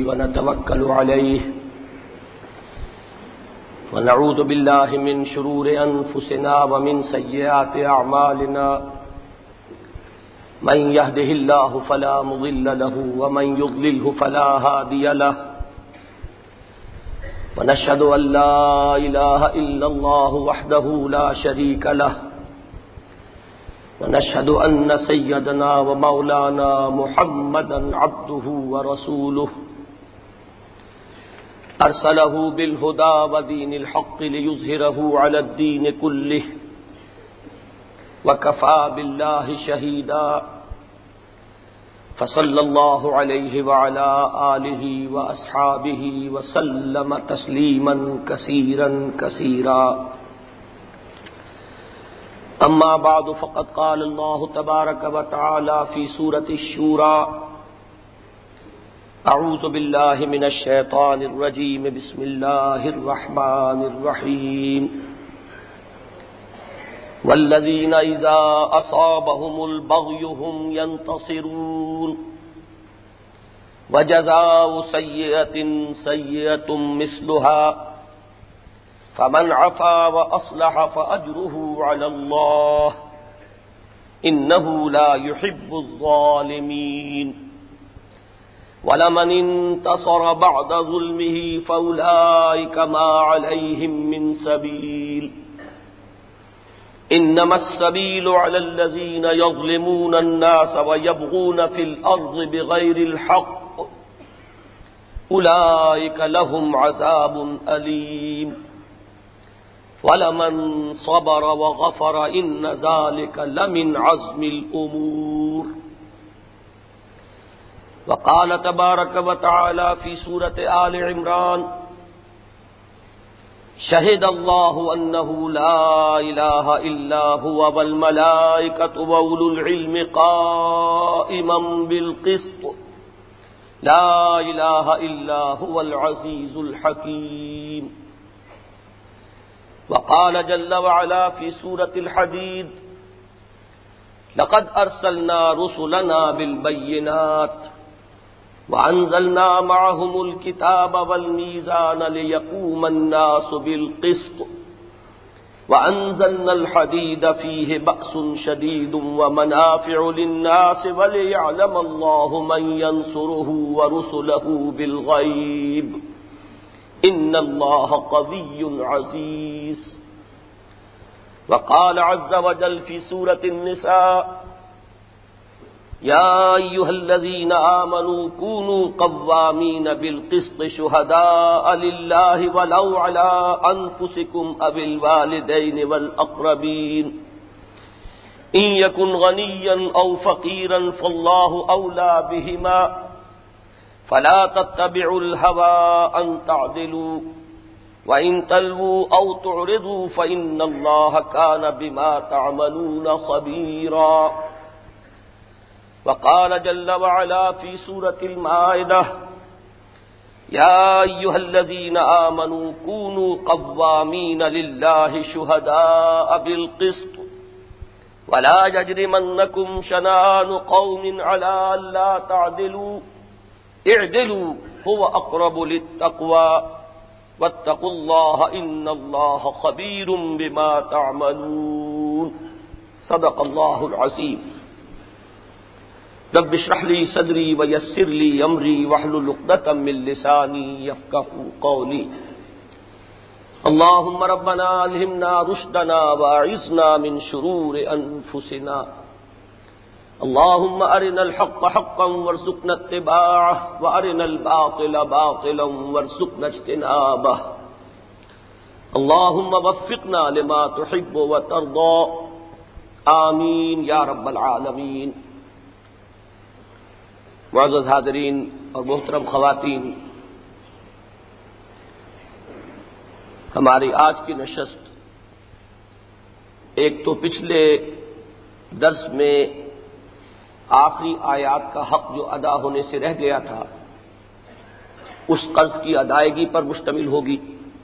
ونتوكل عليه ونعوذ بالله من شرور أنفسنا ومن سيئات أعمالنا من يهده الله فلا مضل له ومن يضلله فلا هادي له ونشهد أن لا إله إلا الله وحده لا شريك له ونشهد أن سيدنا ومولانا محمدا عبده ورسوله أرسله بالهدى ودين الحق ليظهره على الدين كله وكفى بالله شهيدا فصلى الله عليه وعلى آله وأصحابه وسلم تسليما كثيرا كثيرا أما بعد فقد قال الله تبارك وتعالى في سورة الشورى أعوذ بالله من الشيطان الرجيم بسم الله الرحمن الرحيم والذين إذا أصابهم البغي هم ينتصرون وجزاء سيئة سيئة مثلها فمن عفا وأصلح فأجره على الله إنه لا يحب الظالمين ولمن انتصر بعد ظلمه فأولئك ما عليهم من سبيل إنما السبيل على الذين يظلمون الناس ويبغون في الأرض بغير الحق أولئك لهم عذاب أليم وَلَمَنْ صَبَرَ وَغَفَرَ إِنَّ ذَلِكَ لَمِنْ عَزْمِ الْأُمُورِ وقال تبارك وتعالى في سورة آل عمران شهد الله أنه لا إله إلا هو والملائكة وأولو العلم قائما بالقسط لا إله إلا هو العزيز الحكيم وقال جل وعلا في سورة الحديد لقد أرسلنا رسلنا بالبينات وأنزلنا معهم الكتاب والميزان ليقوم الناس بالقسط وأنزلنا الحديد فيه بأس شديد ومنافع للناس وليعلم الله من ينصره ورسله بالغيب إن الله قوي عزيز وقال عز وجل في سورة النساء يا أيها الذين آمنوا كونوا قوامين بالقسط شهداء لله ولو على أنفسكم أو الوالدين والأقربين إن يكن غنيا أو فقيرا فالله أولى بهما فلا تتبعوا الهوى أن تعدلوا وإن تلووا أو تعرضوا فإن الله كان بما تعملون خبيرا وقال جل وعلا في سورة المائدة يا أيها الذين آمنوا كونوا قوامين لله شهداء بالقسط ولا يجرمنكم شنآن قوم على ألا تعدلوا اعدلوا هو اقرب للتقوى واتقوا الله ان الله خبير بما تعملون صدق الله العظيم رب اشرح لي صدري ويسر لي امري واحلل عقدة من لساني يفقهوا قولي اللهم ربنا الهمنا رشدنا واعصمنا من شرور انفسنا اللهم أرنا الحق حقا وارزقنا اتباعه وأرنا الباطل باطلا وارزقنا اجتنابه اللهم وفقنا لما تحب وترضى آمین یا رب العالمین۔ معزز حاضرین اور محترم خواتین، ہماری آج کی نشست ایک تو پچھلے درس میں آخری آیات کا حق جو ادا ہونے سے رہ گیا تھا اس قرض کی ادائیگی پر مشتمل ہوگی،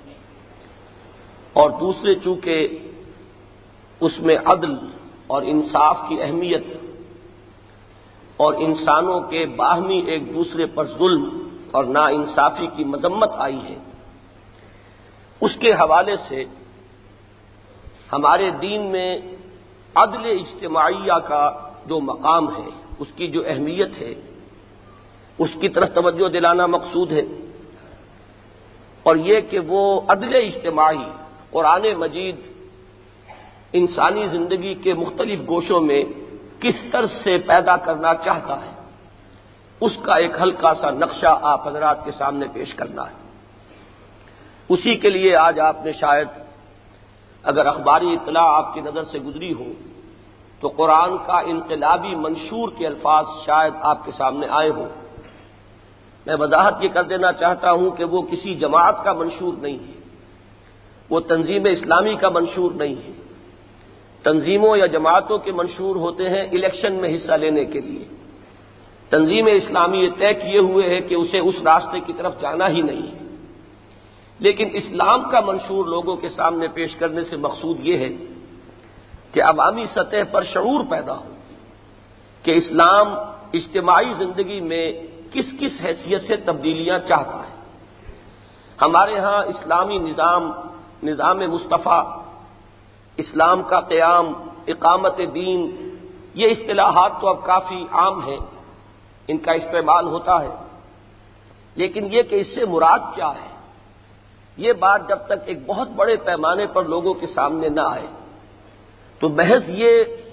اور دوسرے چونکہ اس میں عدل اور انصاف کی اہمیت اور انسانوں کے باہمی ایک دوسرے پر ظلم اور ناانصافی کی مذمت آئی ہے، اس کے حوالے سے ہمارے دین میں عدل اجتماعیہ کا جو مقام ہے، اس کی جو اہمیت ہے، اس کی طرف توجہ دلانا مقصود ہے، اور یہ کہ وہ عدل اجتماعی قرآن مجید انسانی زندگی کے مختلف گوشوں میں کس طرح سے پیدا کرنا چاہتا ہے، اس کا ایک ہلکا سا نقشہ آپ حضرات کے سامنے پیش کرنا ہے۔ اسی کے لیے آج آپ نے شاید اگر اخباری اطلاع آپ کی نظر سے گزری ہو تو قرآن کا انقلابی منشور کے الفاظ شاید آپ کے سامنے آئے ہوں۔ میں وضاحت یہ کر دینا چاہتا ہوں کہ وہ کسی جماعت کا منشور نہیں ہے، وہ تنظیم اسلامی کا منشور نہیں ہے۔ تنظیموں یا جماعتوں کے منشور ہوتے ہیں الیکشن میں حصہ لینے کے لیے۔ تنظیم اسلامی یہ طے کیے ہوئے ہے کہ اسے اس راستے کی طرف جانا ہی نہیں ہے، لیکن اسلام کا منشور لوگوں کے سامنے پیش کرنے سے مقصود یہ ہے کہ عوامی سطح پر شعور پیدا ہو کہ اسلام اجتماعی زندگی میں کس کس حیثیت سے تبدیلیاں چاہتا ہے۔ ہمارے ہاں اسلامی نظام مصطفیٰ، اسلام کا قیام، اقامت دین، یہ اصطلاحات تو اب کافی عام ہیں، ان کا استعمال ہوتا ہے، لیکن یہ کہ اس سے مراد کیا ہے، یہ بات جب تک ایک بہت بڑے پیمانے پر لوگوں کے سامنے نہ آئے تو محض یہ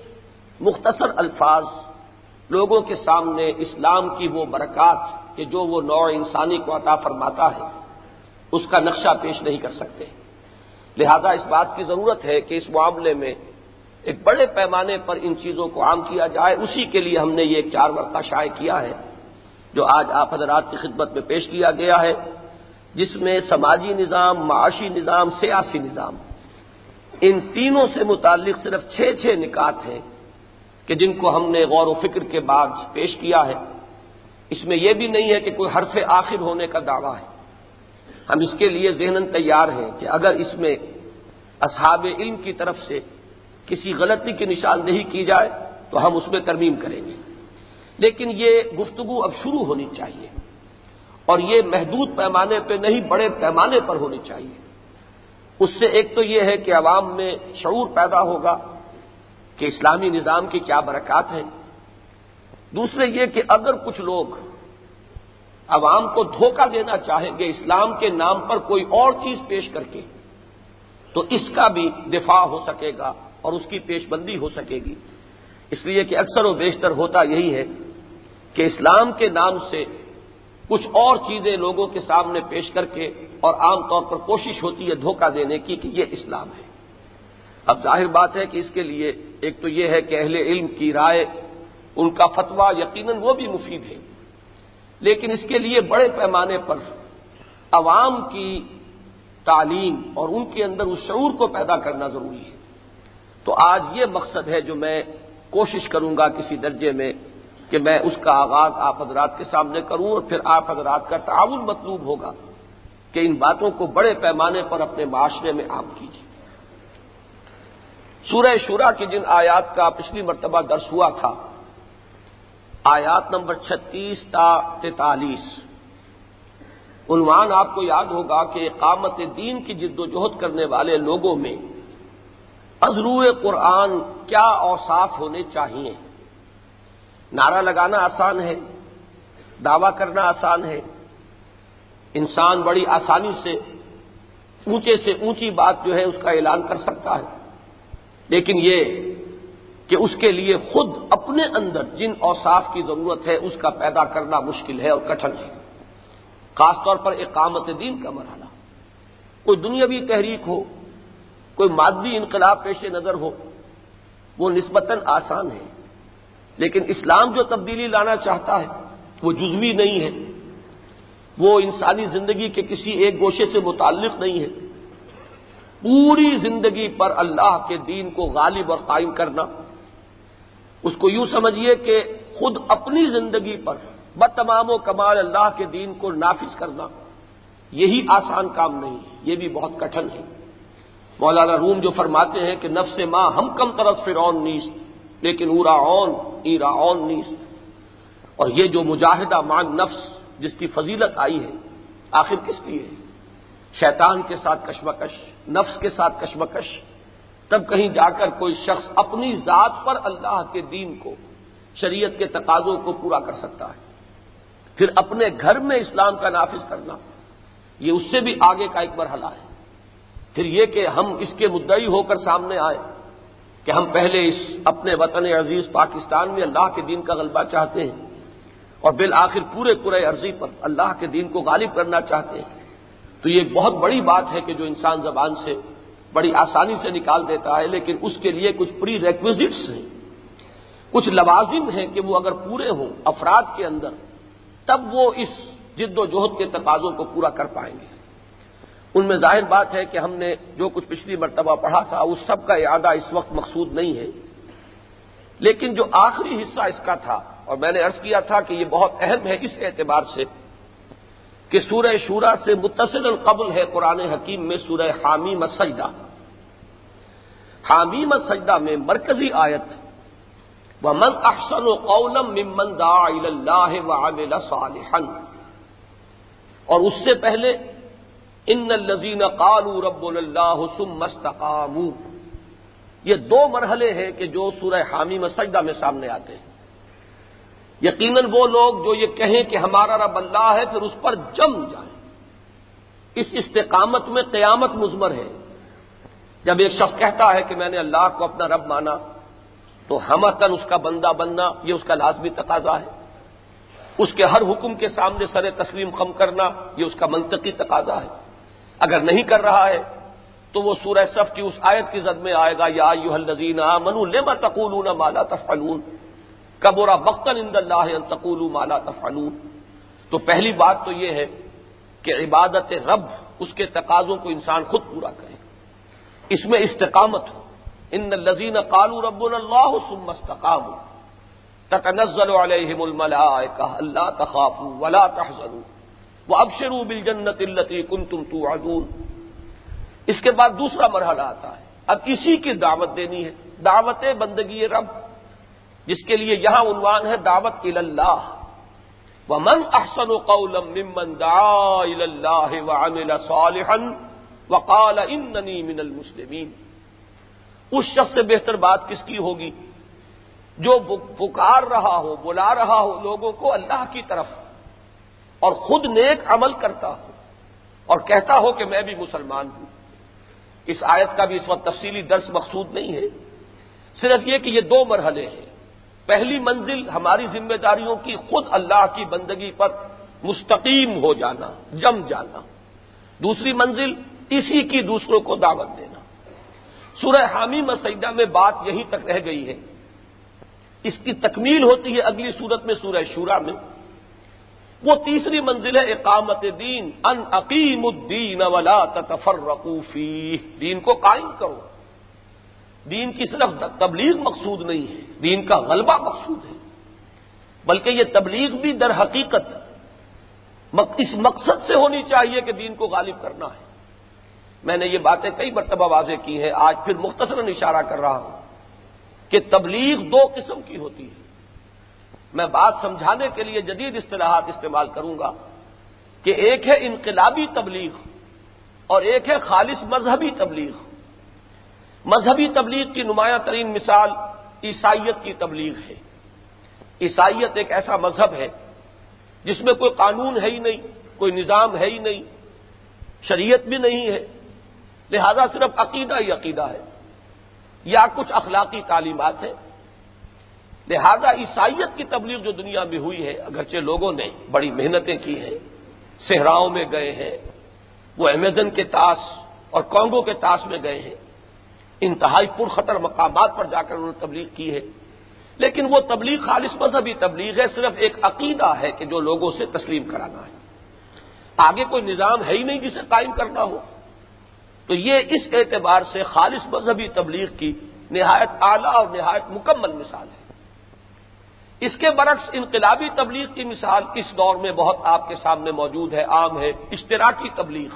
مختصر الفاظ لوگوں کے سامنے اسلام کی وہ برکات کہ جو وہ نوع انسانی کو عطا فرماتا ہے اس کا نقشہ پیش نہیں کر سکتے۔ لہذا اس بات کی ضرورت ہے کہ اس معاملے میں ایک بڑے پیمانے پر ان چیزوں کو عام کیا جائے۔ اسی کے لیے ہم نے یہ ایک 4 ورقہ شائع کیا ہے جو آج آپ حضرات کی خدمت میں پیش کیا گیا ہے، جس میں سماجی نظام، معاشی نظام، سیاسی نظام، ان تینوں سے متعلق صرف 6 نکات ہیں کہ جن کو ہم نے غور و فکر کے بعد پیش کیا ہے۔ اس میں یہ بھی نہیں ہے کہ کوئی حرف آخر ہونے کا دعویٰ ہے، ہم اس کے لیے ذہناً تیار ہیں کہ اگر اس میں اصحاب علم کی طرف سے کسی غلطی کی نشاندہی کی جائے تو ہم اس میں ترمیم کریں گے، لیکن یہ گفتگو اب شروع ہونی چاہیے، اور یہ محدود پیمانے پہ نہیں، بڑے پیمانے پر ہونی چاہیے۔ اس سے ایک تو یہ ہے کہ عوام میں شعور پیدا ہوگا کہ اسلامی نظام کی کیا برکات ہیں، دوسرے یہ کہ اگر کچھ لوگ عوام کو دھوکہ دینا چاہیں گے اسلام کے نام پر کوئی اور چیز پیش کر کے، تو اس کا بھی دفاع ہو سکے گا اور اس کی پیش بندی ہو سکے گی۔ اس لیے کہ اکثر و بیشتر ہوتا یہی ہے کہ اسلام کے نام سے کچھ اور چیزیں لوگوں کے سامنے پیش کر کے، اور عام طور پر کوشش ہوتی ہے دھوکہ دینے کی کہ یہ اسلام ہے۔ اب ظاہر بات ہے کہ اس کے لیے ایک تو یہ ہے کہ اہل علم کی رائے، ان کا فتویٰ یقیناً وہ بھی مفید ہے، لیکن اس کے لیے بڑے پیمانے پر عوام کی تعلیم اور ان کے اندر اس شعور کو پیدا کرنا ضروری ہے۔ تو آج یہ مقصد ہے جو میں کوشش کروں گا کسی درجے میں کہ میں اس کا آغاز آپ حضرات کے سامنے کروں، اور پھر آپ حضرات کا تعاون مطلوب ہوگا کہ ان باتوں کو بڑے پیمانے پر اپنے معاشرے میں عام کیجیے۔ سورہ شورى کی جن آیات کا پچھلی مرتبہ درس ہوا تھا، آیات نمبر 36 تا 43، عنوان آپ کو یاد ہوگا کہ اقامت دین کی جد و جہد کرنے والے لوگوں میں از روئے قرآن کیا اوصاف ہونے چاہیے۔ نعرہ لگانا آسان ہے، دعویٰ کرنا آسان ہے، انسان بڑی آسانی سے اونچی بات جو ہے اس کا اعلان کر سکتا ہے، لیکن یہ کہ اس کے لیے خود اپنے اندر جن اوصاف کی ضرورت ہے اس کا پیدا کرنا مشکل ہے اور کٹھن ہے، خاص طور پر اقامت دین کا مرحلہ۔ کوئی دنیاوی تحریک ہو، کوئی مادی انقلاب پیش نظر ہو، وہ نسبتاً آسان ہے، لیکن اسلام جو تبدیلی لانا چاہتا ہے وہ جزوی نہیں ہے، وہ انسانی زندگی کے کسی ایک گوشے سے متعلق نہیں ہے، پوری زندگی پر اللہ کے دین کو غالب اور قائم کرنا۔ اس کو یوں سمجھیے کہ خود اپنی زندگی پر بتمام و کمال اللہ کے دین کو نافذ کرنا، یہی آسان کام نہیں ہے، یہ بھی بہت کٹھن ہے۔ مولانا روم جو فرماتے ہیں کہ نفس ماں ہم کم طرز فرعون نیست لیکن او راعون ای راعون نیست، اور یہ جو مجاہدہ مان نفس جس کی فضیلت آئی ہے، آخر کس لیے ہے؟ شیطان کے ساتھ کشمکش، نفس کے ساتھ کشمکش، تب کہیں جا کر کوئی شخص اپنی ذات پر اللہ کے دین کو، شریعت کے تقاضوں کو پورا کر سکتا ہے۔ پھر اپنے گھر میں اسلام کا نافذ کرنا، یہ اس سے بھی آگے کا ایک مرحلہ ہے۔ پھر یہ کہ ہم اس کے مدعی ہو کر سامنے آئے کہ ہم پہلے اس اپنے وطن عزیز پاکستان میں اللہ کے دین کا غلبہ چاہتے ہیں اور بالآخر پورے کرۂ ارضی پر اللہ کے دین کو غالب کرنا چاہتے ہیں، تو یہ بہت بڑی بات ہے کہ جو انسان زبان سے بڑی آسانی سے نکال دیتا ہے، لیکن اس کے لیے کچھ پری ریکویزٹس ہیں، کچھ لوازم ہیں کہ وہ اگر پورے ہوں افراد کے اندر، تب وہ اس جد و جہد کے تقاضوں کو پورا کر پائیں گے۔ ان میں ظاہر بات ہے کہ ہم نے جو کچھ پچھلی مرتبہ پڑھا تھا اس سب کا اعادہ اس وقت مقصود نہیں ہے، لیکن جو آخری حصہ اس کا تھا، اور میں نے عرض کیا تھا کہ یہ بہت اہم ہے اس اعتبار سے کہ سورہ شورا سے متصل قبل ہے قرآن حکیم میں سورہ حامیم السجدہ۔ حامیم السجدہ میں مرکزی آیت وَمَنْ أَحْسَنُ قَوْلًا مِّمَّنْ دَعَا إِلَى اللَّهِ وَعَمِلَ صَالِحًا، اور اس سے پہلے ان الذین قالوا ربنا اللہ ثم استقاموا، یہ دو مرحلے ہیں کہ جو سورہ حامیم السجدہ میں سامنے آتے ہیں۔ یقیناً وہ لوگ جو یہ کہیں کہ ہمارا رب اللہ ہے پھر اس پر جم جائیں، اس استقامت میں قیامت مضمر ہے۔ جب ایک شخص کہتا ہے کہ میں نے اللہ کو اپنا رب مانا تو ہمتن اس کا بندہ بننا یہ اس کا لازمی تقاضا ہے، اس کے ہر حکم کے سامنے سر تسلیم خم کرنا یہ اس کا منطقی تقاضا ہے۔ اگر نہیں کر رہا ہے تو وہ سورہ صف کی اس آیت کی زد میں آئے گا یا ایھا الذین آمنوا لم تقولون ما لا تفعلون کبر مقتا عند اللہ ان تقولوا ما لا تفعلون۔ تو پہلی بات تو یہ ہے کہ عبادت رب اس کے تقاضوں کو انسان خود پورا کرے، اس میں استقامت ہو۔ ان الذین قالوا ربنا اللہ ثم استقاموا تتنزل علیہم الملائکہ الا تخافوا ولا تحزنوا وابشروا بالجنۃ التی کنتم توعدون۔ اس کے بعد دوسرا مرحلہ آتا ہے، اب اسی کی دعوت دینی ہے، دعوت بندگی رب، جس کے لیے یہاں عنوان ہے دعوت الی اللہ۔ ومن احسن قولا ممن دعا الی اللہ وعمل صالحا وقال اننی من المسلمین۔ اس شخص سے بہتر بات کس کی ہوگی جو پکار رہا ہو، بلا رہا ہو لوگوں کو اللہ کی طرف اور خود نیک عمل کرتا ہو اور کہتا ہو کہ میں بھی مسلمان ہوں۔ اس آیت کا بھی اس وقت تفصیلی درس مقصود نہیں ہے، صرف یہ کہ یہ دو مرحلے ہیں۔ پہلی منزل ہماری ذمہ داریوں کی خود اللہ کی بندگی پر مستقیم ہو جانا، جم جانا۔ دوسری منزل اسی کی دوسروں کو دعوت دینا۔ سورہ حامیم السجدہ میں بات یہیں تک رہ گئی ہے، اس کی تکمیل ہوتی ہے اگلی سورت میں سورہ شورا میں۔ وہ تیسری منزل ہے اقامت دین، ان اقیموا الدین ولا تتفرقوا فیہ، دین کو قائم کرو۔ دین کی صرف تبلیغ مقصود نہیں ہے، دین کا غلبہ مقصود ہے، بلکہ یہ تبلیغ بھی در حقیقت اس مقصد سے ہونی چاہیے کہ دین کو غالب کرنا ہے۔ میں نے یہ باتیں کئی مرتبہ واضح کی ہیں، آج پھر مختصراً اشارہ کر رہا ہوں کہ تبلیغ دو قسم کی ہوتی ہے۔ میں بات سمجھانے کے لیے جدید اصطلاحات استعمال کروں گا کہ ایک ہے انقلابی تبلیغ اور ایک ہے خالص مذہبی تبلیغ۔ مذہبی تبلیغ کی نمایاں ترین مثال عیسائیت کی تبلیغ ہے۔ عیسائیت ایک ایسا مذہب ہے جس میں کوئی قانون ہے ہی نہیں، کوئی نظام ہے ہی نہیں، شریعت بھی نہیں ہے، لہذا صرف عقیدہ ہی عقیدہ ہے یا کچھ اخلاقی تعلیمات ہیں۔ لہذا عیسائیت کی تبلیغ جو دنیا میں ہوئی ہے، اگرچہ لوگوں نے بڑی محنتیں کی ہیں، صحراؤں میں گئے ہیں، وہ امیزن کے طاس اور کانگو کے طاس میں گئے ہیں، انتہائی پرخطر مقامات پر جا کر انہوں نے تبلیغ کی ہے، لیکن وہ تبلیغ خالص مذہبی تبلیغ ہے، صرف ایک عقیدہ ہے کہ جو لوگوں سے تسلیم کرانا ہے، آگے کوئی نظام ہے ہی نہیں جسے قائم کرنا ہو۔ تو یہ اس اعتبار سے خالص مذہبی تبلیغ کی نہایت اعلیٰ اور نہایت مکمل مثال ہے۔ اس کے برعکس انقلابی تبلیغ کی مثال اس دور میں بہت آپ کے سامنے موجود ہے، عام ہے، اشتراکی تبلیغ۔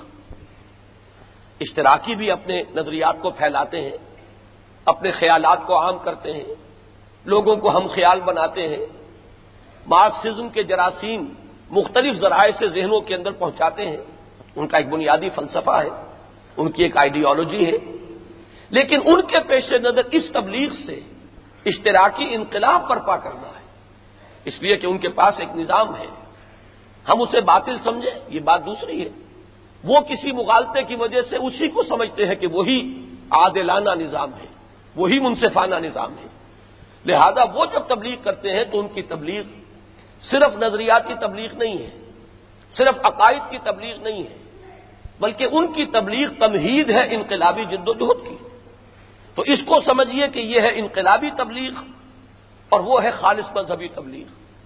اشتراکی بھی اپنے نظریات کو پھیلاتے ہیں، اپنے خیالات کو عام کرتے ہیں، لوگوں کو ہم خیال بناتے ہیں، مارکسزم کے جراثیم مختلف ذرائع سے ذہنوں کے اندر پہنچاتے ہیں، ان کا ایک بنیادی فلسفہ ہے، ان کی ایک آئیڈیالوجی ہے، لیکن ان کے پیش نظر اس تبلیغ سے اشتراکی انقلاب برپا کرنا ہے، اس لیے کہ ان کے پاس ایک نظام ہے، ہم اسے باطل سمجھیں یہ بات دوسری ہے، وہ کسی مغالطے کی وجہ سے اسی کو سمجھتے ہیں کہ وہی عادلانہ نظام ہے، وہی منصفانہ نظام ہے، لہذا وہ جب تبلیغ کرتے ہیں تو ان کی تبلیغ صرف نظریاتی تبلیغ نہیں ہے، صرف عقائد کی تبلیغ نہیں ہے، بلکہ ان کی تبلیغ تمہید ہے انقلابی جد و جہد کی۔ تو اس کو سمجھیے کہ یہ ہے انقلابی تبلیغ اور وہ ہے خالص مذہبی تبلیغ۔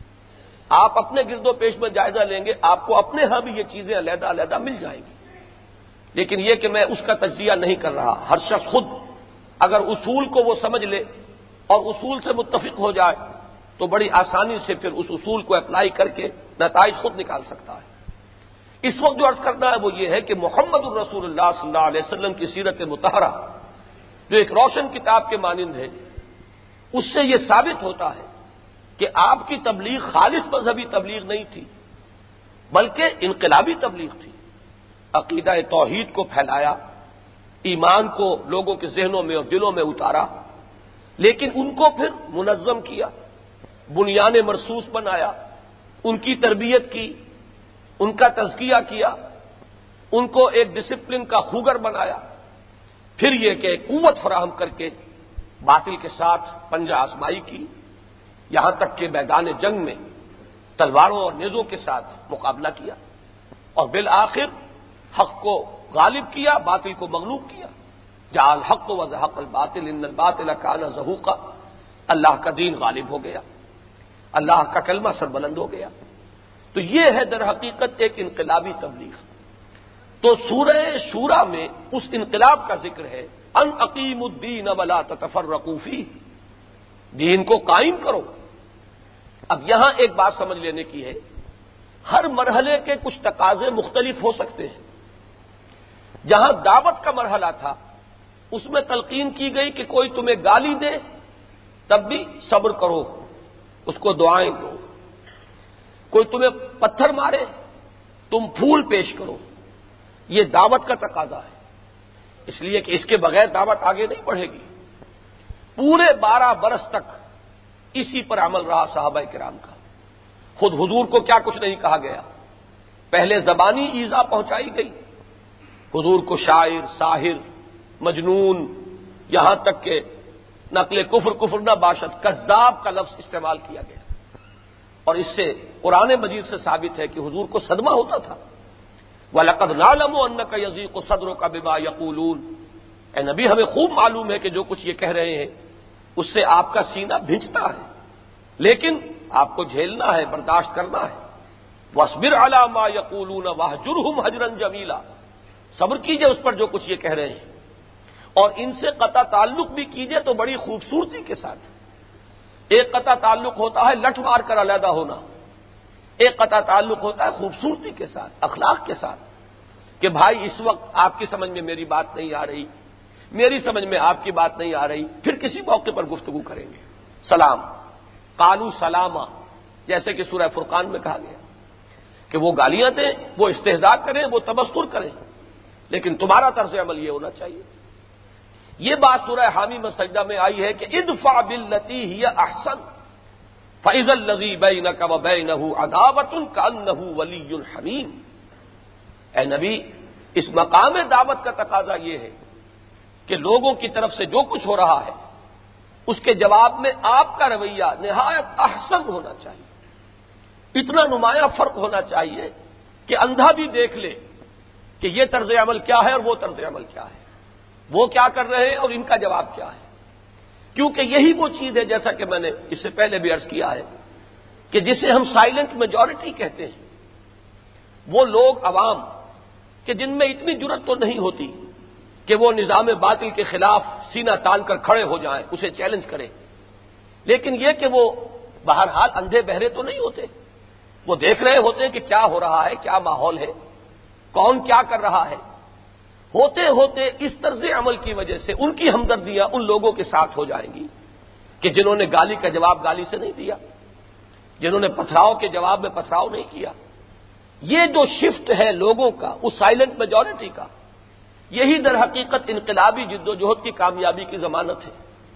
آپ اپنے گرد و پیش میں جائزہ لیں گے، آپ کو اپنے ہاں بھی یہ چیزیں علیحدہ علیحدہ مل جائیں گی، لیکن یہ کہ میں اس کا تجزیہ نہیں کر رہا، ہر شخص خود اگر اصول کو وہ سمجھ لے اور اصول سے متفق ہو جائے تو بڑی آسانی سے پھر اس اصول کو اپلائی کر کے نتائج خود نکال سکتا ہے۔ اس وقت جو عرض کرنا ہے وہ یہ ہے کہ محمد الرسول اللہ صلی اللہ علیہ وسلم کی سیرت مطہرہ جو ایک روشن کتاب کے مانند ہے، اس سے یہ ثابت ہوتا ہے کہ آپ کی تبلیغ خالص مذہبی تبلیغ نہیں تھی بلکہ انقلابی تبلیغ تھی۔ عقیدہ توحید کو پھیلایا، ایمان کو لوگوں کے ذہنوں میں اور دلوں میں اتارا، لیکن ان کو پھر منظم کیا، بنیان مرصوص بنایا، ان کی تربیت کی، ان کا تزکیہ کیا، ان کو ایک ڈسپلن کا خوگر بنایا، پھر یہ کہ ایک قوت فراہم کر کے باطل کے ساتھ پنجہ آزمائی کی، یہاں تک کہ میدان جنگ میں تلواروں اور نیزوں کے ساتھ مقابلہ کیا اور بالآخر حق کو غالب کیا، باطل کو مغلوب کیا۔ جعل الحق وزهق الباطل ان الباطل كان زهوقا، اللہ کا دین غالب ہو گیا، اللہ کا کلمہ سربلند ہو گیا۔ تو یہ ہے در حقیقت ایک انقلابی تبلیغ۔ تو سورہ شورى میں اس انقلاب کا ذکر ہے، ان اقیموا الدین ولا تتفرقوا فیہ، دین کو قائم کرو۔ اب یہاں ایک بات سمجھ لینے کی ہے، ہر مرحلے کے کچھ تقاضے مختلف ہو سکتے ہیں۔ جہاں دعوت کا مرحلہ تھا اس میں تلقین کی گئی کہ کوئی تمہیں گالی دے تب بھی صبر کرو، اس کو دعائیں دو، کوئی تمہیں پتھر مارے تم پھول پیش کرو، یہ دعوت کا تقاضا ہے، اس لیے کہ اس کے بغیر دعوت آگے نہیں بڑھے گی۔ پورے 12 برس تک اسی پر عمل رہا صحابہ کرام کا، خود حضور کو کیا کچھ نہیں کہا گیا، پہلے زبانی ایذا پہنچائی گئی، حضور کو شاعر، ساحر، مجنون، یہاں تک کہ نقل کفر نہ باشد کذاب کا لفظ استعمال کیا گیا، اور اس سے قرآن مجید سے ثابت ہے کہ حضور کو صدمہ ہوتا تھا۔ وَلَقَدْ نَعْلَمُ أَنَّكَ يَضِيقُ صَدْرُكَ بِمَا يَقُولُونَ، اے نبی ہمیں خوب معلوم ہے کہ جو کچھ یہ کہہ رہے ہیں اس سے آپ کا سینہ بھنجتا ہے، لیکن آپ کو جھیلنا ہے، برداشت کرنا ہے۔ وَاصْبِرْ عَلَىٰ مَا يَقُولُونَ وَاهْجُرْهُمْ هَجْرًا جَمِيلًا، صبر کیجئے اس پر جو کچھ یہ کہہ رہے ہیں، اور ان سے قطع تعلق بھی کیجئے تو بڑی خوبصورتی کے ساتھ۔ ایک قطع تعلق ہوتا ہے لٹ مار کر علیحدہ ہونا، ایک قطع تعلق ہوتا ہے خوبصورتی کے ساتھ، اخلاق کے ساتھ، کہ بھائی اس وقت آپ کی سمجھ میں میری بات نہیں آ رہی، میری سمجھ میں آپ کی بات نہیں آ رہی، پھر کسی موقع پر گفتگو کریں گے۔ سلام، قالوا سلاما، جیسے کہ سورہ فرقان میں کہا گیا کہ وہ گالیاں دیں، وہ استہزاء کریں، وہ تبصر کریں، لیکن تمہارا طرز عمل یہ ہونا چاہیے۔ یہ بات سورہ حامیم السجدہ میں آئی ہے کہ ادفع باللتی ہی احسن فاذا الذی بینک وبینہ عداوۃ کأنہ ولی حمیم۔ اے نبی، اس مقام دعوت کا تقاضا یہ ہے کہ لوگوں کی طرف سے جو کچھ ہو رہا ہے اس کے جواب میں آپ کا رویہ نہایت احسن ہونا چاہیے، اتنا نمایاں فرق ہونا چاہیے کہ اندھا بھی دیکھ لے کہ یہ طرز عمل کیا ہے اور وہ طرز عمل کیا ہے، وہ کیا کر رہے ہیں اور ان کا جواب کیا ہے۔ کیونکہ یہی وہ چیز ہے، جیسا کہ میں نے اس سے پہلے بھی عرض کیا ہے، کہ جسے ہم سائلنٹ میجورٹی کہتے ہیں، وہ لوگ عوام کہ جن میں اتنی جرأت تو نہیں ہوتی کہ وہ نظام باطل کے خلاف سینہ تان کر کھڑے ہو جائیں، اسے چیلنج کریں، لیکن یہ کہ وہ بہرحال اندھے بہرے تو نہیں ہوتے، وہ دیکھ رہے ہوتے ہیں کہ کیا ہو رہا ہے، کیا ماحول ہے، کون کیا کر رہا ہے۔ ہوتے ہوتے اس طرز عمل کی وجہ سے ان کی ہمدردیاں ان لوگوں کے ساتھ ہو جائیں گی کہ جنہوں نے گالی کا جواب گالی سے نہیں دیا، جنہوں نے پتھراؤ کے جواب میں پتھراؤ نہیں کیا، یہ جو شفٹ ہے لوگوں کا اس سائلنٹ میجورٹی کا، یہی در حقیقت انقلابی جد و جہد کی کامیابی کی ضمانت ہے۔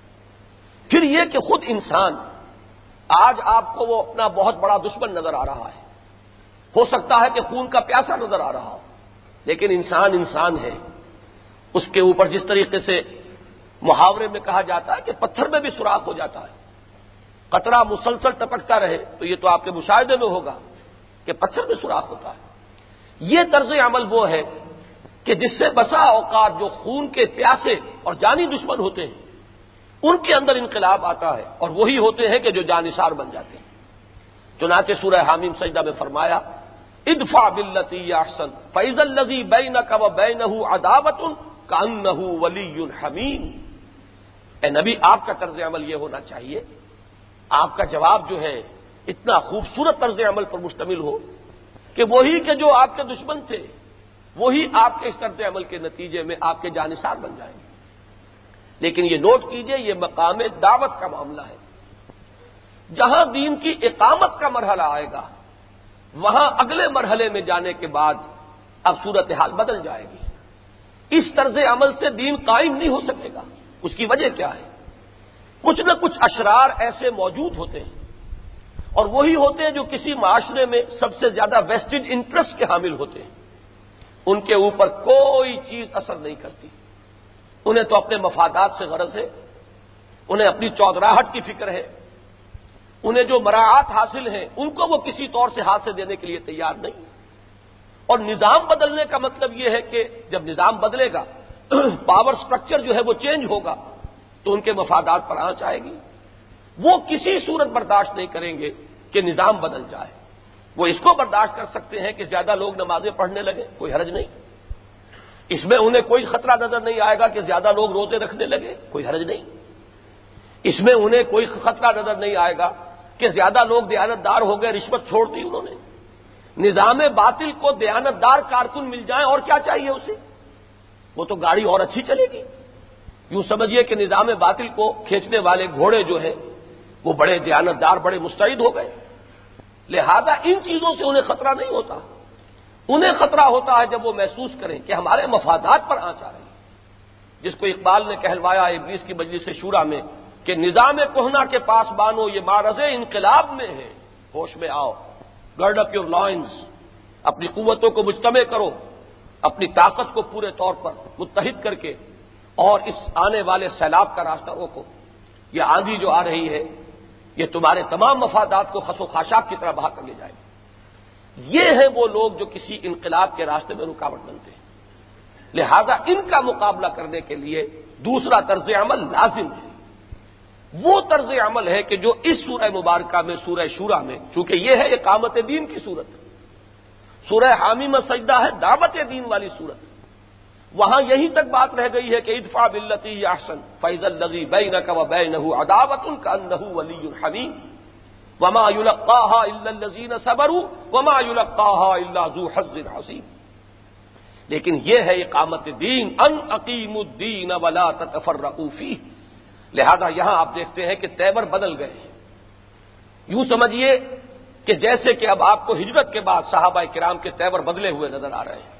پھر یہ کہ خود انسان آج آپ کو وہ اپنا بہت بڑا دشمن نظر آ رہا ہے، ہو سکتا ہے کہ خون کا پیاسا نظر آ رہا ہو، لیکن انسان انسان ہے۔ اس کے اوپر جس طریقے سے محاورے میں کہا جاتا ہے کہ پتھر میں بھی سوراخ ہو جاتا ہے، قطرہ مسلسل ٹپکتا رہے تو یہ تو آپ کے مشاہدے میں ہوگا کہ پتھر میں سوراخ ہوتا ہے۔ یہ طرز عمل وہ ہے کہ جس سے بسا اوقات جو خون کے پیاسے اور جانی دشمن ہوتے ہیں ان کے اندر انقلاب آتا ہے، اور وہی ہوتے ہیں کہ جو جانثار بن جاتے ہیں۔ چنانچہ سورہ حامیم سجدہ میں فرمایا ادفع باللتی احسن فاذا الذی بینک وبینہ عداوۃ کأنہ ولی حمیم۔ اے نبی، آپ کا طرز عمل یہ ہونا چاہیے، آپ کا جواب جو ہے اتنا خوبصورت طرز عمل پر مشتمل ہو کہ وہی کہ جو آپ کے دشمن تھے وہی آپ کے اس طرز عمل کے نتیجے میں آپ کے جانثار بن جائیں گے۔ لیکن یہ نوٹ کیجئے، یہ مقام دعوت کا معاملہ ہے۔ جہاں دین کی اقامت کا مرحلہ آئے گا وہاں اگلے مرحلے میں جانے کے بعد اب صورتحال بدل جائے گی۔ اس طرز عمل سے دین قائم نہیں ہو سکے گا۔ اس کی وجہ کیا ہے؟ کچھ نہ کچھ اشرار ایسے موجود ہوتے ہیں، اور وہی ہوتے ہیں جو کسی معاشرے میں سب سے زیادہ ویسٹڈ انٹرسٹ کے حامل ہوتے ہیں۔ ان کے اوپر کوئی چیز اثر نہیں کرتی، انہیں تو اپنے مفادات سے غرض ہے، انہیں اپنی چودراہٹ کی فکر ہے، انہیں جو مراعات حاصل ہیں ان کو وہ کسی طور سے ہاتھ سے دینے کے لیے تیار نہیں۔ اور نظام بدلنے کا مطلب یہ ہے کہ جب نظام بدلے گا پاور سٹرکچر جو ہے وہ چینج ہوگا تو ان کے مفادات پر آنچ آئے گی۔ وہ کسی صورت برداشت نہیں کریں گے کہ نظام بدل جائے۔ وہ اس کو برداشت کر سکتے ہیں کہ زیادہ لوگ نمازیں پڑھنے لگے، کوئی حرج نہیں، اس میں انہیں کوئی خطرہ نظر نہیں آئے گا کہ زیادہ لوگ روزے رکھنے لگے، کوئی حرج نہیں، اس میں انہیں کوئی خطرہ نظر نہیں آئے گا کہ زیادہ لوگ دیانتدار ہو گئے، رشوت چھوڑ دی انہوں نے۔ نظام باطل کو دیانتدار کارکن مل جائیں اور کیا چاہیے اسے؟ وہ تو گاڑی اور اچھی چلے گی۔ یوں سمجھیے کہ نظام باطل کو کھینچنے والے گھوڑے جو ہیں وہ بڑے دیانتدار، بڑے مستعد ہو گئے، لہذا ان چیزوں سے انہیں خطرہ نہیں ہوتا۔ انہیں خطرہ ہوتا ہے جب وہ محسوس کریں کہ ہمارے مفادات پر آنچ آ رہی ہے، جس کو اقبال نے کہلوایا ابلیس کی مجلس شورا میں کہ نظام کہنا کے پاس بانو یہ معرض انقلاب میں ہے، ہوش میں آؤ، گرڈ اپ یور لائنز، اپنی قوتوں کو مجتمع کرو، اپنی طاقت کو پورے طور پر متحد کر کے، اور اس آنے والے سیلاب کا راستہ روکو۔ یہ آندھی جو آ رہی ہے یہ تمہارے تمام مفادات کو خس و خاشاک کی طرح بہا کر لے جائے گی۔ یہ ہیں وہ لوگ جو کسی انقلاب کے راستے میں رکاوٹ بنتے ہیں۔ لہذا ان کا مقابلہ کرنے کے لیے دوسرا طرز عمل لازم ہے۔ وہ طرز عمل ہے کہ جو اس سورہ مبارکہ میں، سورہ شورا میں، چونکہ یہ ہے اقامت دین کی صورت، سورہ حامیم سجدہ ہے دعوت دین والی صورت، وہاں یہیں تک بات رہ گئی ہے کہ ادفع باللتی احسن فاذا الذی بینک وبینہ عداوۃ کأنہ ولی حمیم وما یلقاها الا الذین صبروا وما یلقاها الا ذو حظ عظیم۔ لیکن یہ ہے اقامت دین، ان اقیموا الدین ولا تتفرقوا فیہ۔ لہذا یہاں آپ دیکھتے ہیں کہ تیور بدل گئے ہیں۔ یوں سمجھیے کہ جیسے کہ اب آپ کو ہجرت کے بعد صحابہ کرام کے تیور بدلے ہوئے نظر آ رہے ہیں۔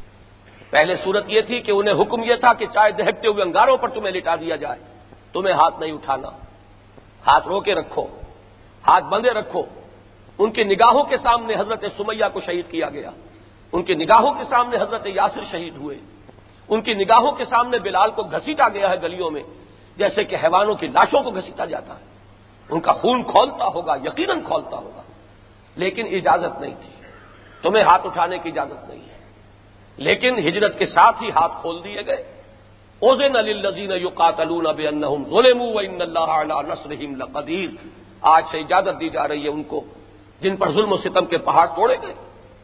پہلے صورت یہ تھی کہ انہیں حکم یہ تھا کہ چاہے دہکتے ہوئے انگاروں پر تمہیں لٹا دیا جائے، تمہیں ہاتھ نہیں اٹھانا، ہاتھ روکے رکھو، ہاتھ بندھے رکھو۔ ان کی نگاہوں کے سامنے حضرت سمیہ کو شہید کیا گیا، ان کی نگاہوں کے سامنے حضرت یاسر شہید ہوئے، ان کی نگاہوں کے سامنے بلال کو گھسیٹا گیا ہے گلیوں میں جیسے کہ حیوانوں کی لاشوں کو گھسیٹا جاتا ہے۔ ان کا خون کھولتا ہوگا، یقیناً کھولتا ہوگا، لیکن اجازت نہیں تھی، تمہیں ہاتھ اٹھانے کی اجازت نہیں ہے۔ لیکن ہجرت کے ساتھ ہی ہاتھ کھول دیے گئے۔ اذن للذین یقاتلون بانہم ظلموا وان اللہ علی نصرہم لقدیر۔ آج سے اجازت دی جا رہی ہے ان کو جن پر ظلم و ستم کے پہاڑ توڑے گئے،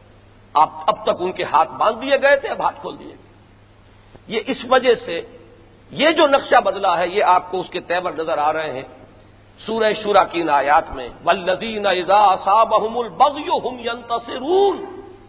اب تک ان کے ہاتھ باندھ دیے گئے تھے، اب ہاتھ کھول دیے گئے۔ یہ اس وجہ سے یہ جو نقشہ بدلا ہے یہ آپ کو اس کے تیور نظر آ رہے ہیں سورہ شورا کی ان آیات میں۔ والذین اذا اصابہم البغی هم ینتصرون۔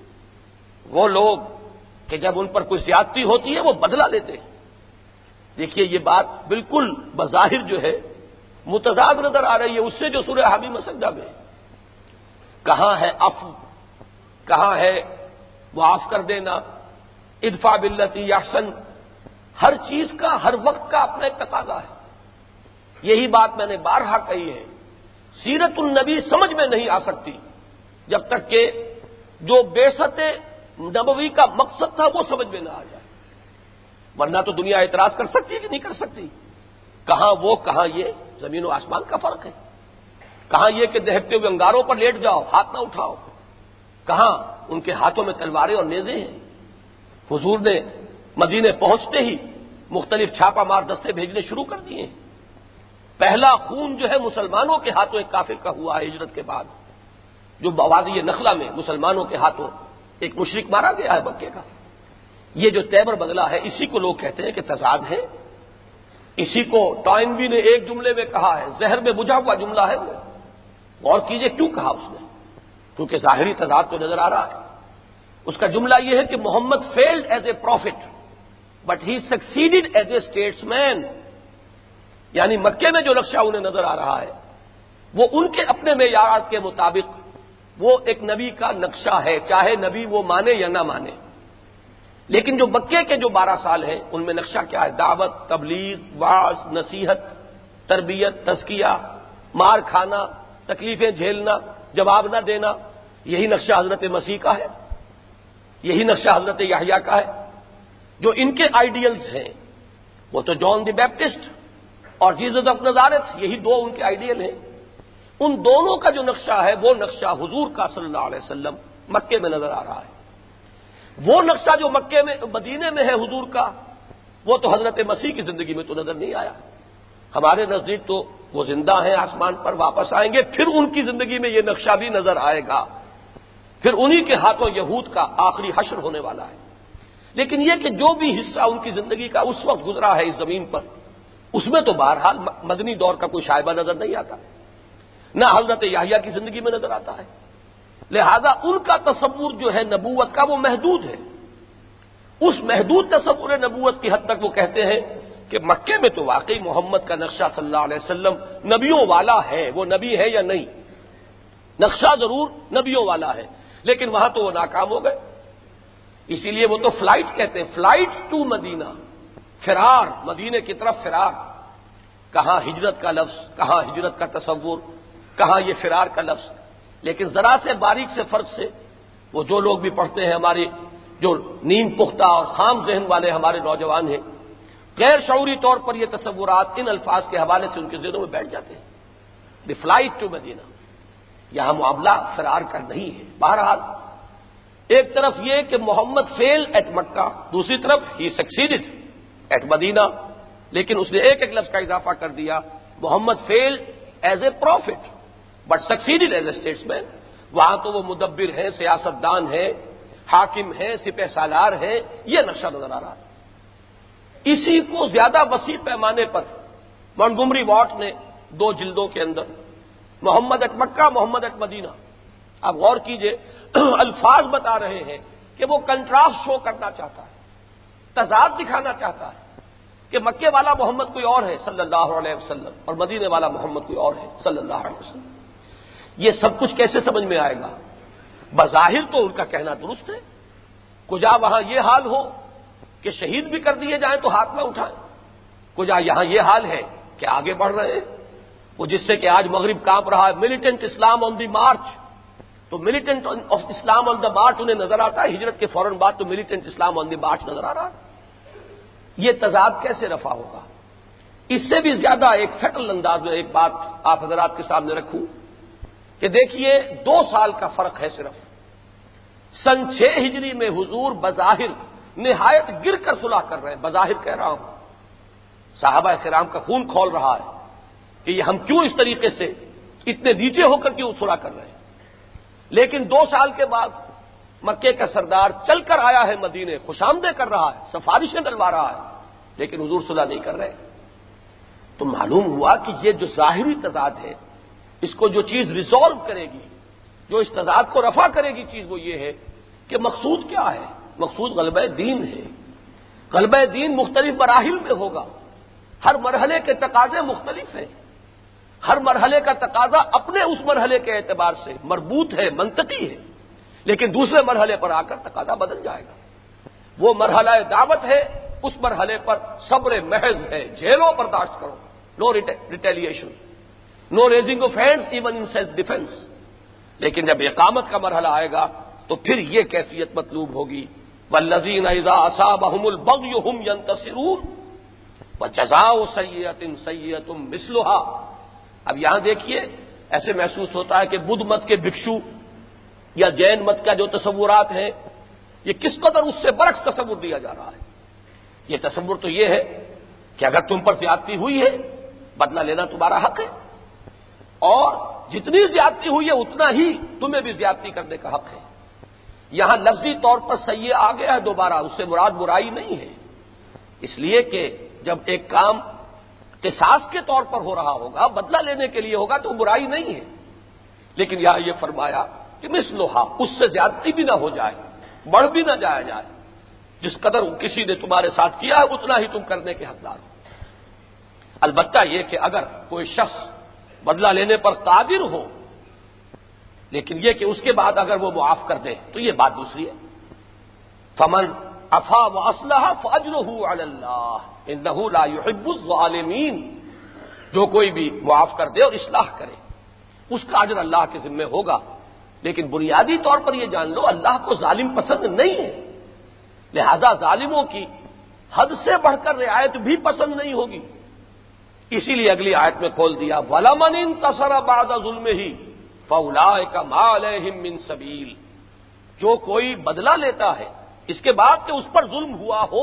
وہ لوگ کہ جب ان پر کوئی زیادتی ہوتی ہے وہ بدلہ لیتے ہیں۔ دیکھیے یہ بات بالکل بظاہر جو ہے متضاد نظر آ رہی ہے اس سے جو سورہ حامیم سجدہ میں۔ کہاں ہے عفو، کہاں ہے معاف کر دینا، ادفع باللتی احسن، ہر چیز کا ہر وقت کا اپنا ایک تقاضا ہے۔ یہی بات میں نے بارہا کہی ہے، سیرت النبی سمجھ میں نہیں آ سکتی جب تک کہ جو بعثت نبوی کا مقصد تھا وہ سمجھ میں نہ آ جائے، ورنہ تو دنیا اعتراض کر سکتی ہے کہ نہیں کر سکتی؟ کہاں وہ کہاں یہ، زمین و آسمان کا فرق ہے۔ کہاں یہ کہ دہکتے ہوئے انگاروں پر لیٹ جاؤ، ہاتھ نہ اٹھاؤ، کہاں ان کے ہاتھوں میں تلواریں اور نیزے ہیں۔ حضور نے مدینے پہنچتے ہی مختلف چھاپہ مار دستے بھیجنے شروع کر دیے ہیں۔ پہلا خون جو ہے مسلمانوں کے ہاتھوں ایک کافر کا ہوا ہے ہجرت کے بعد، جو وادی نخلا میں مسلمانوں کے ہاتھوں ایک مشرک مارا گیا ہے مکے کا۔ یہ جو تیبر بدلا ہے، اسی کو لوگ کہتے ہیں کہ تضاد ہے، اسی کو ٹائنبی نے ایک جملے میں کہا ہے، زہر میں بجھا ہوا جملہ ہے وہ۔ غور کیجئے کیوں کہا اس نے، کیونکہ ظاہری تضاد تو نظر آ رہا ہے۔ اس کا جملہ یہ ہے کہ Muhammad failed as a prophet but he succeeded as a statesman, یعنی مکے میں جو نقشہ انہیں نظر آ رہا ہے وہ ان کے اپنے معیارات کے مطابق وہ ایک نبی کا نقشہ ہے، چاہے نبی وہ مانے یا نہ مانے۔ لیکن جو مکے کے جو 12 سال ہیں ان میں نقشہ کیا ہے؟ دعوت، تبلیغ، وعظ، نصیحت، تربیت، تزکیہ، مار کھانا، تکلیفیں جھیلنا، جواب نہ دینا، یہی نقشہ حضرت مسیح کا ہے، یہی نقشہ حضرت یحییٰ کا ہے۔ جو ان کے آئیڈیلز ہیں وہ تو جان دی بیپٹسٹ اور جیزس آف نزارت، یہی دو ان کے آئیڈیل ہیں۔ ان دونوں کا جو نقشہ ہے وہ نقشہ حضور کا صلی اللہ علیہ وسلم مکے میں نظر آ رہا ہے۔ وہ نقشہ جو مکے میں مدینے میں ہے حضور کا، وہ تو حضرت مسیح کی زندگی میں تو نظر نہیں آیا۔ ہمارے نزدیک تو وہ زندہ ہیں، آسمان پر واپس آئیں گے، پھر ان کی زندگی میں یہ نقشہ بھی نظر آئے گا، پھر انہی کے ہاتھوں یہود کا آخری حشر ہونے والا ہے۔ لیکن یہ کہ جو بھی حصہ ان کی زندگی کا اس وقت گزرا ہے اس زمین پر، اس میں تو بہرحال مدنی دور کا کوئی شائبہ نظر نہیں آتا، نہ حضرت یحییٰ کی زندگی میں نظر آتا ہے۔ لہذا ان کا تصور جو ہے نبوت کا وہ محدود ہے۔ اس محدود تصور نبوت کی حد تک وہ کہتے ہیں کہ مکے میں تو واقعی محمد کا نقشہ صلی اللہ علیہ وسلم نبیوں والا ہے، وہ نبی ہے یا نہیں، نقشہ ضرور نبیوں والا ہے، لیکن وہاں تو وہ ناکام ہو گئے۔ اسی لیے وہ تو فلائٹ کہتے ہیں، فلائٹ ٹو مدینہ، فرار، مدینے کی طرف فرار۔ کہاں ہجرت کا لفظ، کہاں ہجرت کا تصور، کہاں یہ فرار کا لفظ۔ لیکن ذرا سے باریک سے فرق سے وہ جو لوگ بھی پڑھتے ہیں، ہمارے جو نیند پختہ اور خام ذہن والے ہمارے نوجوان ہیں، غیر شعوری طور پر یہ تصورات ان الفاظ کے حوالے سے ان کے ذہنوں میں بیٹھ جاتے ہیں۔ دی فلائٹ ٹو مدینہ، یہاں معاملہ فرار کا نہیں ہے۔ بہرحال ایک طرف یہ کہ محمد فیل ایٹ مکہ، دوسری طرف ہی سکسیڈڈ ایٹ مدینہ، لیکن اس نے ایک لفظ کا اضافہ کر دیا، Muhammad fail as a prophet but succeeded as a statesman. وہاں تو وہ مدبر ہیں، سیاست دان ہیں، حاکم ہیں، سپہ سالار ہیں، یہ نقشہ نظر آ رہا ہے۔ اسی کو زیادہ وسیع پیمانے پر مونٹگومری واٹ نے 2 جلدوں کے اندر محمد at Mecca, Muhammad at Medina, آپ غور کیجئے الفاظ بتا رہے ہیں کہ وہ کنٹراسٹ شو کرنا چاہتا ہے، تضاد دکھانا چاہتا ہے کہ مکے والا محمد کوئی اور ہے صلی اللہ علیہ وسلم اور مدینے والا محمد کوئی اور ہے صلی اللہ علیہ وسلم۔ یہ سب کچھ کیسے سمجھ میں آئے گا؟ بظاہر تو ان کا کہنا درست ہے، کجا وہاں یہ حال ہو کہ شہید بھی کر دیے جائیں تو ہاتھ نہ اٹھائیں، کجا یہاں یہ حال ہے کہ آگے بڑھ رہے ہیں، وہ جس سے کہ آج مغرب کانپ رہا ہے، militant Islam on the march, تو militant of Islam on the march انہیں نظر آتا ہے، ہجرت کے فوراً بعد تو militant Islam on the March نظر آ رہا ہے۔ یہ تضاد کیسے رفع ہوگا؟ اس سے بھی زیادہ ایک سٹل انداز میں ایک بات آپ حضرات کے سامنے رکھوں کہ دیکھیے 2 سال کا فرق ہے صرف۔ سن 6 ہجری میں حضور بظاہر نہایت گر کر صلح کر رہے ہیں، بظاہر کہہ رہا ہوں، صحابہ کرام کا خون کھول رہا ہے کہ یہ ہم کیوں اس طریقے سے اتنے نیچے ہو کر کیوں صلح کر رہے ہیں۔ لیکن 2 سال کے بعد مکے کا سردار چل کر آیا ہے مدینے، خوشامدیں کر رہا ہے، سفارشیں ڈلوا رہا ہے، لیکن حضور صلح نہیں کر رہے۔ تو معلوم ہوا کہ یہ جو ظاہری تضاد ہے، اس کو جو چیز ریزالو کرے گی، جو اس تضاد کو رفع کرے گی چیز وہ یہ ہے کہ مقصود کیا ہے؟ مقصود غلبہ دین ہے۔ غلبہ دین مختلف مراحل میں ہوگا، ہر مرحلے کے تقاضے مختلف ہیں، ہر مرحلے کا تقاضا اپنے اس مرحلے کے اعتبار سے مربوط ہے، منطقی ہے۔ لیکن دوسرے مرحلے پر آ کر تقاضا بدل جائے گا. وہ مرحلہ دعوت ہے، اس مرحلے پر صبر محض ہے، جھیلو برداشت کرو، no retaliation, no raising of hands even in self defence. لیکن جب اقامت کا مرحلہ آئے گا تو پھر یہ کیفیت مطلوب ہوگی. والذین اذا اصابهم البغی هم ينتصرون وجزاء سیئۃ سیئۃ مثلها. اب یہاں دیکھیے ایسے محسوس ہوتا ہے کہ بدھ مت کے بھکشو یا جین مت کا جو تصورات ہیں یہ کس قدر اس سے برعکس تصور دیا جا رہا ہے. یہ تصور تو یہ ہے کہ اگر تم پر زیادتی ہوئی ہے بدلہ لینا تمہارا حق ہے، اور جتنی زیادتی ہوئی ہے اتنا ہی تمہیں بھی زیادتی کرنے کا حق ہے. یہاں لفظی طور پر سیئ آ گیا ہے دوبارہ، اس سے مراد برائی نہیں ہے، اس لیے کہ جب ایک کام قصاص کے طور پر ہو رہا ہوگا، بدلہ لینے کے لیے ہوگا تو برائی نہیں ہے. لیکن یہاں یہ فرمایا کہ مثلھا، اس سے زیادتی بھی نہ ہو جائے، بڑھ بھی نہ جایا جائے. جس قدر کسی نے تمہارے ساتھ کیا ہے اتنا ہی تم کرنے کے حقدار ہو. البتہ یہ کہ اگر کوئی شخص بدلہ لینے پر قادر ہو، لیکن یہ کہ اس کے بعد اگر وہ معاف کر دے تو یہ بات دوسری ہے. فمن عفا واصلح فاجرہ علی اللہ انہ لا يحب الظالمین. جو کوئی بھی معاف کر دے اور اصلاح کرے اس کا اجر اللہ کے ذمہ ہوگا. لیکن بنیادی طور پر یہ جان لو اللہ کو ظالم پسند نہیں ہے، لہذا ظالموں کی حد سے بڑھ کر رعایت بھی پسند نہیں ہوگی. اسی لیے اگلی آیت میں کھول دیا وَلَمَنِ انتَصَرَ بَعْدَ ظُلْمِهِ فَأُولَٰئِكَ مَا عَلَيْهِم مِّن سَبِيلٍ. جو کوئی بدلہ لیتا ہے اس کے بعد کہ اس پر ظلم ہوا ہو،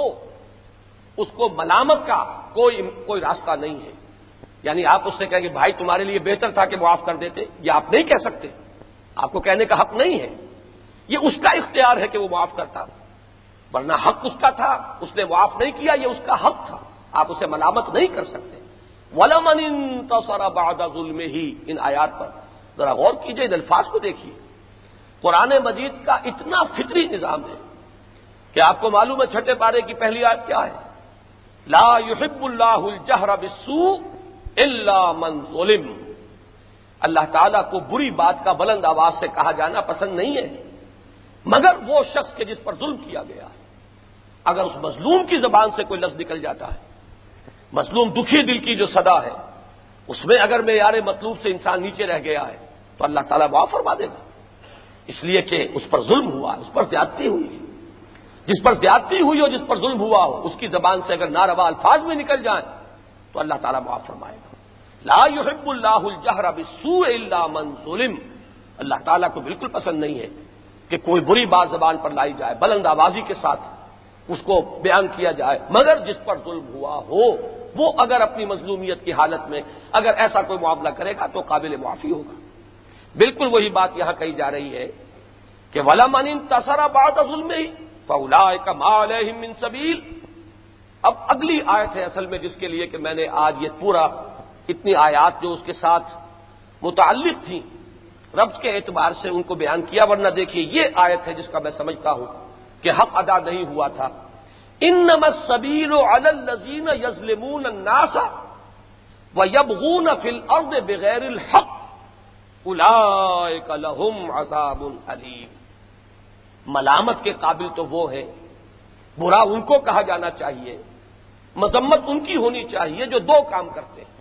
اس کو ملامت کا کوئی راستہ نہیں ہے. یعنی آپ اس سے کہیں گے بھائی تمہارے لیے بہتر تھا کہ معاف کر دیتے، یہ آپ نہیں کہہ سکتے، آپ کو کہنے کا حق نہیں ہے. یہ اس کا اختیار ہے کہ وہ معاف کرتا، ورنہ حق اس کا تھا، اس نے معاف نہیں کیا، یہ اس کا حق تھا، آپ اسے ملامت نہیں کر سکتے. وَلَمَنِ انتَصَرَ بَعْدَ ظُلْمِهِ. ان آیات پر ذرا غور کیجئے، ان الفاظ کو دیکھیے. قرآن مجید کا اتنا فطری نظام ہے کہ آپ کو معلوم ہے چھٹے پارے کی پہلی آیت کیا ہے؟ لا يحب اللہ الجہر بالسوء الا من ظلم. اللہ تعالیٰ کو بری بات کا بلند آواز سے کہا جانا پسند نہیں ہے مگر وہ شخص کے جس پر ظلم کیا گیا ہے. اگر اس مظلوم کی زبان سے کوئی لفظ نکل جاتا ہے، مظلوم دکھی دل کی جو صدا ہے اس میں اگر معیار مطلوب سے انسان نیچے رہ گیا ہے تو اللہ تعالیٰ معاف فرما دے گا، اس لیے کہ اس پر ظلم ہوا، اس پر زیادتی ہوئی. جس پر زیادتی ہوئی ہو، جس پر ظلم ہوا ہو، اس کی زبان سے اگر ناروا الفاظ میں نکل جائیں تو اللہ تعالیٰ معاف فرمائے گا. لا يحب اللہ الجہر بالسوء الا من ظلم. اللہ تعالیٰ کو بالکل پسند نہیں ہے کہ کوئی بری بات زبان پر لائی جائے، بلند آوازی کے ساتھ اس کو بیان کیا جائے، مگر جس پر ظلم ہوا ہو وہ اگر اپنی مظلومیت کی حالت میں اگر ایسا کوئی معاملہ کرے گا تو قابل معافی ہوگا. بالکل وہی بات یہاں کہی جا رہی ہے کہ وَلَمَنِ انتَصَرَ بَعْدَ ظُلْمِهِ فَأُولَٰئِكَ مَا عَلَيْهِم مِّن سَبِيلٍ. اب اگلی آیت ہے اصل میں جس کے لیے کہ میں نے آج یہ پورا اتنی آیات جو اس کے ساتھ متعلق تھیں ربط کے اعتبار سے ان کو بیان کیا. ورنہ دیکھیے یہ آیت ہے جس کا میں سمجھتا ہوں کہ حق ادا نہیں ہوا تھا. انما السبیل علی الذین یظلمون الناس ویبغون فی الارض بغیر الحق اولئک لهم عذاب علیم. ملامت کے قابل تو وہ ہے، برا ان کو کہا جانا چاہیے، مذمت ان کی ہونی چاہیے جو دو کام کرتے ہیں.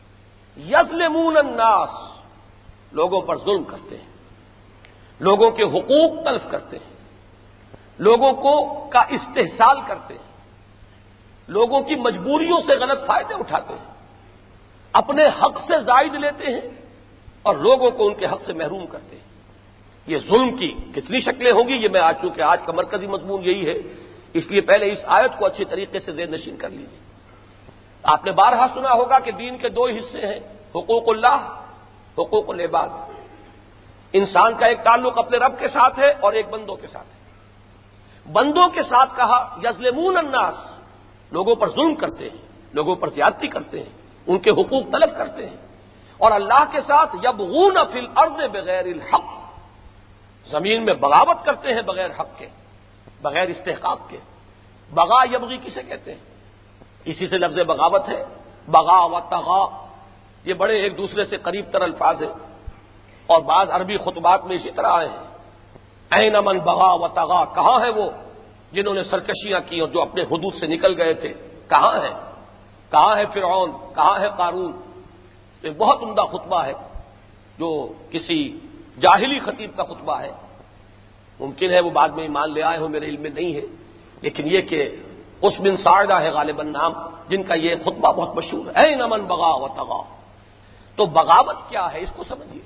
یظلمون الناس، لوگوں پر ظلم کرتے ہیں، لوگوں کے حقوق تلف کرتے ہیں، لوگوں کا استحصال کرتے ہیں، لوگوں کی مجبوریوں سے غلط فائدے اٹھاتے ہیں، اپنے حق سے زائد لیتے ہیں اور لوگوں کو ان کے حق سے محروم کرتے ہیں. یہ ظلم کی کتنی شکلیں ہوں گی یہ میں چونکہ آج کا مرکزی مضمون یہی ہے اس لیے پہلے اس آیت کو اچھی طریقے سے ذہن نشین کر لیجیے. آپ نے بارہا سنا ہوگا کہ دین کے دو حصے ہیں، حقوق اللہ، حقوق العباد. انسان کا ایک تعلق اپنے رب کے ساتھ ہے اور ایک بندوں کے ساتھ ہے. بندوں کے ساتھ کہا یظلمون الناس، لوگوں پر ظلم کرتے ہیں، لوگوں پر زیادتی کرتے ہیں، ان کے حقوق طلب کرتے ہیں. اور اللہ کے ساتھ یبغون فی الارض بغیر الحق، زمین میں بغاوت کرتے ہیں بغیر حق کے، بغیر استحقاق کے. بغا یبغی کسے کہتے ہیں؟ اسی سے لفظ بغاوت ہے. بغا و طغا یہ بڑے ایک دوسرے سے قریب تر الفاظ ہیں اور بعض عربی خطبات میں اسی طرح آئے ہیں. این من بغا و طغا، کہاں ہے وہ جنہوں نے سرکشیاں کی اور جو اپنے حدود سے نکل گئے تھے؟ کہاں ہے؟ کہاں ہے فرعون؟ کہاں ہے قارون؟ ایک بہت عمدہ خطبہ ہے جو کسی جاہلی خطیب کا خطبہ ہے، ممکن ہے وہ بعد میں ایمان لے آئے ہو، میرے علم میں نہیں ہے، لیکن یہ کہ اس بن ساعدہ ہے غالباً نام، جن کا یہ خطبہ بہت مشہور ہے، این من بغا و طغا۔ تو بغاوت کیا ہے اس کو سمجھیے،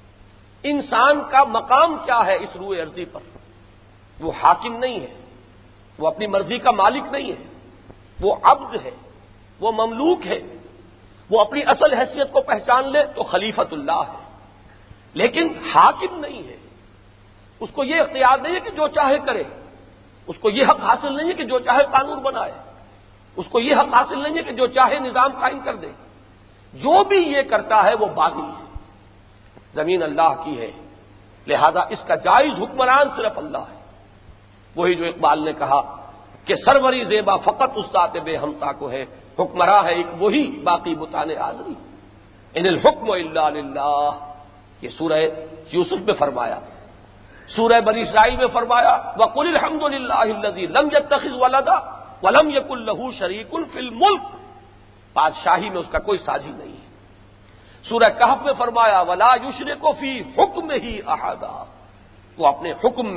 انسان کا مقام کیا ہے اس روئے ارضی پر؟ وہ حاکم نہیں ہے، وہ اپنی مرضی کا مالک نہیں ہے، وہ عبد ہے، وہ مملوک ہے۔ وہ اپنی اصل حیثیت کو پہچان لے تو خلیفۃ اللہ ہے، لیکن حاکم نہیں ہے۔ اس کو یہ اختیار نہیں ہے کہ جو چاہے کرے، اس کو یہ حق حاصل نہیں ہے کہ جو چاہے قانون بنائے، اس کو یہ حق حاصل نہیں ہے کہ جو چاہے نظام قائم کر دے۔ جو بھی یہ کرتا ہے وہ باغی ہے۔ زمین اللہ کی ہے، لہذا اس کا جائز حکمران صرف اللہ ہے۔ وہی جو اقبال نے کہا کہ سروری زیبا فقط اس ذات بے ہمتا کو ہے، حکمراں ہے ایک وہی باقی بتان آزری، ان الحکم الا للہ۔ یہ سورہ یوسف میں فرمایا، سورہ بنی اسرائیل میں فرمایا وقل الحمد للہ الذی لم یتخذ ولدا ولم یکن لہ شریک فی الملک، بادشاہی میں اس کا کوئی ساجی نہیں ہے۔ سورہ کہف میں فرمایا ولا یشرک فی حکمہ احدا، وہ اپنے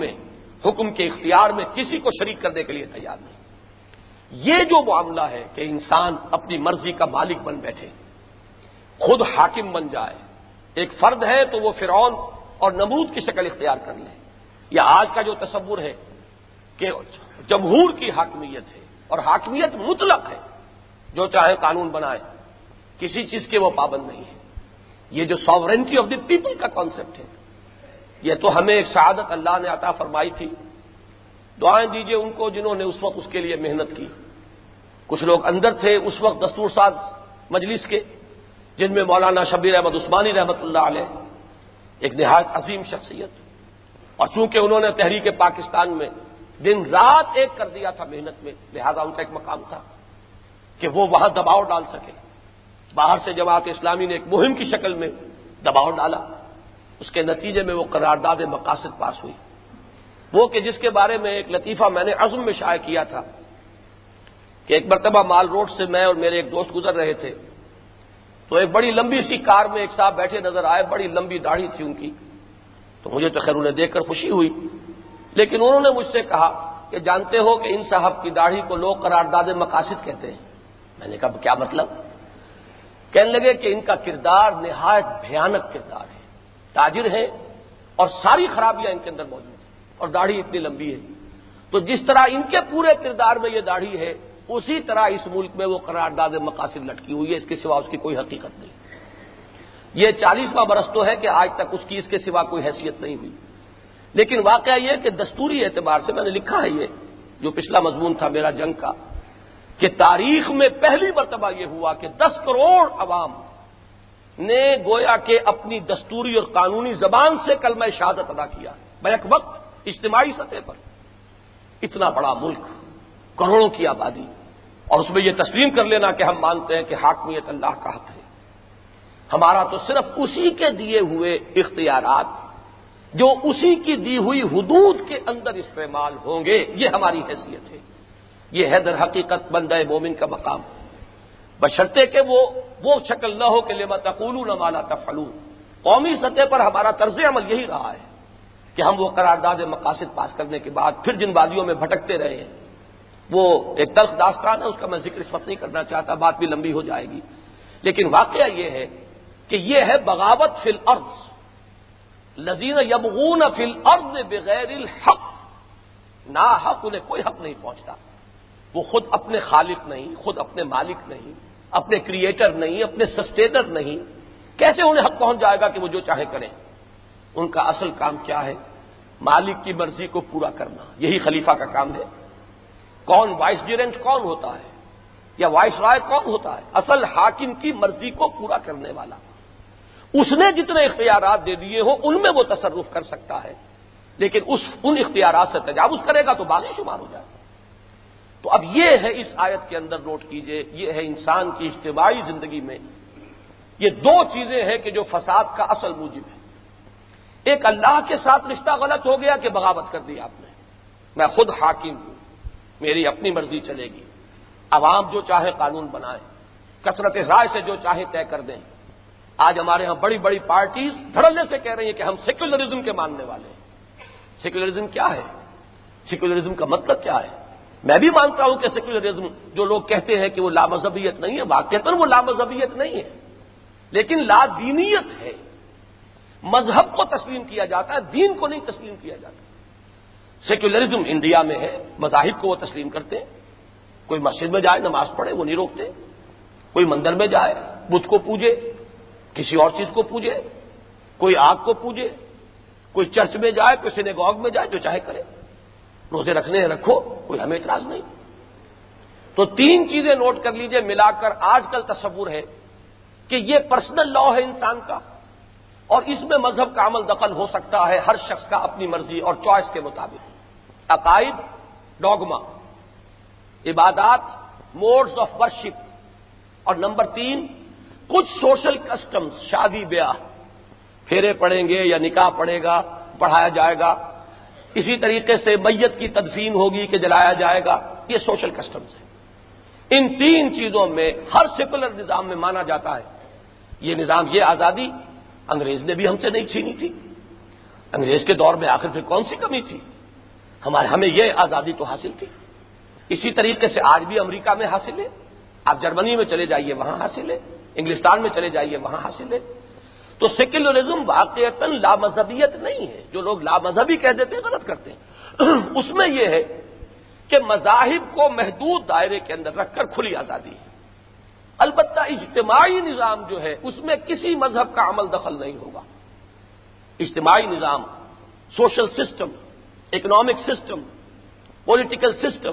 حکم کے اختیار میں کسی کو شریک کرنے کے لیے تیار نہیں۔ یہ جو معاملہ ہے کہ انسان اپنی مرضی کا مالک بن بیٹھے، خود حاکم بن جائے، ایک فرد ہے تو وہ فرعون اور نمرود کی شکل اختیار کر لے، یا آج کا جو تصور ہے کہ جمہور کی حاکمیت ہے اور حاکمیت مطلق ہے، جو چاہے قانون بنائے، کسی چیز کے وہ پابند نہیں ہے۔ یہ جو ساورنٹی آف دی پیپل کا کانسیپٹ ہے، یہ تو ہمیں ایک سعادت اللہ نے عطا فرمائی تھی۔ دعائیں دیجیے ان کو جنہوں نے اس وقت اس کے لیے محنت کی۔ کچھ لوگ اندر تھے اس وقت دستور ساز مجلس کے، جن میں مولانا شبیر احمد عثمانی رحمۃ اللہ علیہ، ایک نہایت عظیم شخصیت، اور چونکہ انہوں نے تحریک پاکستان میں دن رات ایک کر دیا تھا محنت میں، لہذا ان کا ایک مقام تھا کہ وہ وہاں دباؤ ڈال سکے۔ باہر سے جماعت اسلامی نے ایک مہم کی شکل میں دباؤ ڈالا، اس کے نتیجے میں وہ قرارداد مقاصد پاس ہوئی، وہ کہ جس کے بارے میں ایک لطیفہ میں نے عزم میں شائع کیا تھا کہ ایک مرتبہ مال روڈ سے میں اور میرے ایک دوست گزر رہے تھے، تو ایک بڑی لمبی سی کار میں ایک صاحب بیٹھے نظر آئے، بڑی لمبی داڑھی تھی ان کی، تو مجھے تو خیر انہیں دیکھ کر خوشی ہوئی، لیکن انہوں نے مجھ سے کہا کہ جانتے ہو کہ ان صاحب کی داڑھی کو لوگ قرارداد مقاصد کہتے ہیں۔ میں نے کہا کیا مطلب؟ کہنے لگے کہ ان کا کردار نہایت بھیانک کردار ہے، تاجر ہیں اور ساری خرابیاں ان کے اندر موجود ہیں، اور داڑھی اتنی لمبی ہے، تو جس طرح ان کے پورے کردار میں یہ داڑھی ہے، اسی طرح اس ملک میں وہ قرارداد مقاصد لٹکی ہوئی ہے، اس کے سوا اس کی کوئی حقیقت نہیں۔ یہ 40واں برس تو ہے کہ آج تک اس کی اس کے سوا کوئی حیثیت نہیں ہوئی، لیکن واقعہ یہ کہ دستوری اعتبار سے میں نے لکھا ہے، یہ جو پچھلا مضمون تھا میرا جنگ کا، کہ تاریخ میں پہلی مرتبہ یہ ہوا کہ 10 کروڑ عوام نے گویا کہ اپنی دستوری اور قانونی زبان سے کلمہ شہادت ادا کیا بیک وقت اجتماعی سطح پر۔ اتنا بڑا ملک، کروڑوں کی آبادی، اور اس میں یہ تسلیم کر لینا کہ ہم مانتے ہیں کہ حاکمیت اللہ کا حق ہے، ہمارا تو صرف اسی کے دیے ہوئے اختیارات جو اسی کی دی ہوئی حدود کے اندر استعمال ہوں گے، یہ ہماری حیثیت ہے۔ یہ ہے در حقیقت بندہ مومن کا مقام، بشرطے کہ وہ شکل نہ ہو کہ لما تقولون ما لا تفعلون۔ قومی سطح پر ہمارا طرز عمل یہی رہا ہے کہ ہم وہ قرارداد مقاصد پاس کرنے کے بعد پھر جن وادیوں میں بھٹکتے رہے ہیں، وہ ایک تلخ داستان ہے، اس کا میں ذکر اس وقت نہیں کرنا چاہتا، بات بھی لمبی ہو جائے گی، لیکن واقعہ یہ ہے کہ یہ ہے بغاوت فی الارض، الذین یبغون فی الارض بغیر الحق، نا حق انہیں کوئی حق نہیں پہنچتا، وہ خود اپنے خالق نہیں، خود اپنے مالک نہیں، اپنے کریٹر نہیں، اپنے سسٹینر نہیں، کیسے انہیں حق پہنچ جائے گا کہ وہ جو چاہے کریں؟ ان کا اصل کام کیا ہے؟ مالک کی مرضی کو پورا کرنا، یہی خلیفہ کا کام ہے۔ کون وائس جیرنٹ کون ہوتا ہے یا وائس رائے کون ہوتا ہے؟ اصل حاکم کی مرضی کو پورا کرنے والا، اس نے جتنے اختیارات دے دیے ہوں ان میں وہ تصرف کر سکتا ہے، لیکن ان اختیارات سے تجاوز کرے گا تو باغی شمار ہو جائے گا۔ تو اب یہ ہے اس آیت کے اندر نوٹ کیجئے، یہ ہے انسان کی اجتماعی زندگی میں یہ 2 چیزیں ہیں کہ جو فساد کا اصل موجب ہے۔ ایک اللہ کے ساتھ رشتہ غلط ہو گیا کہ بغاوت کر دی آپ نے، میں خود حاکم ہوں، میری اپنی مرضی چلے گی، عوام جو چاہے قانون بنائے، کثرت رائے سے جو چاہے طے کر دیں۔ آج ہمارے ہاں بڑی بڑی پارٹیز دھڑلے سے کہہ رہی ہیں کہ ہم سیکولرزم کے ماننے والے ہیں۔ سیکولرزم کیا ہے؟ سیکولرزم کا مطلب کیا ہے؟ میں بھی مانتا ہوں کہ سیکولرزم جو لوگ کہتے ہیں کہ وہ لامذہبیت نہیں ہے، واقعتاً وہ لامذہبیت نہیں ہے، لیکن لا دینیت ہے۔ مذہب کو تسلیم کیا جاتا ہے، دین کو نہیں تسلیم کیا جاتا۔ سیکولرزم انڈیا میں ہے، مذاہب کو وہ تسلیم کرتے ہیں، کوئی مسجد میں جائے نماز پڑھے وہ نہیں روکتے، کوئی مندر میں جائے بت کو پوجے، کسی اور چیز کو پوجے، کوئی آگ کو پوجے، کوئی چرچ میں جائے، کوئی سینیگوگ میں جائے، جو چاہے کرے، روزے رکھنے ہیں رکھو، کوئی ہمیں اعتراض نہیں۔ تو تین چیزیں نوٹ کر لیجئے ملا کر آج کل تصور ہے کہ یہ پرسنل لا ہے انسان کا، اور اس میں مذہب کا عمل دخل ہو سکتا ہے ہر شخص کا اپنی مرضی اور چوائس کے مطابق۔ عقائد، ڈوگما، عبادات، موڈز آف ورشپ، اور نمبر 3 کچھ سوشل کسٹمز، شادی بیاہ، پھیرے پڑیں گے یا نکاح پڑے گا، پڑھایا جائے گا، اسی طریقے سے میت کی تدفین ہوگی کہ جلایا جائے گا، یہ سوشل کسٹمز ہیں۔ ان 3 چیزوں میں ہر سیکولر نظام میں مانا جاتا ہے یہ نظام، یہ آزادی انگریز نے بھی ہم سے نہیں چھینی تھی۔ انگریز کے دور میں آخر پھر کون سی کمی تھی؟ ہمیں یہ آزادی تو حاصل تھی۔ اسی طریقے سے آج بھی امریکہ میں حاصل ہے، آپ جرمنی میں چلے جائیے وہاں حاصل ہے، انگلستان میں چلے جائیے وہاں حاصل ہے۔ تو سیکولرزم واقعتاً لامذہبیت نہیں ہے، جو لوگ لامذہبی کہہ دیتے ہیں غلط کرتے ہیں۔ اس میں یہ ہے کہ مذاہب کو محدود دائرے کے اندر رکھ کر کھلی آزادی ہے۔ البتہ اجتماعی نظام جو ہے اس میں کسی مذہب کا عمل دخل نہیں ہوگا۔ اجتماعی نظام، social system, economic system, political system,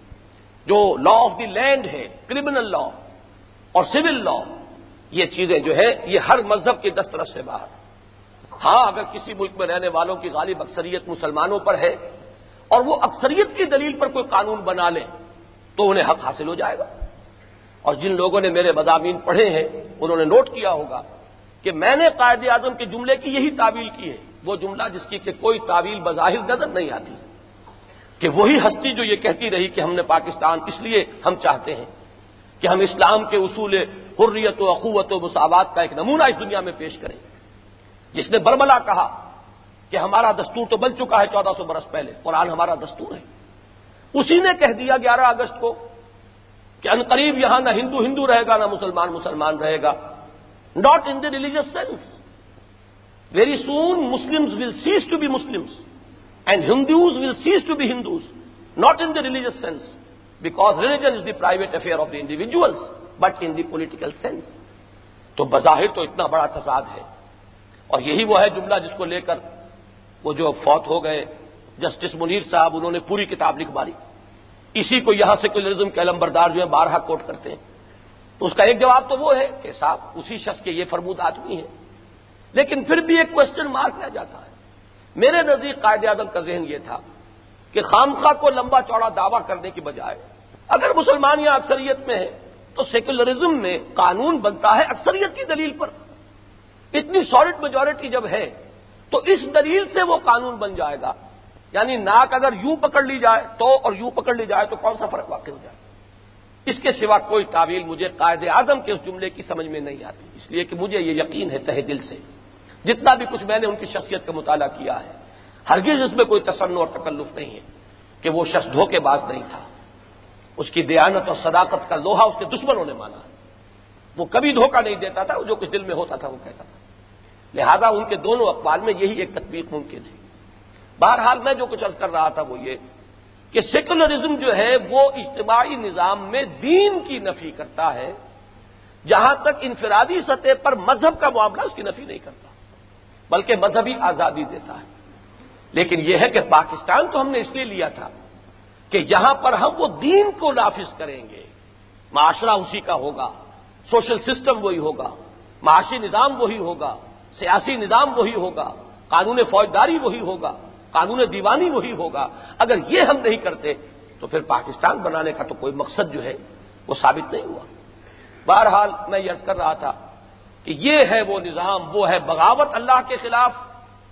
جو لا آف دی لینڈ ہے، کرمنل لا اور سول لا، یہ چیزیں جو ہے یہ ہر مذہب کے دسترس سے باہر۔ ہاں اگر کسی ملک میں رہنے والوں کی غالب اکثریت مسلمانوں پر ہے اور وہ اکثریت کی دلیل پر کوئی قانون بنا لیں تو انہیں حق حاصل ہو جائے گا۔ اور جن لوگوں نے میرے مضامین پڑھے ہیں انہوں نے نوٹ کیا ہوگا کہ میں نے قائد اعظم کے جملے کی یہی تعویل کی ہے، وہ جملہ جس کی کہ کوئی تعویل بظاہر نظر نہیں آتی، کہ وہی ہستی جو یہ کہتی رہی کہ ہم نے پاکستان اس لیے ہم چاہتے ہیں کہ ہم اسلام کے اصول حریت و اخوت و مساوات کا ایک نمونہ اس دنیا میں پیش کریں، جس نے برملا کہا کہ ہمارا دستور تو بن چکا ہے 1400 برس پہلے، قرآن ہمارا دستور ہے، اسی نے کہہ دیا 11 اگست کو کہ عنقریب یہاں نہ ہندو ہندو رہے گا نہ مسلمان مسلمان رہے گا، not in the religious sense. Very soon Muslims will cease to be Muslims and Hindus will cease to be Hindus, not in the religious sense, because religion is the private affair of the individuals, but in the political sense. تو بظاہر تو اتنا بڑا تصاد ہے، اور یہی وہ ہے جملہ جس کو لے کر وہ جو فوت ہو گئے جسٹس منیر صاحب، انہوں نے پوری کتاب لکھ ماری، اسی کو یہاں سیکولرزم کے علمبردار جو ہے بارہا کوٹ کرتے ہیں۔ تو اس کا ایک جواب تو وہ ہے کہ صاحب اسی شخص کے یہ فرمود آدمی ہے، لیکن پھر بھی ایک کوشچن مارک رہ جاتا ہے۔ میرے نزدیک قائد اعظم کا ذہن یہ تھا کہ خامخواہ کو لمبا چوڑا دعویٰ کرنے کی بجائے اگر مسلمان یا اکثریت میں ہے تو سیکولرزم میں قانون بنتا ہے اکثریت کی دلیل پر۔ اتنی سالڈ میجورٹی جب ہے تو اس دلیل سے وہ قانون بن جائے گا، یعنی ناک اگر یوں پکڑ لی جائے تو اور یوں پکڑ لی جائے تو کون سا فرق واقع ہو جائے؟ اس کے سوا کوئی تعویل مجھے قائد اعظم کے اس جملے کی سمجھ میں نہیں آتی، اس لیے کہ مجھے یہ یقین ہے تہ دل سے، جتنا بھی کچھ میں نے ان کی شخصیت کا مطالعہ کیا ہے، ہرگز اس میں کوئی تصنع اور تکلف نہیں ہے کہ وہ شخص دھوکے باز نہیں تھا۔ اس کی دیانت اور صداقت کا لوہا اس کے دشمنوں نے مانا، وہ کبھی دھوکہ نہیں دیتا تھا، جو کچھ دل میں ہوتا تھا وہ کہتا تھا، لہذا ان کے دونوں اقوال میں یہی ایک تطبیق ممکن ہے۔ بہرحال میں جو کچھ عرض کر رہا تھا وہ یہ کہ سیکولرزم جو ہے وہ اجتماعی نظام میں دین کی نفی کرتا ہے، جہاں تک انفرادی سطح پر مذہب کا معاملہ اس کی نفی نہیں کرتا، بلکہ مذہبی آزادی دیتا ہے۔ لیکن یہ ہے کہ پاکستان تو ہم نے اس لیے لیا تھا کہ یہاں پر ہم وہ دین کو نافذ کریں گے، معاشرہ اسی کا ہوگا، سوشل سسٹم وہی ہوگا، معاشی نظام وہی ہوگا، سیاسی نظام وہی ہوگا، قانون فوجداری وہی ہوگا، قانون دیوانی وہی ہوگا۔ اگر یہ ہم نہیں کرتے تو پھر پاکستان بنانے کا تو کوئی مقصد جو ہے وہ ثابت نہیں ہوا۔ بہرحال میں یہ عرض کر رہا تھا کہ یہ ہے وہ نظام، وہ ہے بغاوت اللہ کے خلاف،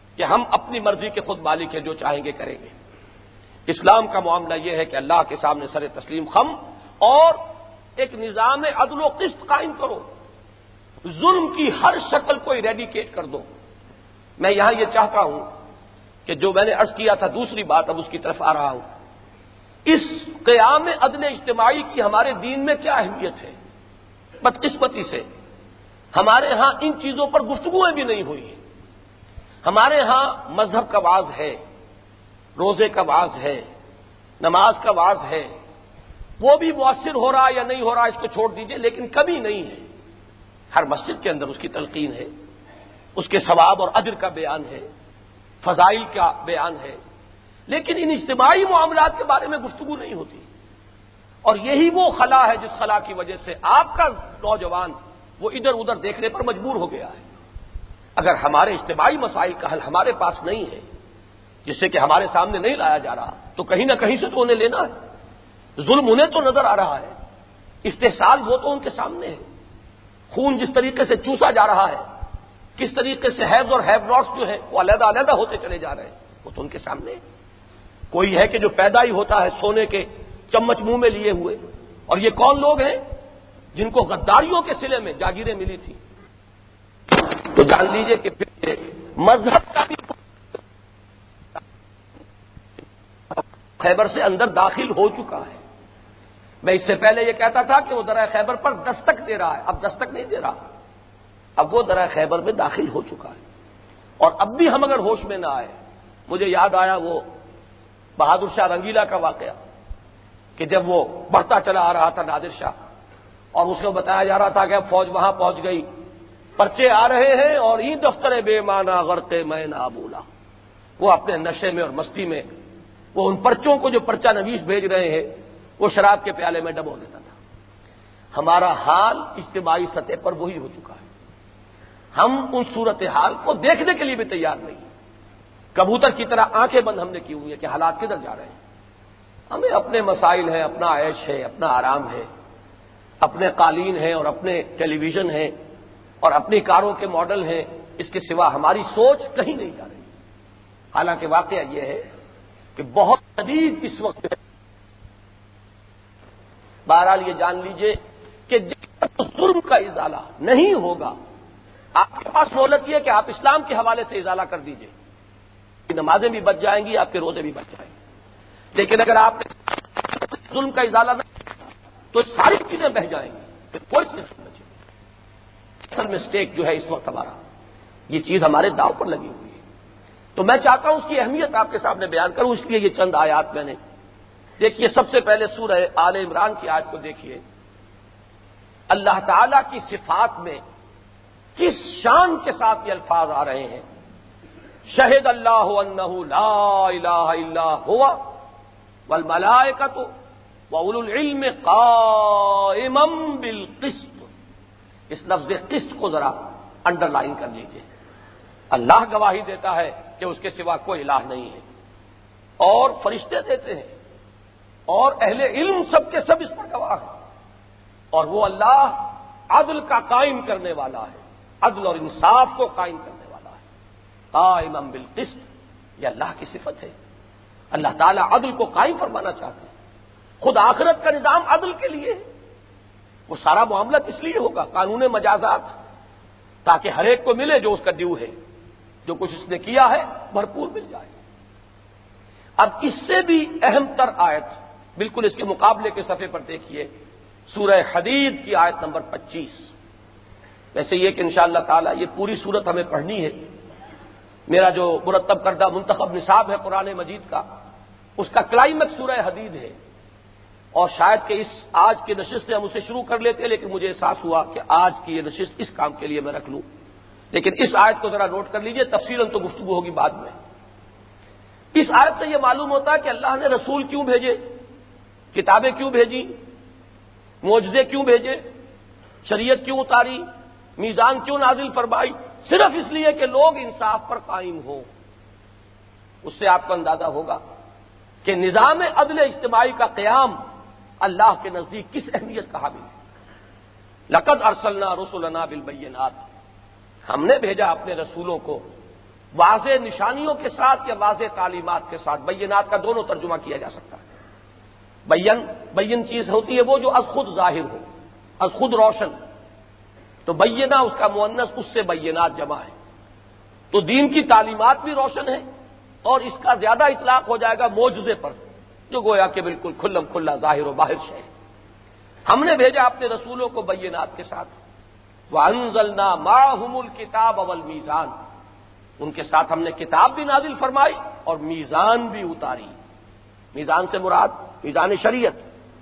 کہ ہم اپنی مرضی کے خود مالک ہیں، جو چاہیں گے کریں گے۔ اسلام کا معاملہ یہ ہے کہ اللہ کے سامنے سر تسلیم خم اور ایک نظام عدل و قسط قائم کرو، ظلم کی ہر شکل کو ایریڈیکیٹ کر دو۔ میں یہاں یہ چاہتا ہوں کہ جو میں نے عرض کیا تھا دوسری بات، اب اس کی طرف آ رہا ہوں۔ اس قیام عدل اجتماعی کی ہمارے دین میں کیا اہمیت ہے؟ بدقسمتی سے ہمارے ہاں ان چیزوں پر گفتگویں بھی نہیں ہوئی ہیں۔ ہمارے ہاں مذہب کا واعظ ہے، روزے کا واعظ ہے، نماز کا واعظ ہے، وہ بھی مؤثر ہو رہا یا نہیں ہو رہا اس کو چھوڑ دیجئے، لیکن کمی نہیں ہے۔ ہر مسجد کے اندر اس کی تلقین ہے، اس کے ثواب اور اجر کا بیان ہے، فضائل کا بیان ہے، لیکن ان اجتماعی معاملات کے بارے میں گفتگو نہیں ہوتی۔ اور یہی وہ خلا ہے جس خلا کی وجہ سے آپ کا نوجوان وہ ادھر ادھر دیکھنے پر مجبور ہو گیا ہے۔ اگر ہمارے اجتماعی مسائل کا حل ہمارے پاس نہیں ہے، جس سے کہ ہمارے سامنے نہیں لایا جا رہا، تو کہیں نہ کہیں سے تو انہیں لینا ہے۔ ظلم انہیں تو نظر آ رہا ہے، استحصال وہ تو ان کے سامنے ہے، خون جس طریقے سے چوسا جا رہا ہے، کس طریقے سے ہیوز اور ہیو ناٹس جو ہے وہ علیحدہ علیحدہ ہوتے چلے جا رہے ہیں، وہ تو ان کے سامنے ہے۔ کوئی ہے کہ جو پیدا ہی ہوتا ہے سونے کے چمچ منہ میں لیے ہوئے، اور یہ کون لوگ ہیں جن کو غداریوں کے صلے میں جاگیریں ملی تھی؟ تو جان لیجئے کہ پھر مذہب کا بھی خیبر سے اندر داخل ہو چکا ہے۔ میں اس سے پہلے یہ کہتا تھا کہ وہ درہ خیبر پر دستک دے رہا ہے، اب دستک نہیں دے رہا، اب وہ درہ خیبر میں داخل ہو چکا ہے۔ اور اب بھی ہم اگر ہوش میں نہ آئے، مجھے یاد آیا وہ بہادر شاہ رنگیلا کا واقعہ کہ جب وہ بڑھتا چلا آ رہا تھا نادر شاہ، اور اس کو بتایا جا رہا تھا کہ اب فوج وہاں پہنچ گئی، پرچے آ رہے ہیں اور این دفتر بے معنی غرق میں نہ بولا، وہ اپنے نشے میں اور مستی میں وہ ان پرچوں کو جو پرچہ نویس بھیج رہے ہیں وہ شراب کے پیالے میں ڈبو دیتا تھا۔ ہمارا حال اجتماعی سطح پر وہی ہو چکا ہے۔ ہم ان صورتحال کو دیکھنے کے لیے بھی تیار نہیں، کبوتر کی طرح آنکھیں بند ہم نے کی ہوئی ہیں کہ حالات کدھر جا رہے ہیں۔ ہمیں اپنے مسائل ہیں، اپنا عیش ہے، اپنا آرام ہے، اپنے قالین ہیں اور اپنے ٹیلی ویژن ہیں اور اپنی کاروں کے ماڈل ہیں، اس کے سوا ہماری سوچ کہیں نہیں جا رہی۔ حالانکہ واقعہ یہ ہے کہ بہت شدید اس وقت ہے۔ بہرحال یہ جان لیجئے کہ جب تک ظلم کا ازالہ نہیں ہوگا، آپ کے پاس سہولت یہ ہے کہ آپ اسلام کے حوالے سے ازالہ کر دیجئے، نمازیں بھی بچ جائیں گی، آپ کے روزے بھی بچ جائیں گے۔ لیکن اگر آپ نے ظلم کا ازالہ نہ تو ساری چیزیں بہ جائیں گی، پھر کوئی چیز نہیں بچے گی۔ اصل مسٹیک جو ہے اس وقت ہمارا، یہ چیز ہمارے داؤ پر لگی ہوئی ہے۔ تو میں چاہتا ہوں اس کی اہمیت آپ کے سامنے بیان کروں، اس لیے یہ چند آیات میں نے دیکھیے۔ سب سے پہلے سورہ آل عمران کی آیت کو دیکھیے، اللہ تعالی کی صفات میں کس شان کے ساتھ یہ الفاظ آ رہے ہیں۔ شہد اللہ انہ لا الہ الا ہوا والملائکۃ واولو العلم قائما بالقسط۔ اس لفظ قسط کو ذرا انڈر لائن کر لیجیے۔ اللہ گواہی دیتا ہے کہ اس کے سوا کوئی الہ نہیں ہے، اور فرشتے دیتے ہیں، اور اہل علم سب کے سب اس پر گواہ ہیں، اور وہ اللہ عدل کا قائم کرنے والا ہے، عدل اور انصاف کو قائم کرنے والا ہے۔ قائما بالقسط، یہ اللہ کی صفت ہے۔ اللہ تعالیٰ عدل کو قائم فرمانا چاہتے ہیں۔ خود آخرت کا نظام عدل کے لیے ہے، وہ سارا معاملہ کس لیے ہوگا؟ قانون مجازات، تاکہ ہر ایک کو ملے جو اس کا ڈیو ہے، جو کچھ اس نے کیا ہے بھرپور مل جائے۔ اب اس سے بھی اہم تر آیت بالکل اس کے مقابلے کے صفحے پر دیکھیے، سورہ حدید کی آیت نمبر 25۔ ویسے یہ کہ انشاءاللہ تعالی یہ پوری سورت ہمیں پڑھنی ہے۔ میرا جو مرتب کردہ منتخب نصاب ہے قرآن مجید کا، اس کا کلائمیکس سورہ حدید ہے، اور شاید کہ اس آج کی نشست سے ہم اسے شروع کر لیتے، لیکن مجھے احساس ہوا کہ آج کی یہ نشست اس کام کے لیے میں رکھ لوں۔ لیکن اس آیت کو ذرا نوٹ کر لیجئے، تفصیلاً تو گفتگو ہوگی بعد میں۔ اس آیت سے یہ معلوم ہوتا ہے کہ اللہ نے رسول کیوں بھیجے، کتابیں کیوں بھیجی، معجزے کیوں بھیجے، شریعت کیوں اتاری، میزان کیوں نازل فرمائی، صرف اس لیے کہ لوگ انصاف پر قائم ہوں۔ اس سے آپ کو اندازہ ہوگا کہ نظام عدل اجتماعی کا قیام اللہ کے نزدیک کس اہمیت کا حامل ہے۔ لقد ارسلنا رسلنا بالبینات، ہم نے بھیجا اپنے رسولوں کو واضح نشانیوں کے ساتھ یا واضح تعلیمات کے ساتھ. بینات کا دونوں ترجمہ کیا جا سکتا ہے. بین چیز ہوتی ہے وہ جو از خود ظاہر ہو، از خود روشن. تو بینہ اس کا مؤنث، اس سے بینات جمع ہے. تو دین کی تعلیمات بھی روشن ہے، اور اس کا زیادہ اطلاق ہو جائے گا معجزے پر، جو گویا کہ بالکل کھلم کھلا ظاہر و باہر ہے. ہم نے بھیجا اپنے رسولوں کو بینات کے ساتھ. وَأَنزَلْنَا مَعَهُمُ الْكِتَابَ وَالْمِيزَانَ، ان کے ساتھ ہم نے کتاب بھی نازل فرمائی اور میزان بھی اتاری. میزان سے مراد میزان شریعت.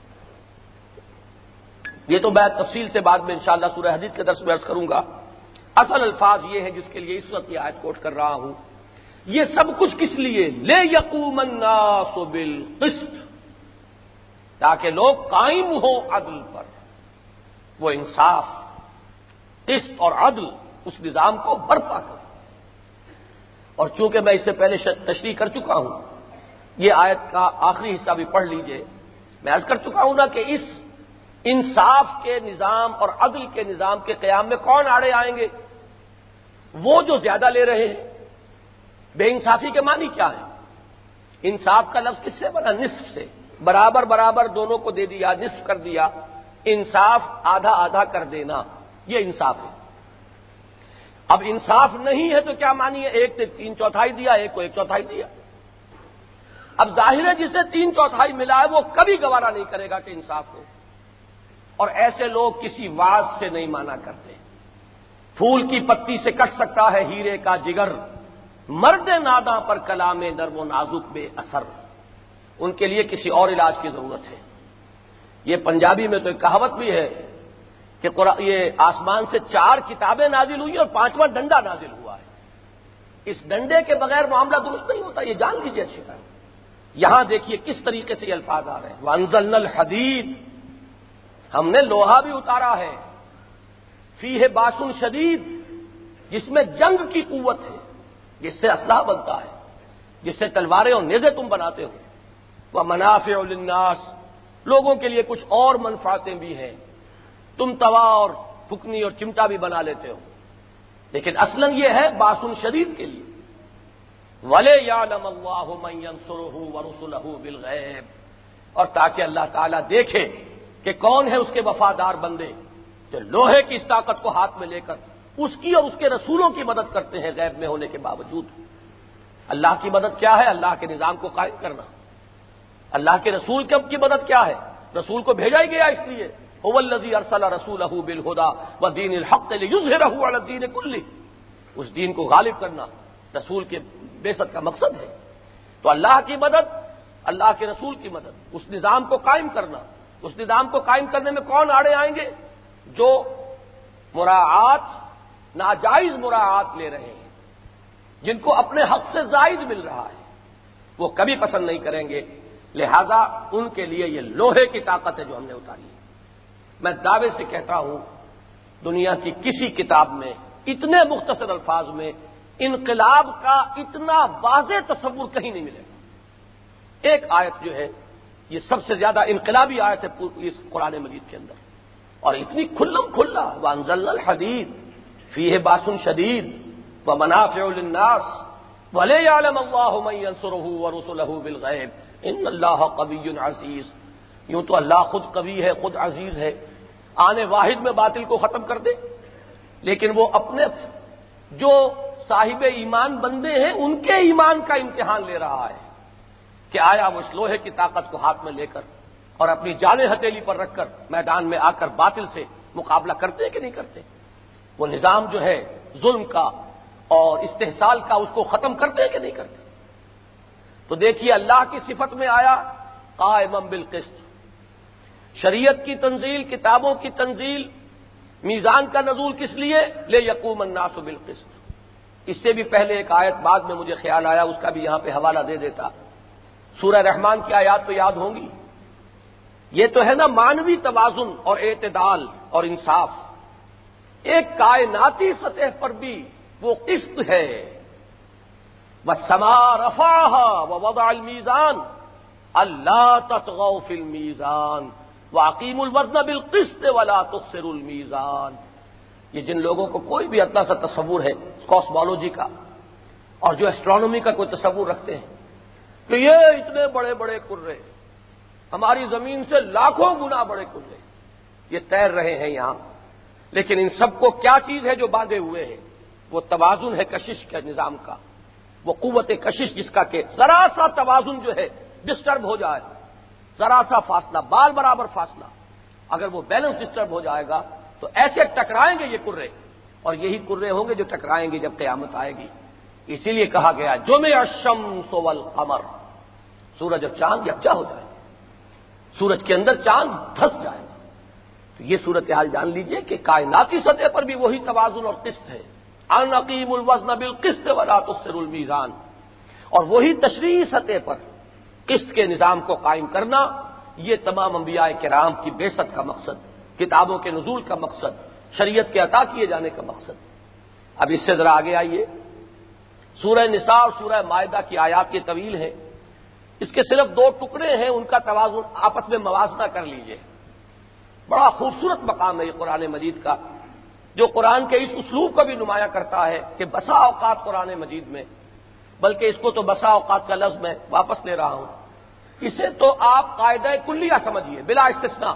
یہ تو میں تفصیل سے بعد میں انشاءاللہ سورہ حدید کے درس میں عرض کروں گا. اصل الفاظ یہ ہیں جس کے لیے اس وقت یہ آیت کوٹ کر رہا ہوں. یہ سب کچھ کس لیے؟ لِيَقُومَ النَّاسُ بِالْقِسْطِ، تاکہ لوگ قائم ہوں عدل پر. وہ انصاف، قسط اور عدل، اس نظام کو برپا کریں. اور چونکہ میں اس سے پہلے تشریح کر چکا ہوں، یہ آیت کا آخری حصہ بھی پڑھ لیجئے. میں عرض کر چکا ہوں نا کہ اس انصاف کے نظام اور عدل کے نظام کے قیام میں کون آڑے آئیں گے؟ وہ جو زیادہ لے رہے ہیں. بے انصافی کے معنی کیا ہے؟ انصاف کا لفظ کس سے بنا؟ نصف سے. برابر برابر دونوں کو دے دیا، نصف کر دیا. انصاف آدھا آدھا کر دینا، یہ انصاف ہے. اب انصاف نہیں ہے تو کیا معنی ہے؟ ایک نے 3/4 دیا، ایک کو 1/4 دیا. اب ظاہر ہے جسے 3/4 ملا ہے وہ کبھی گوارا نہیں کرے گا کہ انصاف ہو. اور ایسے لوگ کسی واز سے نہیں مانا کرتے. پھول کی پتی سے کٹ سکتا ہے ہیرے کا جگر، مرد ناداں پر کلام نرم و نازک بے اثر. ان کے لیے کسی اور علاج کی ضرورت ہے. یہ پنجابی میں تو ایک کہاوت بھی ہے کہ یہ آسمان سے 4 کتابیں نازل ہوئی اور 5واں ڈنڈا نازل ہوا ہے. اس ڈنڈے کے بغیر معاملہ درست نہیں ہوتا، یہ جان لیجیے اچھی طرح. یہاں دیکھیے کس طریقے سے یہ الفاظ آ رہے ہیں. وَأَنزَلْنَا الْحَدِيدَ، ہم نے لوہا بھی اتارا ہے. فیہ باس شدید، جس میں جنگ کی قوت ہے، جس سے اسلحہ بنتا ہے، جس سے تلواریں اور نیزے تم بناتے ہو. وَمَنَافِعُ لِلنَّاسِ، لوگوں کے لیے کچھ اور منفعتیں بھی ہیں. تم توا اور پھکنی اور چمٹا بھی بنا لیتے ہو، لیکن اصلاً یہ ہے باس شدید کے لیے. وَلِيَعْلَمَ اللَّهُ مَن يَنصُرُهُ وَرُسُلَهُ بِالْغَيْبِ، اور تاکہ اللہ تعالیٰ دیکھے کہ کون ہے اس کے وفادار بندے جو لوہے کی اس طاقت کو ہاتھ میں لے کر اس کی اور اس کے رسولوں کی مدد کرتے ہیں غیب میں ہونے کے باوجود. اللہ کی مدد کیا ہے؟ اللہ کے نظام کو قائم کرنا. اللہ کے رسول کی مدد کیا ہے؟ رسول کو بھیجا ہی گیا اس لیے هو الذی ارسل رسولہ بالہدی ودین الحق لیظہرہ علی الدین کلہ. اس دین کو غالب کرنا رسول کے بعثت کا مقصد ہے. تو اللہ کی مدد، اللہ کے رسول کی مدد، اس نظام کو قائم کرنا. اس نظام کو قائم کرنے میں کون آڑے آئیں گے؟ جو مراعات، ناجائز مراعات لے رہے ہیں، جن کو اپنے حق سے زائد مل رہا ہے، وہ کبھی پسند نہیں کریں گے. لہذا ان کے لیے یہ لوہے کی طاقت ہے جو ہم نے اتاری ہے. میں دعوے سے کہتا ہوں دنیا کی کسی کتاب میں اتنے مختصر الفاظ میں انقلاب کا اتنا واضح تصور کہیں نہیں ملے گا. ایک آیت جو ہے یہ سب سے زیادہ انقلابی آیت ہے اس قرآن مجید کے اندر، اور اتنی کھلم کھلا. وَأَنزَلْنَا الْحَدِيدَ فِيهِ بَأْسٌ شَدِيدٌ وَمَنَافِعُ لِلنَّاسِ وَلِيَعْلَمَ اللَّهُ مَن يَنصُرُهُ وَرُسُلَهُ بِالْغَيْبِ إِنَّ اللَّهَ قَوِيٌّ عَزِيزٌ. یوں تو اللہ خود قوی ہے، خود عزیز ہے، آنے واحد میں باطل کو ختم کر دے. لیکن وہ اپنے جو صاحب ایمان بندے ہیں ان کے ایمان کا امتحان لے رہا ہے کہ آیا وہ اس لوہے کی طاقت کو ہاتھ میں لے کر اور اپنی جانیں ہتھیلی پر رکھ کر میدان میں آ کر باطل سے مقابلہ کرتے کہ نہیں کرتے. وہ نظام جو ہے ظلم کا اور استحصال کا، اس کو ختم کرتے کہ نہیں کرتے. تو دیکھیے اللہ کی صفت میں آیا قائما بالقسط. شریعت کی تنزیل، کتابوں کی تنزیل، میزان کا نزول کس لیے؟ لیقوم الناس بالقسط. اس سے بھی پہلے ایک آیت بعد میں مجھے خیال آیا، اس کا بھی یہاں پہ حوالہ دے دیتا. سورہ رحمان کی آیات تو یاد ہوں گی. یہ تو ہے نا مانوی توازن اور اعتدال اور انصاف. ایک کائناتی سطح پر بھی وہ قسط ہے. وَالسَّمَاءَ رَفَعَهَا وَوَضَعَ الْمِيزَانَ أَلَّا تَطْغَوْا فِي الْمِيزَانِ وَأَقِيمُوا الْوَزْنَ بِالْقِسْطِ وَلَا تُخْسِرُوا الْمِيزَانَ. یہ جن لوگوں کو کوئی بھی ادنا سا تصور ہے کاسمولوجی کا، اور جو ایسٹرونومی کا کوئی تصور رکھتے ہیں کہ یہ اتنے بڑے بڑے کرے، ہماری زمین سے لاکھوں گنا بڑے کرے، یہ تیر رہے ہیں یہاں، لیکن ان سب کو کیا چیز ہے جو باندھے ہوئے ہیں؟ وہ توازن ہے کشش کے نظام کا، وہ قوت کشش جس کا کہ ذرا سا توازن جو ہے ڈسٹرب ہو جائے، ذرا سا فاصلہ، بال برابر فاصلہ، اگر وہ بیلنس ڈسٹرب ہو جائے گا تو ایسے ٹکرائیں گے یہ کرے، اور یہی کرے ہوں گے جو ٹکرائیں گے جب قیامت آئے گی۔ اسی لیے کہا گیا جمع الشمس والقمر، سورج اور چاند یکجا ہو جائے، سورج کے اندر چاند دھس جائے، تو یہ صورتحال جان لیجئے کہ کائناتی سطح پر بھی وہی توازن اور قسط ہے، ان اقیموا الوزن بالقسط ولا تخسروا المیزان، اور وہی تشریعی سطح پر قسط کے نظام کو قائم کرنا، یہ تمام انبیاء کرام کی بعثت کا مقصد، کتابوں کے نزول کا مقصد، شریعت کے عطا کیے جانے کا مقصد۔ اب اس سے ذرا آگے آئیے، سورہ نساء اور سورہ مائدہ کی آیات یہ طویل ہیں، اس کے صرف 2 ٹکڑے ہیں، ان کا توازن آپس میں موازنہ کر لیجئے۔ بڑا خوبصورت مقام ہے یہ قرآن مجید کا، جو قرآن کے اس اسلوب کو بھی نمایاں کرتا ہے کہ بسا اوقات قرآن مجید میں، بلکہ اس کو تو بسا اوقات کا لفظ میں واپس لے رہا ہوں، اسے تو آپ قاعدہ کلیہ سمجھیے بلا استثناء،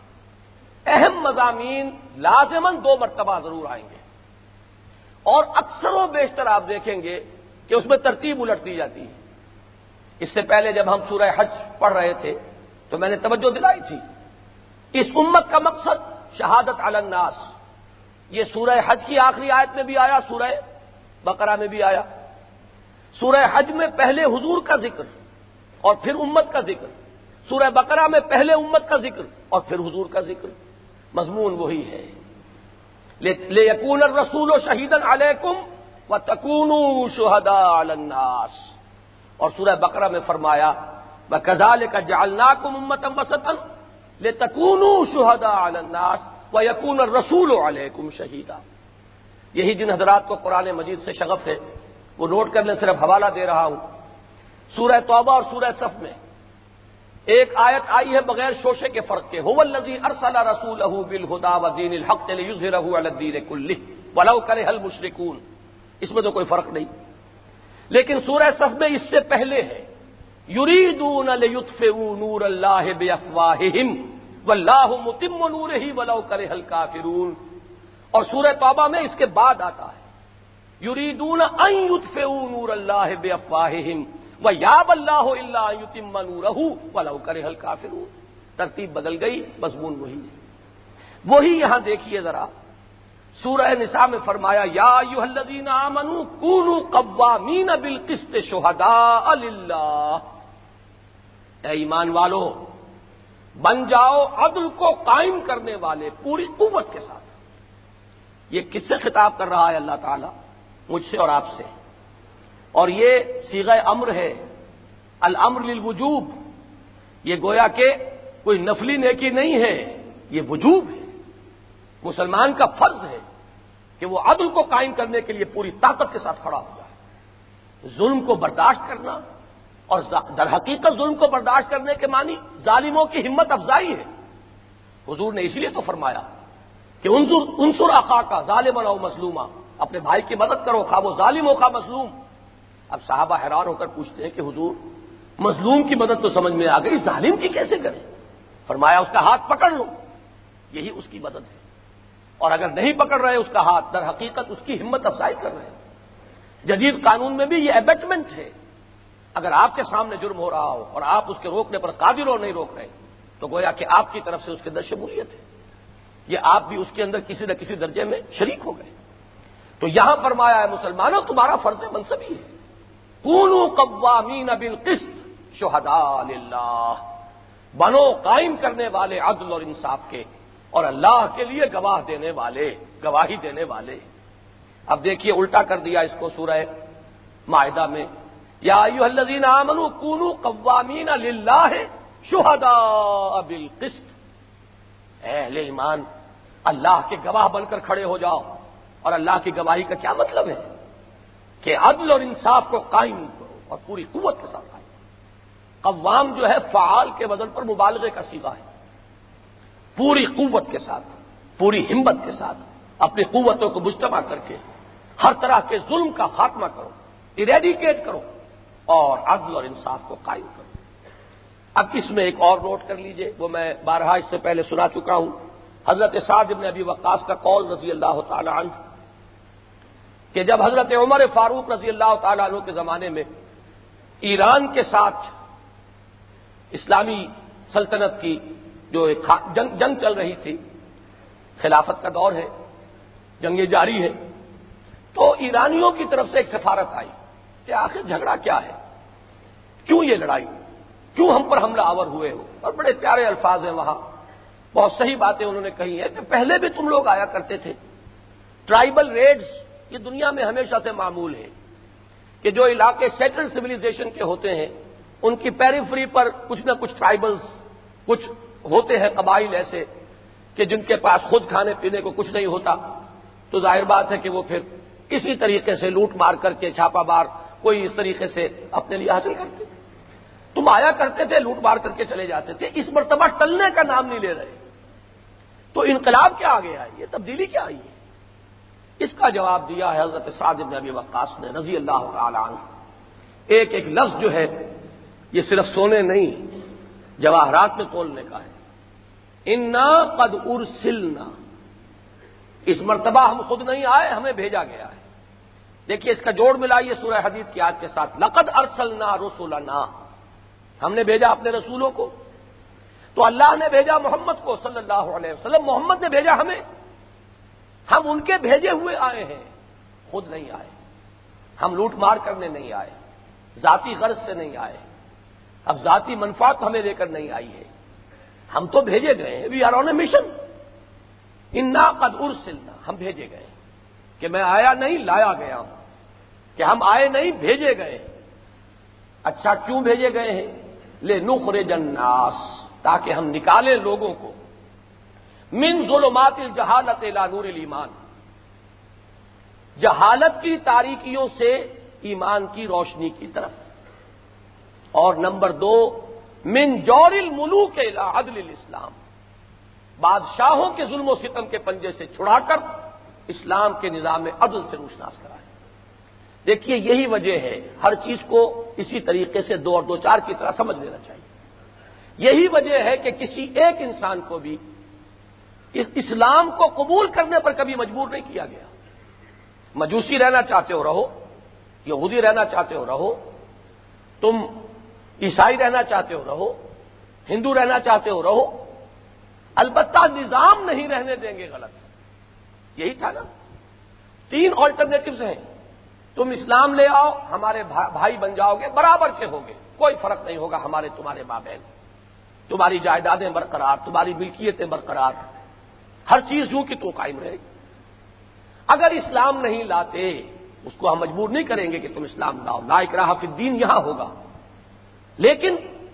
اہم مضامین لازماً 2 مرتبہ ضرور آئیں گے، اور اکثر و بیشتر آپ دیکھیں گے کہ اس میں ترتیب الٹ دی جاتی ہے۔ اس سے پہلے جب ہم سورہ حج پڑھ رہے تھے تو میں نے توجہ دلائی تھی، اس امت کا مقصد شہادت علی الناس، یہ سورہ حج کی آخری آیت میں بھی آیا، سورہ بقرہ میں بھی آیا۔ سورہ حج میں پہلے حضور کا ذکر اور پھر امت کا ذکر، سورہ بقرہ میں پہلے امت کا ذکر اور پھر حضور کا ذکر، مضمون وہی ہے، لِيَكُونَ الرَّسُولُ شَهِيدًا عَلَيْكُمْ وَتَكُونُوا شُهَدَاءَ عَلَى النَّاسِ، اور سورہ بقرہ میں فرمایا وَكَذَلِكَ جَعَلْنَاكُمْ أُمَّةً وَسَطًا لِتَكُونُوا شُهَدَاءَ عَلَى النَّاسِ وَيَكُونَ الرَّسُولُ عَلَيْكُمْ شَهِيدًا۔ یہی جن حضرات کو قرآن مجید سے شغف ہے وہ نوٹ کر لیں، صرف حوالہ دے رہا ہوں، سورہ توبہ اور سورہ صف میں ایک آیت آئی ہے بغیر شوشے کے فرق کے، هو الذی ارسل رسولہ بالہدی ودین الحق لیظہرہ علی الدین کلہ ولو کرہ المشرکون، اس میں تو کوئی فرق نہیں، لیکن سورہ صف میں اس سے پہلے ہے یریدون لیطفئوا نور اللہ بافواہہم واللہ متم نورہ ولو کرہ الکافرون، اور سورہ توبہ میں اس کے بعد آتا ہے یریدون ان یطفئوا نور اللہ بافواہہم وَيَابَ اللَّهُ إِلَّا أَن يُتِمَّ نُورَهُ وَلَوْ كَرِهَ الْكَافِرُونَ، ترتیب بدل گئی، مضمون وہی ہے۔ وہی یہاں دیکھیے ذرا، سورہ نساء میں فرمایا یا ایھا الذین آمنوا کونوا قوامین بالقسط شہداء للہ، اے ایمان والو بن جاؤ عدل کو قائم کرنے والے پوری قوت کے ساتھ۔ یہ کس سے خطاب کر رہا ہے اللہ تعالی؟ مجھ سے اور آپ سے، اور یہ صیغہ امر ہے، الامر للوجوب، یہ گویا کہ کوئی نفلی نیکی نہیں ہے، یہ وجوب ہے، مسلمان کا فرض ہے کہ وہ عدل کو قائم کرنے کے لیے پوری طاقت کے ساتھ کھڑا ہو جائے۔ ظلم کو برداشت کرنا، اور در حقیقت ظلم کو برداشت کرنے کے معنی ظالموں کی ہمت افزائی ہے۔ حضور نے اس لیے تو فرمایا کہ انصر اخاک ظالما او مظلوما، اپنے بھائی کی مدد کرو خواہ وہ ظالم ہو خواہ مظلوم۔ اب صحابہ حیران ہو کر پوچھتے ہیں کہ حضور مظلوم کی مدد تو سمجھ میں آ گئی، ظالم کی کیسے کریں؟ فرمایا اس کا ہاتھ پکڑ لو، یہی اس کی مدد ہے، اور اگر نہیں پکڑ رہے اس کا ہاتھ، در حقیقت اس کی ہمت افزائی کر رہے ہیں۔ جدید قانون میں بھی یہ ایبیٹمنٹ ہے، اگر آپ کے سامنے جرم ہو رہا ہو اور آپ اس کے روکنے پر قادر ہو نہیں روک رہے تو گویا کہ آپ کی طرف سے اس کے اندر شمولیت ہے، یہ آپ بھی اس کے اندر کسی نہ کسی درجے میں شریک ہو گئے۔ تو یہاں فرمایا ہے مسلمانوں تمہارا فرض منصبی ہے، کونوا قوامین بالقسط شہداء للہ، بنو قائم کرنے والے عدل اور انصاف کے، اور اللہ کے لیے گواہ دینے والے، گواہی دینے والے۔ اب دیکھیے الٹا کر دیا اس کو سورہ مائدہ میں، یا ایھا الذین آمنوا کونوا قوامین للہ شہداء بالقسط، اے اہل ایمان اللہ کے گواہ بن کر کھڑے ہو جاؤ۔ اور اللہ کی گواہی کا کیا مطلب ہے؟ کہ عدل اور انصاف کو قائم کرو اور پوری قوت کے ساتھ قائم کرو۔ قوام جو ہے فعال کے وزن پر مبالغے کا صیغہ ہے، پوری قوت کے ساتھ، پوری ہمت کے ساتھ اپنی قوتوں کو مجتمع کر کے ہر طرح کے ظلم کا خاتمہ کرو، اریڈیکیٹ کرو اور عدل اور انصاف کو قائم کرو۔ اب اس میں ایک اور نوٹ کر لیجئے، وہ میں بارہا اس سے پہلے سنا چکا ہوں، حضرت سعد بن ابی وقاص کا قول رضی اللہ تعالی عنہ کہ جب حضرت عمر فاروق رضی اللہ تعالی عنہ کے زمانے میں ایران کے ساتھ اسلامی سلطنت کی جو ایک جنگ چل رہی تھی، خلافت کا دور ہے، جنگیں جاری ہے، تو ایرانیوں کی طرف سے ایک سفارت آئی کہ آخر جھگڑا کیا ہے، کیوں یہ لڑائی، کیوں ہم پر حملہ آور ہوئے ہو؟ اور بڑے پیارے الفاظ ہیں وہاں، بہت صحیح باتیں انہوں نے کہی ہیں کہ پہلے بھی تم لوگ آیا کرتے تھے، ٹرائبل ریڈز یہ دنیا میں ہمیشہ سے معمول ہے کہ جو علاقے سیٹلڈ سویلائزیشن کے ہوتے ہیں ان کی پیریفری پر کچھ نہ کچھ ٹرائبلز کچھ ہوتے ہیں، قبائل ایسے کہ جن کے پاس خود کھانے پینے کو کچھ نہیں ہوتا، تو ظاہر بات ہے کہ وہ پھر اسی طریقے سے لوٹ مار کر کے چھاپا مار کوئی اس طریقے سے اپنے لیے حاصل کرتے۔ تم آیا کرتے تھے، لوٹ مار کر کے چلے جاتے تھے، اس مرتبہ ٹلنے کا نام نہیں لے رہے، تو انقلاب کیا آ گیا ہے، یہ تبدیلی کیا آئی ہے؟ اس کا جواب دیا ہے حضرت سعد بن ابی وقاص نے رضی اللہ تعالی عنہ۔ ایک ایک لفظ جو ہے یہ صرف سونے نہیں، جواہرات میں تولنے کا ہے۔ انا قد ارسلنا، اس مرتبہ ہم خود نہیں آئے، ہمیں بھیجا گیا ہے۔ دیکھیے اس کا جوڑ ملائیے سورہ حدید کی آیت کے ساتھ، لقد ارسلنا رسلنا، ہم نے بھیجا اپنے رسولوں کو، تو اللہ نے بھیجا محمد کو صلی اللہ علیہ وسلم، محمد نے بھیجا ہمیں، ہم ان کے بھیجے ہوئے آئے ہیں، خود نہیں آئے، ہم لوٹ مار کرنے نہیں آئے، ذاتی غرض سے نہیں آئے، اب ذاتی منفعت ہمیں لے کر نہیں آئی ہے، ہم تو بھیجے گئے ہیں، we are on a mission, انا قد ارسلنا، ہم بھیجے گئے، کہ میں آیا نہیں لایا گیا ہوں، کہ ہم آئے نہیں بھیجے گئے۔ اچھا کیوں بھیجے گئے ہیں؟ لنخرج الناس، تاکہ ہم نکالیں لوگوں کو من ظلمات الجہالت الی نور الایمان، جہالت کی تاریکیوں سے ایمان کی روشنی کی طرف، اور نمبر 2 من جور الملوک الی عدل الاسلام، بادشاہوں کے ظلم و ستم کے پنجے سے چھڑا کر اسلام کے نظام عدل سے روشناس کرائے۔ دیکھیے یہی وجہ ہے، ہر چیز کو اسی طریقے سے 2 اور 2 4 کی طرح سمجھ لینا چاہیے۔ یہی وجہ ہے کہ کسی ایک انسان کو بھی اس اسلام کو قبول کرنے پر کبھی مجبور نہیں کیا گیا۔ مجوسی رہنا چاہتے ہو رہو، یہودی رہنا چاہتے ہو رہو، تم عیسائی رہنا چاہتے ہو رہو، ہندو رہنا چاہتے ہو رہو، البتہ نظام نہیں رہنے دیں گے غلط، یہی تھا نا۔ 3 آلٹرنیٹوز ہیں، تم اسلام لے آؤ، ہمارے بھائی بن جاؤ گے، برابر کے ہوگے، کوئی فرق نہیں ہوگا ہمارے تمہارے مابین، تمہاری جائیدادیں برقرار، تمہاری ملکیتیں برقرار، ہر چیز یوں کہ تو قائم رہے گی۔ اگر اسلام نہیں لاتے اس کو ہم مجبور نہیں کریں گے کہ تم اسلام لاؤ، لا اکراہ فی الدین یہاں ہوگا، لیکن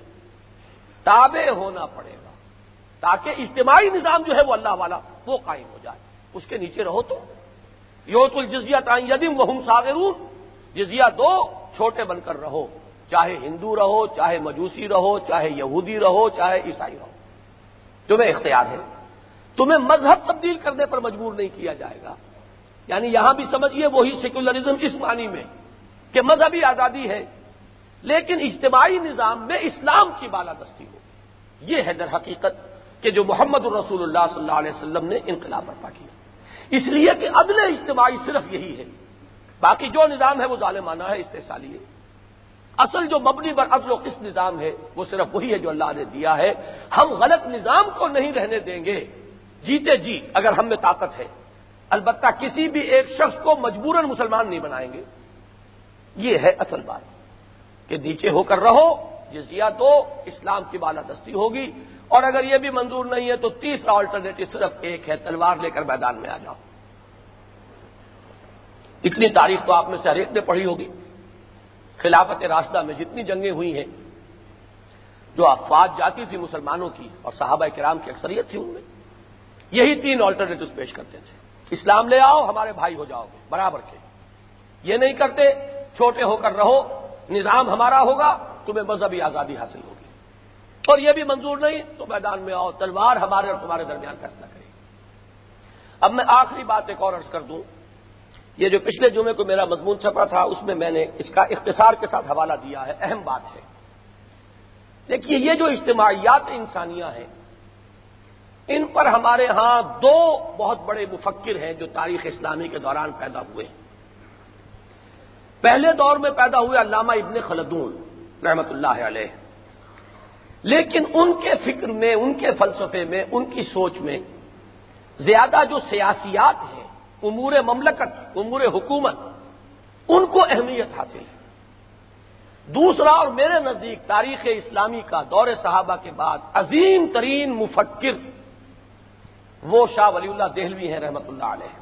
تابع ہونا پڑے گا تاکہ اجتماعی نظام جو ہے وہ اللہ والا وہ قائم ہو جائے، اس کے نیچے رہو تو یؤتوا الجزیۃ عن ید وہم صاغرون، جزیہ دو، چھوٹے بن کر رہو، چاہے ہندو رہو، چاہے مجوسی رہو، چاہے یہودی رہو، چاہے عیسائی رہو، تمہیں اختیار ہے، تمہیں مذہب تبدیل کرنے پر مجبور نہیں کیا جائے گا۔ یعنی یہاں بھی سمجھیے وہی سیکولرزم اس معنی میں کہ مذہبی آزادی ہے لیکن اجتماعی نظام میں اسلام کی بالادستی ہو، یہ ہے در حقیقت کہ جو محمد الرسول اللہ صلی اللہ علیہ وسلم نے انقلاب برپا کیا، اس لیے کہ عدل اجتماعی صرف یہی ہے، باقی جو نظام ہے وہ ظالمانہ ہے، استحصالی ہے، اصل جو مبنی بر عدل و قسط نظام ہے وہ صرف وہی ہے جو اللہ نے دیا ہے۔ ہم غلط نظام کو نہیں رہنے دیں گے جیتے جی اگر ہم میں طاقت ہے، البتہ کسی بھی ایک شخص کو مجبوراً مسلمان نہیں بنائیں گے، یہ ہے اصل بات کہ نیچے ہو کر رہو، جزیہ دو، اسلام کی بالادستی ہوگی، اور اگر یہ بھی منظور نہیں ہے تو تیسرا آلٹرنیٹو صرف ایک ہے، تلوار لے کر میدان میں آ جاؤ۔ اتنی تاریخ تو آپ میں سے ہر ایک نے پڑھی ہوگی، خلافت راشدہ میں جتنی جنگیں ہوئی ہیں، جو افواج جاتی تھی مسلمانوں کی اور صحابہ کرام کی اکثریت تھی ان میں، یہی 3 آلٹرنیٹوز پیش کرتے تھے، اسلام لے آؤ ہمارے بھائی ہو جاؤ گے برابر کے، یہ نہیں کرتے چھوٹے ہو کر رہو، نظام ہمارا ہوگا، تمہیں مذہبی آزادی حاصل ہوگی، اور یہ بھی منظور نہیں تو میدان میں آؤ، تلوار ہمارے اور تمہارے درمیان فیصلہ کرے گی۔ اب میں آخری بات ایک اور عرض کر دوں یہ جو پچھلے جمعے کو میرا مضمون چھپا تھا اس میں نے اس کا اختصار کے ساتھ حوالہ دیا ہے، اہم بات ہے۔ دیکھیے یہ جو اجتماعیات انسانیہ ہیں ان پر ہمارے ہاں دو بہت بڑے مفکر ہیں جو تاریخ اسلامی کے دوران پیدا ہوئے ہیں۔ پہلے دور میں پیدا ہوئے علامہ ابن خلدون رحمت اللہ علیہ، لیکن ان کے فکر میں، ان کے فلسفے میں، ان کی سوچ میں زیادہ جو سیاسیات ہیں، امور مملکت، امور حکومت، ان کو اہمیت حاصل ہے۔ دوسرا اور میرے نزدیک تاریخ اسلامی کا دور صحابہ کے بعد عظیم ترین مفکر وہ شاہ ولی اللہ دہلوی ہیں رحمت اللہ علیہ۔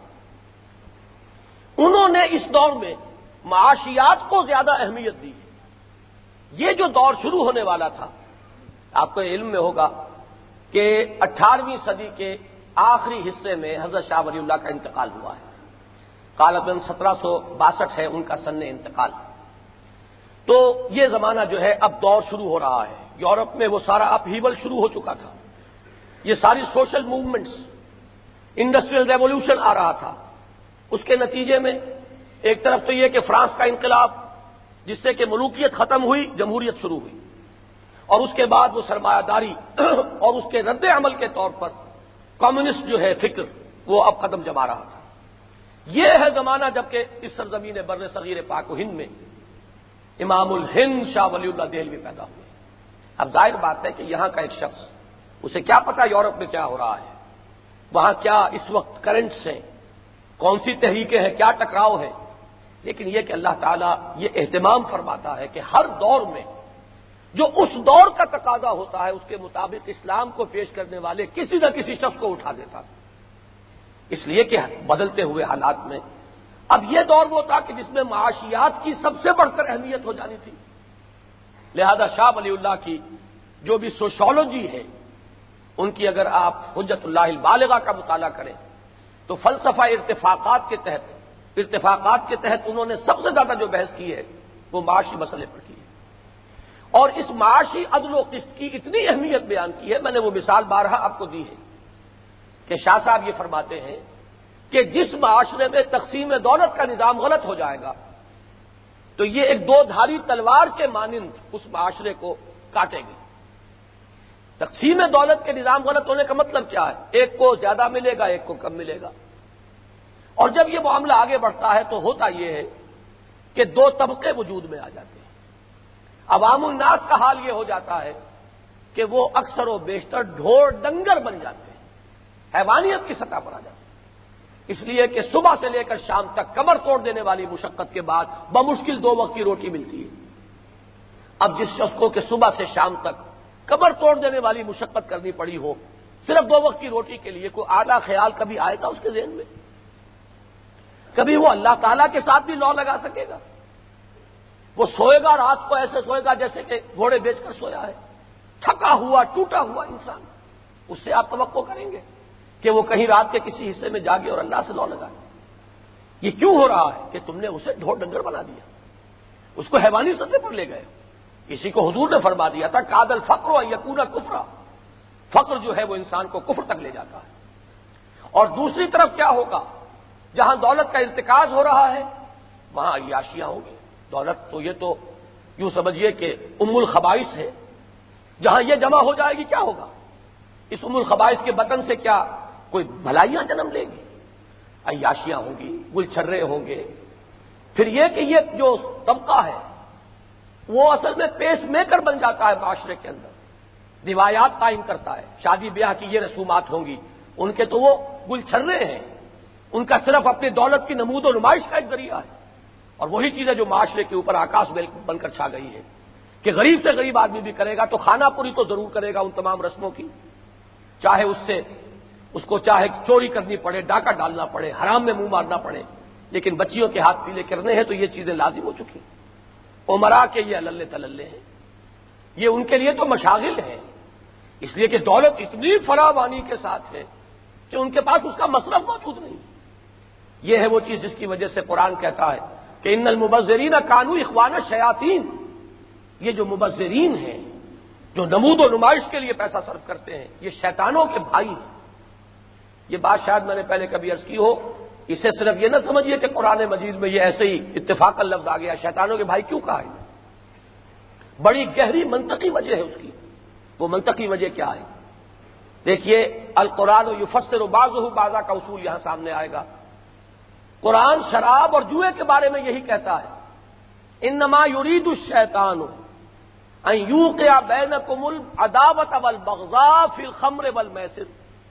انہوں نے اس دور میں معاشیات کو زیادہ اہمیت دی ہے۔ یہ جو دور شروع ہونے والا تھا، آپ کو علم میں ہوگا کہ 18ویں صدی کے آخری حصے میں حضرت شاہ ولی اللہ کا انتقال ہوا ہے۔ غالباً 1762 ہے ان کا سن انتقال۔ تو یہ زمانہ جو ہے اب دور شروع ہو رہا ہے۔ یورپ میں وہ سارا اپہیول شروع ہو چکا تھا، یہ ساری سوشل موومنٹس، انڈسٹریل ریولوشن آ رہا تھا۔ اس کے نتیجے میں ایک طرف تو یہ کہ فرانس کا انقلاب جس سے کہ ملوکیت ختم ہوئی، جمہوریت شروع ہوئی، اور اس کے بعد وہ سرمایہ داری اور اس کے رد عمل کے طور پر کمیونسٹ جو ہے فکر وہ اب قدم جما رہا تھا۔ یہ ہے زمانہ جبکہ اس سرزمین بر صغیر پاک و ہند میں امام الہند شاہ ولی اللہ دہلوی پیدا ہوئے۔ اب ظاہر بات ہے کہ یہاں کا ایک شخص، اسے کیا پتا یورپ میں کیا ہو رہا ہے، وہاں کیا اس وقت کرنٹس ہیں، کون سی تحریکیں ہیں، کیا ٹکراؤ ہے، لیکن یہ کہ اللہ تعالیٰ یہ اہتمام فرماتا ہے کہ ہر دور میں جو اس دور کا تقاضا ہوتا ہے اس کے مطابق اسلام کو پیش کرنے والے کسی نہ کسی شخص کو اٹھا دیتا ہے، اس لیے کہ بدلتے ہوئے حالات میں اب یہ دور وہ تھا کہ جس میں معاشیات کی سب سے بڑھ کر اہمیت ہو جانی تھی۔ لہذا شاہ ولی اللہ کی جو بھی سوشالوجی ہے، ان کی اگر آپ حجت اللہ البالغہ کا مطالعہ کریں تو فلسفہ ارتفاقات کے تحت انہوں نے سب سے زیادہ جو بحث کی ہے وہ معاشی مسئلے پر کی ہے، اور اس معاشی عدل و قسط کی اتنی اہمیت بیان کی ہے۔ میں نے وہ مثال بارہا آپ کو دی ہے کہ شاہ صاحب یہ فرماتے ہیں کہ جس معاشرے میں تقسیم دولت کا نظام غلط ہو جائے گا تو یہ ایک دو دھاری تلوار کے مانند اس معاشرے کو کاٹے گی۔ تقسیم دولت کے نظام غلط ہونے کا مطلب کیا ہے؟ ایک کو زیادہ ملے گا، ایک کو کم ملے گا، اور جب یہ معاملہ آگے بڑھتا ہے تو ہوتا یہ ہے کہ دو طبقے وجود میں آ جاتے ہیں۔ عوام الناس کا حال یہ ہو جاتا ہے کہ وہ اکثر و بیشتر ڈھور ڈنگر بن جاتے ہیں، حیوانیت کی سطح پر آ جاتے ہیں، اس لیے کہ صبح سے لے کر شام تک کمر توڑ دینے والی مشقت کے بعد بمشکل 2 وقت کی روٹی ملتی ہے۔ اب جس شخص کو کہ صبح سے شام تک کمر توڑ دینے والی مشقت کرنی پڑی ہو صرف 2 وقت کی روٹی کے لیے، کوئی اعلیٰ خیال کبھی آئے گا اس کے ذہن میں؟ کبھی وہ اللہ تعالیٰ کے ساتھ بھی لو لگا سکے گا؟ وہ سوئے گا رات کو ایسے سوئے گا جیسے کہ گھوڑے بیچ کر سویا ہے، تھکا ہوا ٹوٹا ہوا انسان، اس سے آپ توقع کریں گے کہ وہ کہیں رات کے کسی حصے میں جاگے اور اللہ سے لو لگائے؟ یہ کیوں ہو رہا ہے کہ تم نے اسے ڈھور ڈنگر بنا دیا، اس کو حیوانی سطح پر لے گئے۔ اسی کو حضور نے فرما دیا تھا کاد الفقر یکون کفرا، فقر جو ہے وہ انسان کو کفر تک لے جاتا ہے۔ اور دوسری طرف کیا ہوگا؟ جہاں دولت کا ارتکاز ہو رہا ہے وہاں عیاشیاں ہوں گی۔ دولت تو یہ تو یوں سمجھیے کہ ام الخبائث ہے، جہاں یہ جمع ہو جائے گی کیا ہوگا؟ اس ام الخبائث کے بطن سے کیا کوئی بھلائیاں جنم لے گی؟ عیاشیاں ہوں گی، گل چھرے ہوں گے۔ پھر یہ کہ یہ جو طبقہ ہے وہ اصل میں پیس میکر بن جاتا ہے معاشرے کے اندر، روایات قائم کرتا ہے، شادی بیاہ کی یہ رسومات ہوں گی، ان کے تو وہ گل چھرے ہیں، ان کا صرف اپنی دولت کی نمود و نمائش کا ایک ذریعہ ہے۔ اور وہی چیزیں جو معاشرے کے اوپر آکاش بن کر چھا گئی ہے کہ غریب سے غریب آدمی بھی کرے گا تو خانہ پوری تو ضرور کرے گا ان تمام رسموں کی، چاہے اس کو چاہے چوری کرنی پڑے، ڈاکہ ڈالنا پڑے، حرام میں منہ مارنا پڑے، لیکن بچیوں کے ہاتھ پیلے کرنے ہیں تو یہ چیزیں لازم ہو چکی۔ عمرا کے یہ اللہ تللے ہیں، یہ ان کے لیے تو مشاغل ہیں، اس لیے کہ دولت اتنی فراوانی کے ساتھ ہے کہ ان کے پاس اس کا مصرف موجود نہیں۔ یہ ہے وہ چیز جس کی وجہ سے قرآن کہتا ہے کہ ان المبذرین کانوا اخوان الشیاطین، یہ جو مبذرین ہیں جو نمود و نمائش کے لیے پیسہ صرف کرتے ہیں یہ شیطانوں کے بھائی ہیں۔ یہ بات شاید میں نے پہلے کبھی عرض کی ہو، اسے صرف یہ نہ سمجھیے کہ قرآن مجید میں یہ ایسے ہی اتفاقاً لفظ آ گیا شیطانوں کے بھائی کیوں کہا ہے، بڑی گہری منطقی وجہ ہے اس کی۔ وہ منطقی وجہ کیا ہے؟ دیکھیے القرآن یفسر بعضہ بعضا کا اصول یہاں سامنے آئے گا۔ قرآن شراب اور جوئے کے بارے میں یہی کہتا ہے، انما یرید الشیطان ان یوقع بینکم العداوۃ والبغضاء فی الخمر والمیسر۔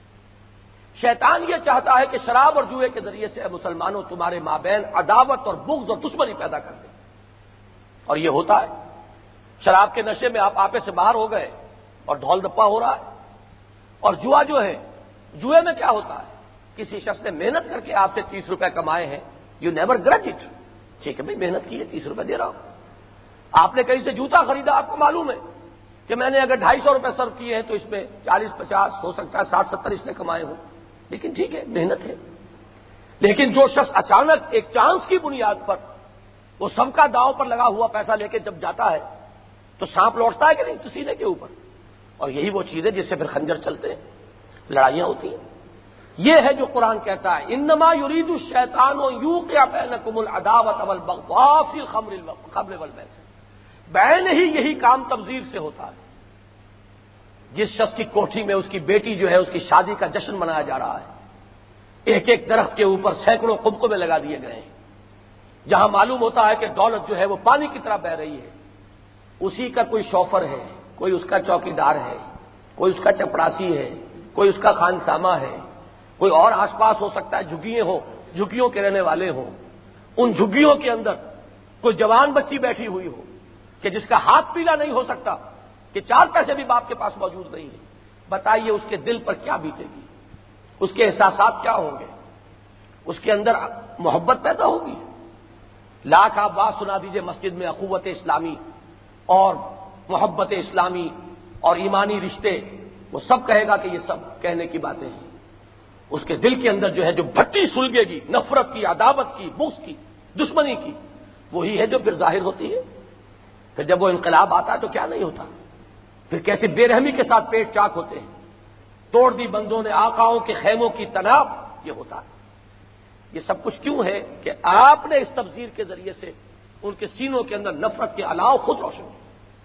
شیطان یہ چاہتا ہے کہ شراب اور جوئے کے ذریعے سے اے مسلمانوں تمہارے مابین عداوت اور بغض اور دشمنی پیدا کر دے، اور یہ ہوتا ہے۔ شراب کے نشے میں آپ آپے سے باہر ہو گئے اور ڈھول ڈپا ہو رہا ہے، اور جوا جو ہے، جوئے میں کیا ہوتا ہے، کسی شخص نے محنت کر کے آپ سے 30 روپے کمائے ہیں، یو نیور گرج اٹ، ٹھیک ہے بھائی محنت کی ہے 30 روپے دے رہا ہوں۔ آپ نے کہیں سے جوتا خریدا، آپ کو معلوم ہے کہ میں نے اگر 250 روپے صرف کیے ہیں تو اس میں 40-50 ہو سکتا ہے 60-70 اس نے کمائے ہوں، لیکن ٹھیک ہے محنت ہے۔ لیکن جو شخص اچانک ایک چانس کی بنیاد پر وہ سب کا داؤ پر لگا ہوا پیسہ لے کے جب جاتا ہے تو سانپ لوٹتا ہے کہ نہیں، تو سینے کے اوپر، اور یہی وہ چیز ہے جس سے پھر خنجر چلتے ہیں، لڑائیاں ہوتی ہیں۔ یہ ہے جو قرآن کہتا ہے انما یرید الشیطان یوقع بینکم العداوۃ والبغضاء فی الخمر والمیسر۔ بین ہی یہی کام تبذیر سے ہوتا ہے۔ جس شخص کی کوٹھی میں اس کی بیٹی جو ہے اس کی شادی کا جشن منایا جا رہا ہے، ایک ایک درخت کے اوپر سینکڑوں قبقبے لگا دیے گئے ہیں، جہاں معلوم ہوتا ہے کہ دولت جو ہے وہ پانی کی طرح بہ رہی ہے، اسی کا کوئی شوفر ہے، کوئی اس کا چوکیدار ہے، کوئی اس کا چپڑاسی ہے، کوئی اس کا خانسامہ ہے، کوئی اور آس پاس ہو سکتا ہے جھگیاں ہوں، جھگیوں کے رہنے والے ہوں، ان جھگیوں کے اندر کوئی جوان بچی بیٹھی ہوئی ہو کہ جس کا ہاتھ پیلا نہیں ہو سکتا، کہ 4 پیسے بھی باپ کے پاس موجود نہیں ہے، بتائیے اس کے دل پر کیا بیتے گی، اس کے احساسات کیا ہوں گے، اس کے اندر محبت پیدا ہوگی۔ لاکھ آپ بات سنا دیجئے مسجد میں اخوت اسلامی اور محبت اسلامی اور ایمانی رشتے، وہ سب کہے گا کہ یہ سب کہنے کی باتیں ہیں، اس کے دل کے اندر جو ہے جو بھٹی سلگے گی نفرت کی، عداوت کی، بغض کی، دشمنی کی، وہی ہے جو پھر ظاہر ہوتی ہے۔ پھر جب وہ انقلاب آتا ہے تو کیا نہیں ہوتا، پھر کیسے بے رحمی کے ساتھ پیٹ چاک ہوتے ہیں، توڑ دی بندوں نے آقاؤں کے خیموں کی تناب، یہ ہوتا ہے۔ یہ سب کچھ کیوں ہے کہ آپ نے اس تبذیر کے ذریعے سے ان کے سینوں کے اندر نفرت کے الاؤ خود روشن کی۔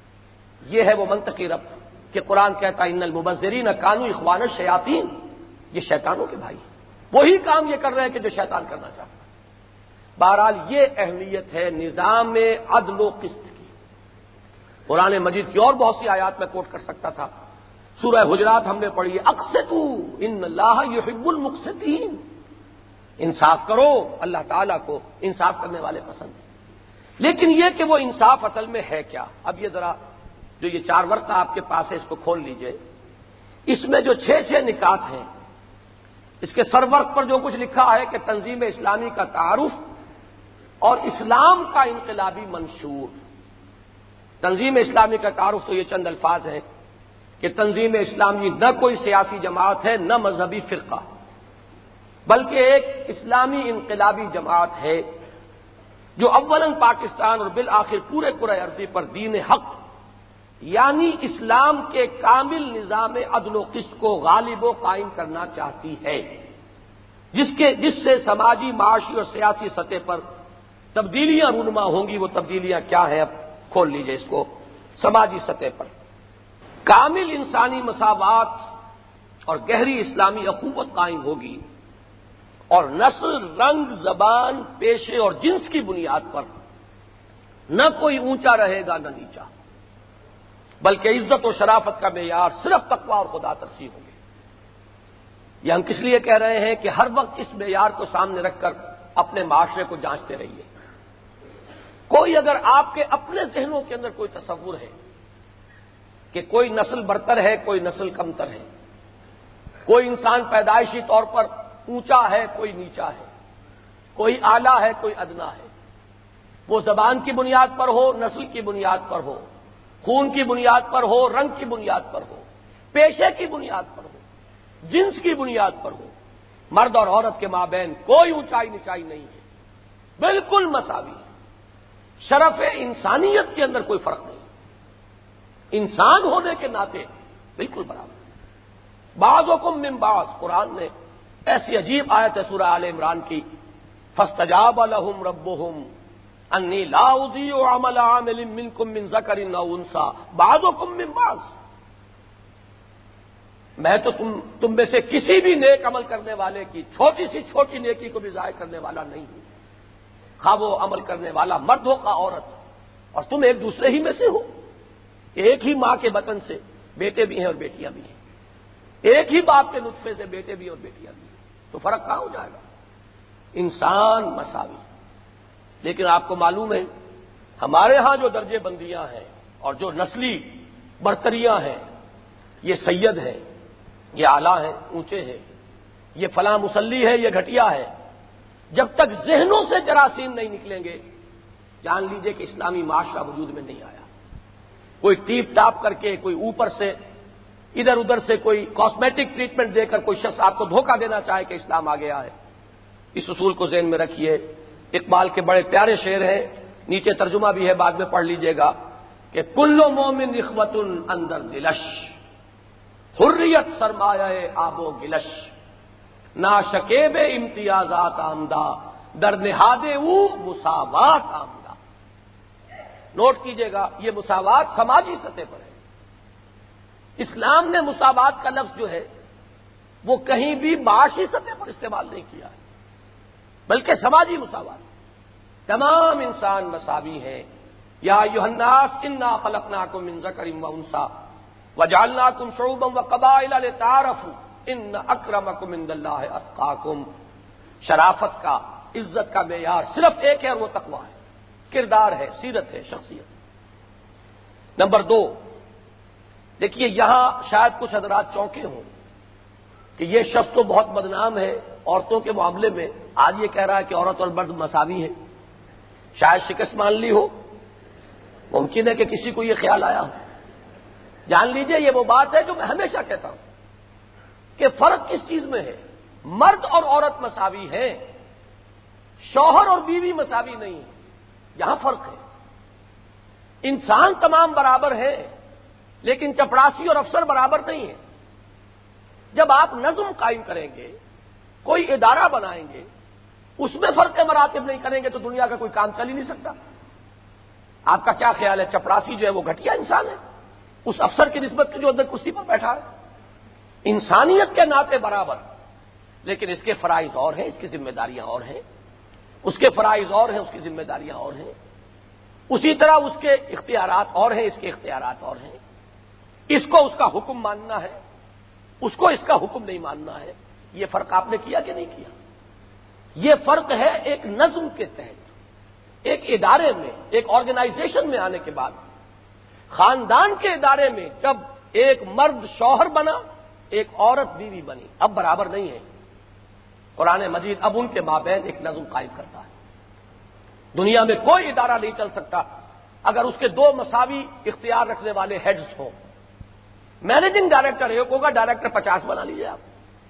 یہ ہے وہ منطقی ربط کہ قرآن کہتا ہے ان المبذرین کانوا اخوان الشیاطین، یہ شیطانوں کے بھائی، وہی کام یہ کر رہے ہیں کہ جو شیطان کرنا چاہتا ہے۔ بہرحال یہ اہمیت ہے نظام عدل و قسط کی۔ قرآن مجید کی اور بہت سی آیات میں کوٹ کر سکتا تھا، سورہ حجرات ہم نے پڑھی، اقسطوا ان اللہ یحب المقسطین، انصاف کرو، اللہ تعالیٰ کو انصاف کرنے والے پسند ہیں۔ لیکن یہ کہ وہ انصاف اصل میں ہے کیا، اب یہ ذرا جو یہ 4 ورقہ آپ کے پاس ہے اس کو کھول لیجئے، اس میں جو 6 نکات ہیں، اس کے سرورق پر جو کچھ لکھا ہے کہ تنظیم اسلامی کا تعارف اور اسلام کا انقلابی منشور۔ تنظیم اسلامی کا تعارف تو یہ چند الفاظ ہیں کہ تنظیم اسلامی نہ کوئی سیاسی جماعت ہے، نہ مذہبی فرقہ، بلکہ ایک اسلامی انقلابی جماعت ہے جو اولاً پاکستان اور بالآخر پورے کرۂ ارضی پر دین حق یعنی اسلام کے کامل نظام عدل و قسط کو غالب و قائم کرنا چاہتی ہے، جس سے سماجی، معاشی اور سیاسی سطح پر تبدیلیاں رونما ہوں گی۔ وہ تبدیلیاں کیا ہیں، اب کھول لیجئے اس کو۔ سماجی سطح پر کامل انسانی مساوات اور گہری اسلامی اخوت قائم ہوگی، اور نسل، رنگ، زبان، پیشے اور جنس کی بنیاد پر نہ کوئی اونچا رہے گا نہ نیچا، بلکہ عزت و شرافت کا معیار صرف تقویٰ اور خدا ترسی ہوں گے۔ یہ ہم کس لیے کہہ رہے ہیں کہ ہر وقت اس معیار کو سامنے رکھ کر اپنے معاشرے کو جانچتے رہیے۔ کوئی اگر آپ کے اپنے ذہنوں کے اندر کوئی تصور ہے کہ کوئی نسل برتر ہے، کوئی نسل کمتر ہے، کوئی انسان پیدائشی طور پر اونچا ہے، کوئی نیچا ہے، کوئی اعلیٰ ہے، کوئی ادنا ہے، وہ زبان کی بنیاد پر ہو، نسل کی بنیاد پر ہو، خون کی بنیاد پر ہو، رنگ کی بنیاد پر ہو، پیشے کی بنیاد پر ہو، جنس کی بنیاد پر ہو، مرد اور عورت کے مابین کوئی اونچائی نچائی نہیں ہے، بالکل مساوی ہے۔ شرف انسانیت کے اندر کوئی فرق نہیں، انسان ہونے کے ناطے بالکل برابر۔ بعضکم من بعض، قرآن نے ایسی عجیب آیت ہے سورہ آل عمران کی فاستجاب لهم ربهم انی لا اضیع عمل عامل منکم من ذکر او انثی بعضکم من بعض، میں تو تم میں سے کسی بھی نیک عمل کرنے والے کی چھوٹی سی چھوٹی نیکی کو بھی ضائع کرنے والا نہیں ہوں، خواہ وہ عمل کرنے والا مرد ہو خواہ عورت، اور تم ایک دوسرے ہی میں سے ہو، ایک ہی ماں کے بطن سے بیٹے بھی ہیں اور بیٹیاں بھی ہیں، ایک ہی باپ کے نطفے سے بیٹے بھی اور بیٹیاں بھی ہیں، تو فرق کہاں ہو جائے گا؟ انسان مساوی۔ لیکن آپ کو معلوم ہے ہمارے ہاں جو درجے بندیاں ہیں اور جو نسلی برتریاں ہیں، یہ سید ہے، یہ اعلیٰ ہے، اونچے ہیں، یہ فلاں مسلی ہے، یہ گھٹیا ہے، جب تک ذہنوں سے جراثیم نہیں نکلیں گے جان لیجئے کہ اسلامی معاشرہ وجود میں نہیں آیا۔ کوئی ٹیپ ٹاپ کر کے، کوئی اوپر سے ادھر ادھر سے کوئی کاسمیٹک ٹریٹمنٹ دے کر کوئی شخص آپ کو دھوکہ دینا چاہے کہ اسلام آ گیا ہے، اس اصول کو ذہن میں رکھیے۔ اقبال کے بڑے پیارے شعر ہیں، نیچے ترجمہ بھی ہے، بعد میں پڑھ لیجئے گا کہ کل مومن اخوۃ اندر دلش، حریت سرمایہ آب و گلش، نا شکیب امتیازات آمدہ، در نہاد او مساوات آمدہ۔ نوٹ کیجئے گا یہ مساوات سماجی سطح پر ہے۔ اسلام نے مساوات کا لفظ جو ہے وہ کہیں بھی معاشی سطح پر استعمال نہیں کیا ہے، بلکہ سماجی مساوات، تمام انسان مساوی ہیں۔ یا ایھا الناس انا خلقناکم من ذکر و انثی وجعلناکم شعوبا وقبائل لتعارفوا ان اکرمکم عند اللہ اتقاکم۔ شرافت کا، عزت کا معیار صرف ایک ہے اور وہ تقویٰ ہے، کردار ہے، سیرت ہے، شخصیت ہے۔ نمبر 2، دیکھیے یہاں شاید کچھ حضرات چونکے ہوں کہ یہ شخص تو بہت بدنام ہے عورتوں کے معاملے میں، آج یہ کہہ رہا ہے کہ عورت اور مرد مساوی ہیں، شاید شکست مان لی ہو، ممکن ہے کہ کسی کو یہ خیال آیا ہو۔ جان لیجئے یہ وہ بات ہے جو میں ہمیشہ کہتا ہوں کہ فرق کس چیز میں ہے؟ مرد اور عورت مساوی ہیں، شوہر اور بیوی مساوی نہیں، یہاں فرق ہے۔ انسان تمام برابر ہے لیکن چپڑاسی اور افسر برابر نہیں ہے۔ جب آپ نظم قائم کریں گے، کوئی ادارہ بنائیں گے، اس میں فرق مراتب نہیں کریں گے تو دنیا کا کوئی کام چل ہی نہیں سکتا۔ آپ کا کیا خیال ہے چپڑاسی جو ہے وہ گھٹیا انسان ہے اس افسر کی نسبت جو اندر کرسی پر بیٹھا ہے؟ انسانیت کے ناطے برابر، لیکن اس کے فرائض اور ہیں، اس کی ذمہ داریاں اور ہیں، اس کے فرائض اور ہیں، اس کی ذمہ داریاں اور ہیں، اسی طرح اس کے اختیارات اور ہیں، اس کے اختیارات اور ہیں۔ اس کو اس کا حکم ماننا ہے، اس کو اس کا حکم نہیں ماننا ہے۔ یہ فرق آپ نے کیا کہ نہیں کیا؟ یہ فرق ہے ایک نظم کے تحت، ایک ادارے میں، ایک آرگنائزیشن میں آنے کے بعد۔ خاندان کے ادارے میں جب ایک مرد شوہر بنا، ایک عورت بیوی بنی، اب برابر نہیں ہے۔ قرآن مجید اب ان کے مابین ایک نظم قائم کرتا ہے۔ دنیا میں کوئی ادارہ نہیں چل سکتا اگر اس کے 2 مساوی اختیار رکھنے والے ہیڈز ہوں۔ مینیجنگ ڈائریکٹر ایک ہوگا، ڈائریکٹر 50 بنا لیجیے آپ۔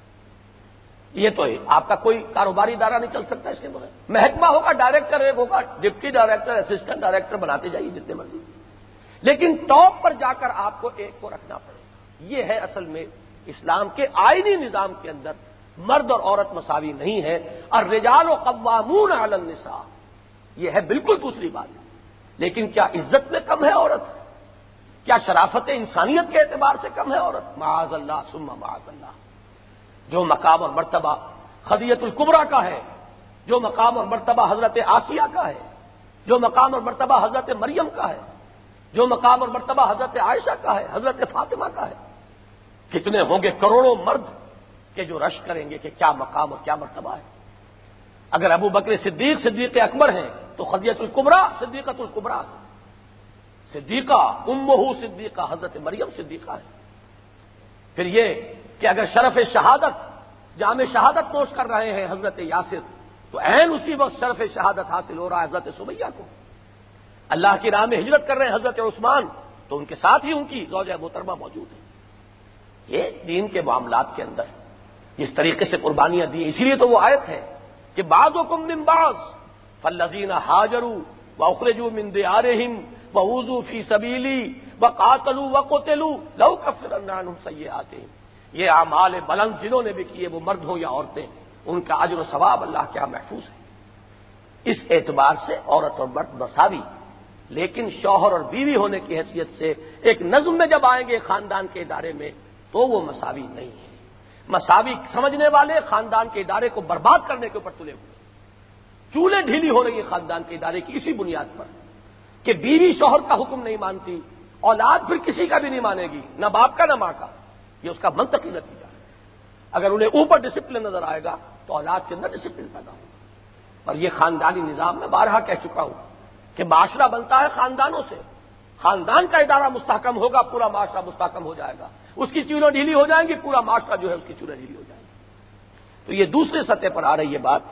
یہ تو ہے، آپ کا کوئی کاروباری ادارہ نہیں چل سکتا اس کے بغیر۔ محکمہ ہوگا، ڈائریکٹر ایک ہوگا، ڈپٹی ڈائریکٹر، اسسٹنٹ ڈائریکٹر بناتے جائیے جتنے مرضی، لیکن ٹاپ پر جا کر آپ کو ایک کو رکھنا پڑے۔ یہ ہے اصل میں اسلام کے آئینی نظام کے اندر مرد اور عورت مساوی نہیں ہے۔ الرجال قوامون علی النساء، یہ ہے بالکل دوسری بات۔ لیکن کیا عزت میں کم ہے عورت؟ کیا شرافت انسانیت کے اعتبار سے کم ہے عورت؟ معاذ اللہ ثم معاذ اللہ۔ جو مقام اور مرتبہ خدیجہ الکبریٰ کا ہے، جو مقام اور مرتبہ حضرت آسیہ کا ہے، جو مقام اور مرتبہ حضرت مریم کا ہے، جو مقام اور مرتبہ حضرت عائشہ کا ہے، حضرت فاطمہ کا ہے، کتنے ہوں گے کروڑوں مرد کہ جو رش کریں گے کہ کیا مقام اور کیا مرتبہ ہے۔ اگر ابو بکر صدیق صدیق اکبر ہیں تو خدیجہ الکبریٰ صدیقۃ الکبریٰ، صدیقہ امہ صدیقہ حضرت مریم صدیقہ ہے۔ پھر یہ کہ اگر شرف شہادت، جام شہادت نوش کر رہے ہیں حضرت یاسر، تو عین اسی وقت شرف شہادت حاصل ہو رہا ہے حضرت سمیہ کو۔ اللہ کی راہ میں ہجرت کر رہے ہیں حضرت عثمان، تو ان کے ساتھ ہی ان کی زوجہ محترمہ موجود ہے۔ یہ دین کے معاملات کے اندر جس طریقے سے قربانیاں دی، اسی لیے تو وہ آیت ہے کہ بعضکم من بعض فالذین ہاجروا واخرجوا من دیارہم وأوذوا فی سبیلی وقاتلوا وقتلوا لأکفرن عنہم سیئاتہم۔ یہ اعمال بلند جنہوں نے بھی کیے، وہ مرد ہوں یا عورتیں، ان کا اجر و ثواب اللہ کے ہاں محفوظ ہے۔ اس اعتبار سے عورت اور مرد مساوی، لیکن شوہر اور بیوی ہونے کی حیثیت سے ایک نظم میں جب آئیں گے خاندان کے ادارے میں تو وہ مساوی نہیں ہے۔ مساوی سمجھنے والے خاندان کے ادارے کو برباد کرنے کے اوپر تلے ہوئے، چولیں ڈھیلی ہو رہی ہے خاندان کے ادارے کی اسی بنیاد پر کہ بیوی شوہر کا حکم نہیں مانتی، اولاد پھر کسی کا بھی نہیں مانے گی، نہ باپ کا نہ ماں کا۔ یہ اس کا منطقی نتیجہ ہے۔ اگر انہیں اوپر ڈسپلن نظر آئے گا تو اولاد کے اندر ڈسپلن پیدا ہوگا۔ اور یہ خاندانی نظام میں بارہا کہہ چکا ہوں کہ معاشرہ بنتا ہے خاندانوں سے، خاندان کا ادارہ مستحکم ہوگا پورا معاشرہ مستحکم ہو جائے گا، اس کی چولیں ڈھیلی ہو جائیں گی پورا معاشرہ جو ہے اس کی چولیں ڈھیلی ہو جائیں گی۔ تو یہ دوسرے سطح پر آ رہی ہے بات۔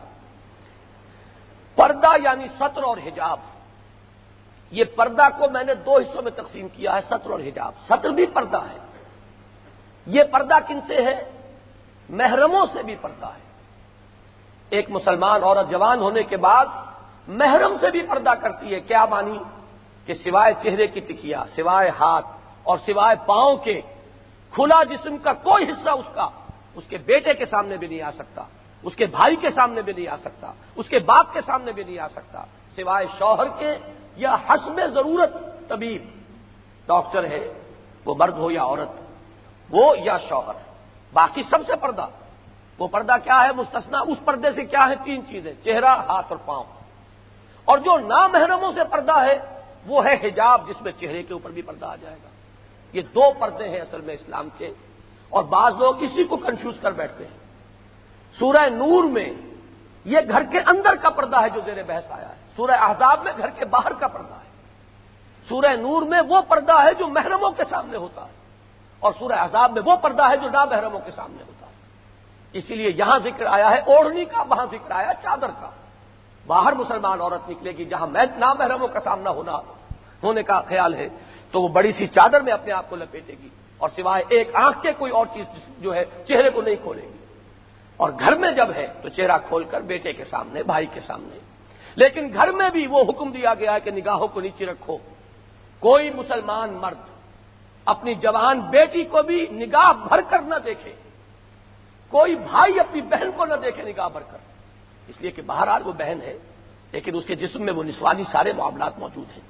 پردہ یعنی ستر اور حجاب، یہ پردہ کو میں نے دو حصوں میں تقسیم کیا ہے، ستر اور حجاب۔ ستر بھی پردہ ہے، یہ پردہ کن سے ہے؟ محرموں سے بھی پردہ ہے۔ ایک مسلمان عورت جوان ہونے کے بعد محرم سے بھی پردہ کرتی ہے، کیا مانی؟ کہ سوائے چہرے کی ٹکیا، سوائے ہاتھ اور سوائے پاؤں کے کھلا جسم کا کوئی حصہ اس کے بیٹے کے سامنے بھی نہیں آ سکتا، اس کے بھائی کے سامنے بھی نہیں آ سکتا، اس کے باپ کے سامنے بھی نہیں آ سکتا، سوائے شوہر کے یا حسب ضرورت طبیب، ڈاکٹر ہے وہ مرد ہو یا عورت، وہ یا شوہر، باقی سب سے پردہ۔ وہ پردہ کیا ہے؟ مستثنا اس پردے سے کیا ہے؟ تین چیزیں، چہرہ، ہاتھ اور پاؤں۔ اور جو نامحرموں سے پردہ ہے وہ ہے حجاب، جس میں چہرے کے اوپر بھی پردہ آ جائے گا۔ یہ دو پردے ہیں اصل میں اسلام کے، اور بعض لوگ اسی کو کنفیوز کر بیٹھتے ہیں۔ سورہ نور میں یہ گھر کے اندر کا پردہ ہے جو زیر بحث آیا ہے، سورہ احزاب میں گھر کے باہر کا پردہ ہے، سورہ نور میں وہ پردہ ہے جو محرموں کے سامنے ہوتا ہے، اور سورہ احزاب میں وہ پردہ ہے جو نامحرموں کے سامنے ہوتا ہے۔ اسی لیے یہاں ذکر آیا ہے اوڑھنی کا، وہاں ذکر آیا چادر کا۔ باہر مسلمان عورت نکلے گی جہاں نامحرموں کا سامنا ہونے کا خیال ہے تو وہ بڑی سی چادر میں اپنے آپ کو لپیٹے گی، اور سوائے ایک آنکھ کے کوئی اور چیز جو ہے چہرے کو نہیں کھولے گی۔ اور گھر میں جب ہے تو چہرہ کھول کر بیٹے کے سامنے، بھائی کے سامنے۔ لیکن گھر میں بھی وہ حکم دیا گیا ہے کہ نگاہوں کو نیچے رکھو، کوئی مسلمان مرد اپنی جوان بیٹی کو بھی نگاہ بھر کر نہ دیکھے، کوئی بھائی اپنی بہن کو نہ دیکھے نگاہ بھر کر، اس لیے کہ بہرحال وہ بہن ہے لیکن اس کے جسم میں وہ نسوانی سارے معاملات موجود ہیں۔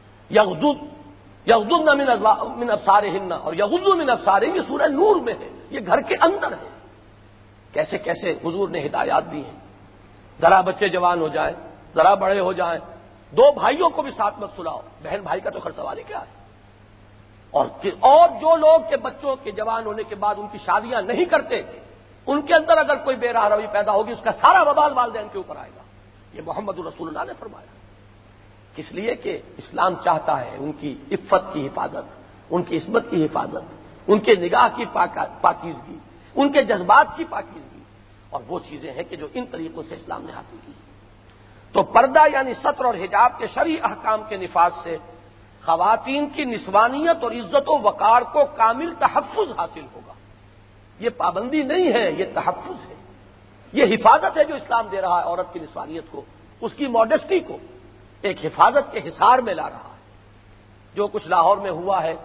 یغضضن من ابصارہن اور یغضوا من ابصارہم، یہ سورہ نور میں ہے، یہ گھر کے اندر ہے۔ کیسے کیسے حضور نے ہدایات دی ہیں۔ ذرا بچے جوان ہو جائیں، ذرا بڑے ہو جائیں، دو بھائیوں کو بھی ساتھ مت سلاؤ، بہن بھائی کا تو خیر سوال ہی کیا ہے۔ اور جو لوگ کے بچوں کے جوان ہونے کے بعد ان کی شادیاں نہیں کرتے، ان کے اندر اگر کوئی بے راہ روی پیدا ہوگی اس کا سارا وبال والدین کے اوپر آئے گا، یہ محمد رسول اللہ نے فرمایا۔ کس لیے کہ اسلام چاہتا ہے ان کی عفت کی حفاظت، ان کی عصمت کی حفاظت، ان کے نگاہ کی پاکیزگی، ان کے جذبات کی پاکیزگی، اور وہ چیزیں ہیں کہ جو ان طریقوں سے اسلام نے حاصل کی۔ تو پردہ یعنی ستر اور حجاب کے شرعی احکام کے نفاذ سے خواتین کی نسوانیت اور عزت و وقار کو کامل تحفظ حاصل ہوگا۔ یہ پابندی نہیں ہے، یہ تحفظ ہے، یہ حفاظت ہے جو اسلام دے رہا ہے عورت کی نسوانیت کو، اس کی ماڈسٹی کو ایک حفاظت کے حصار میں لا رہا ہے۔ جو کچھ لاہور میں ہوا ہے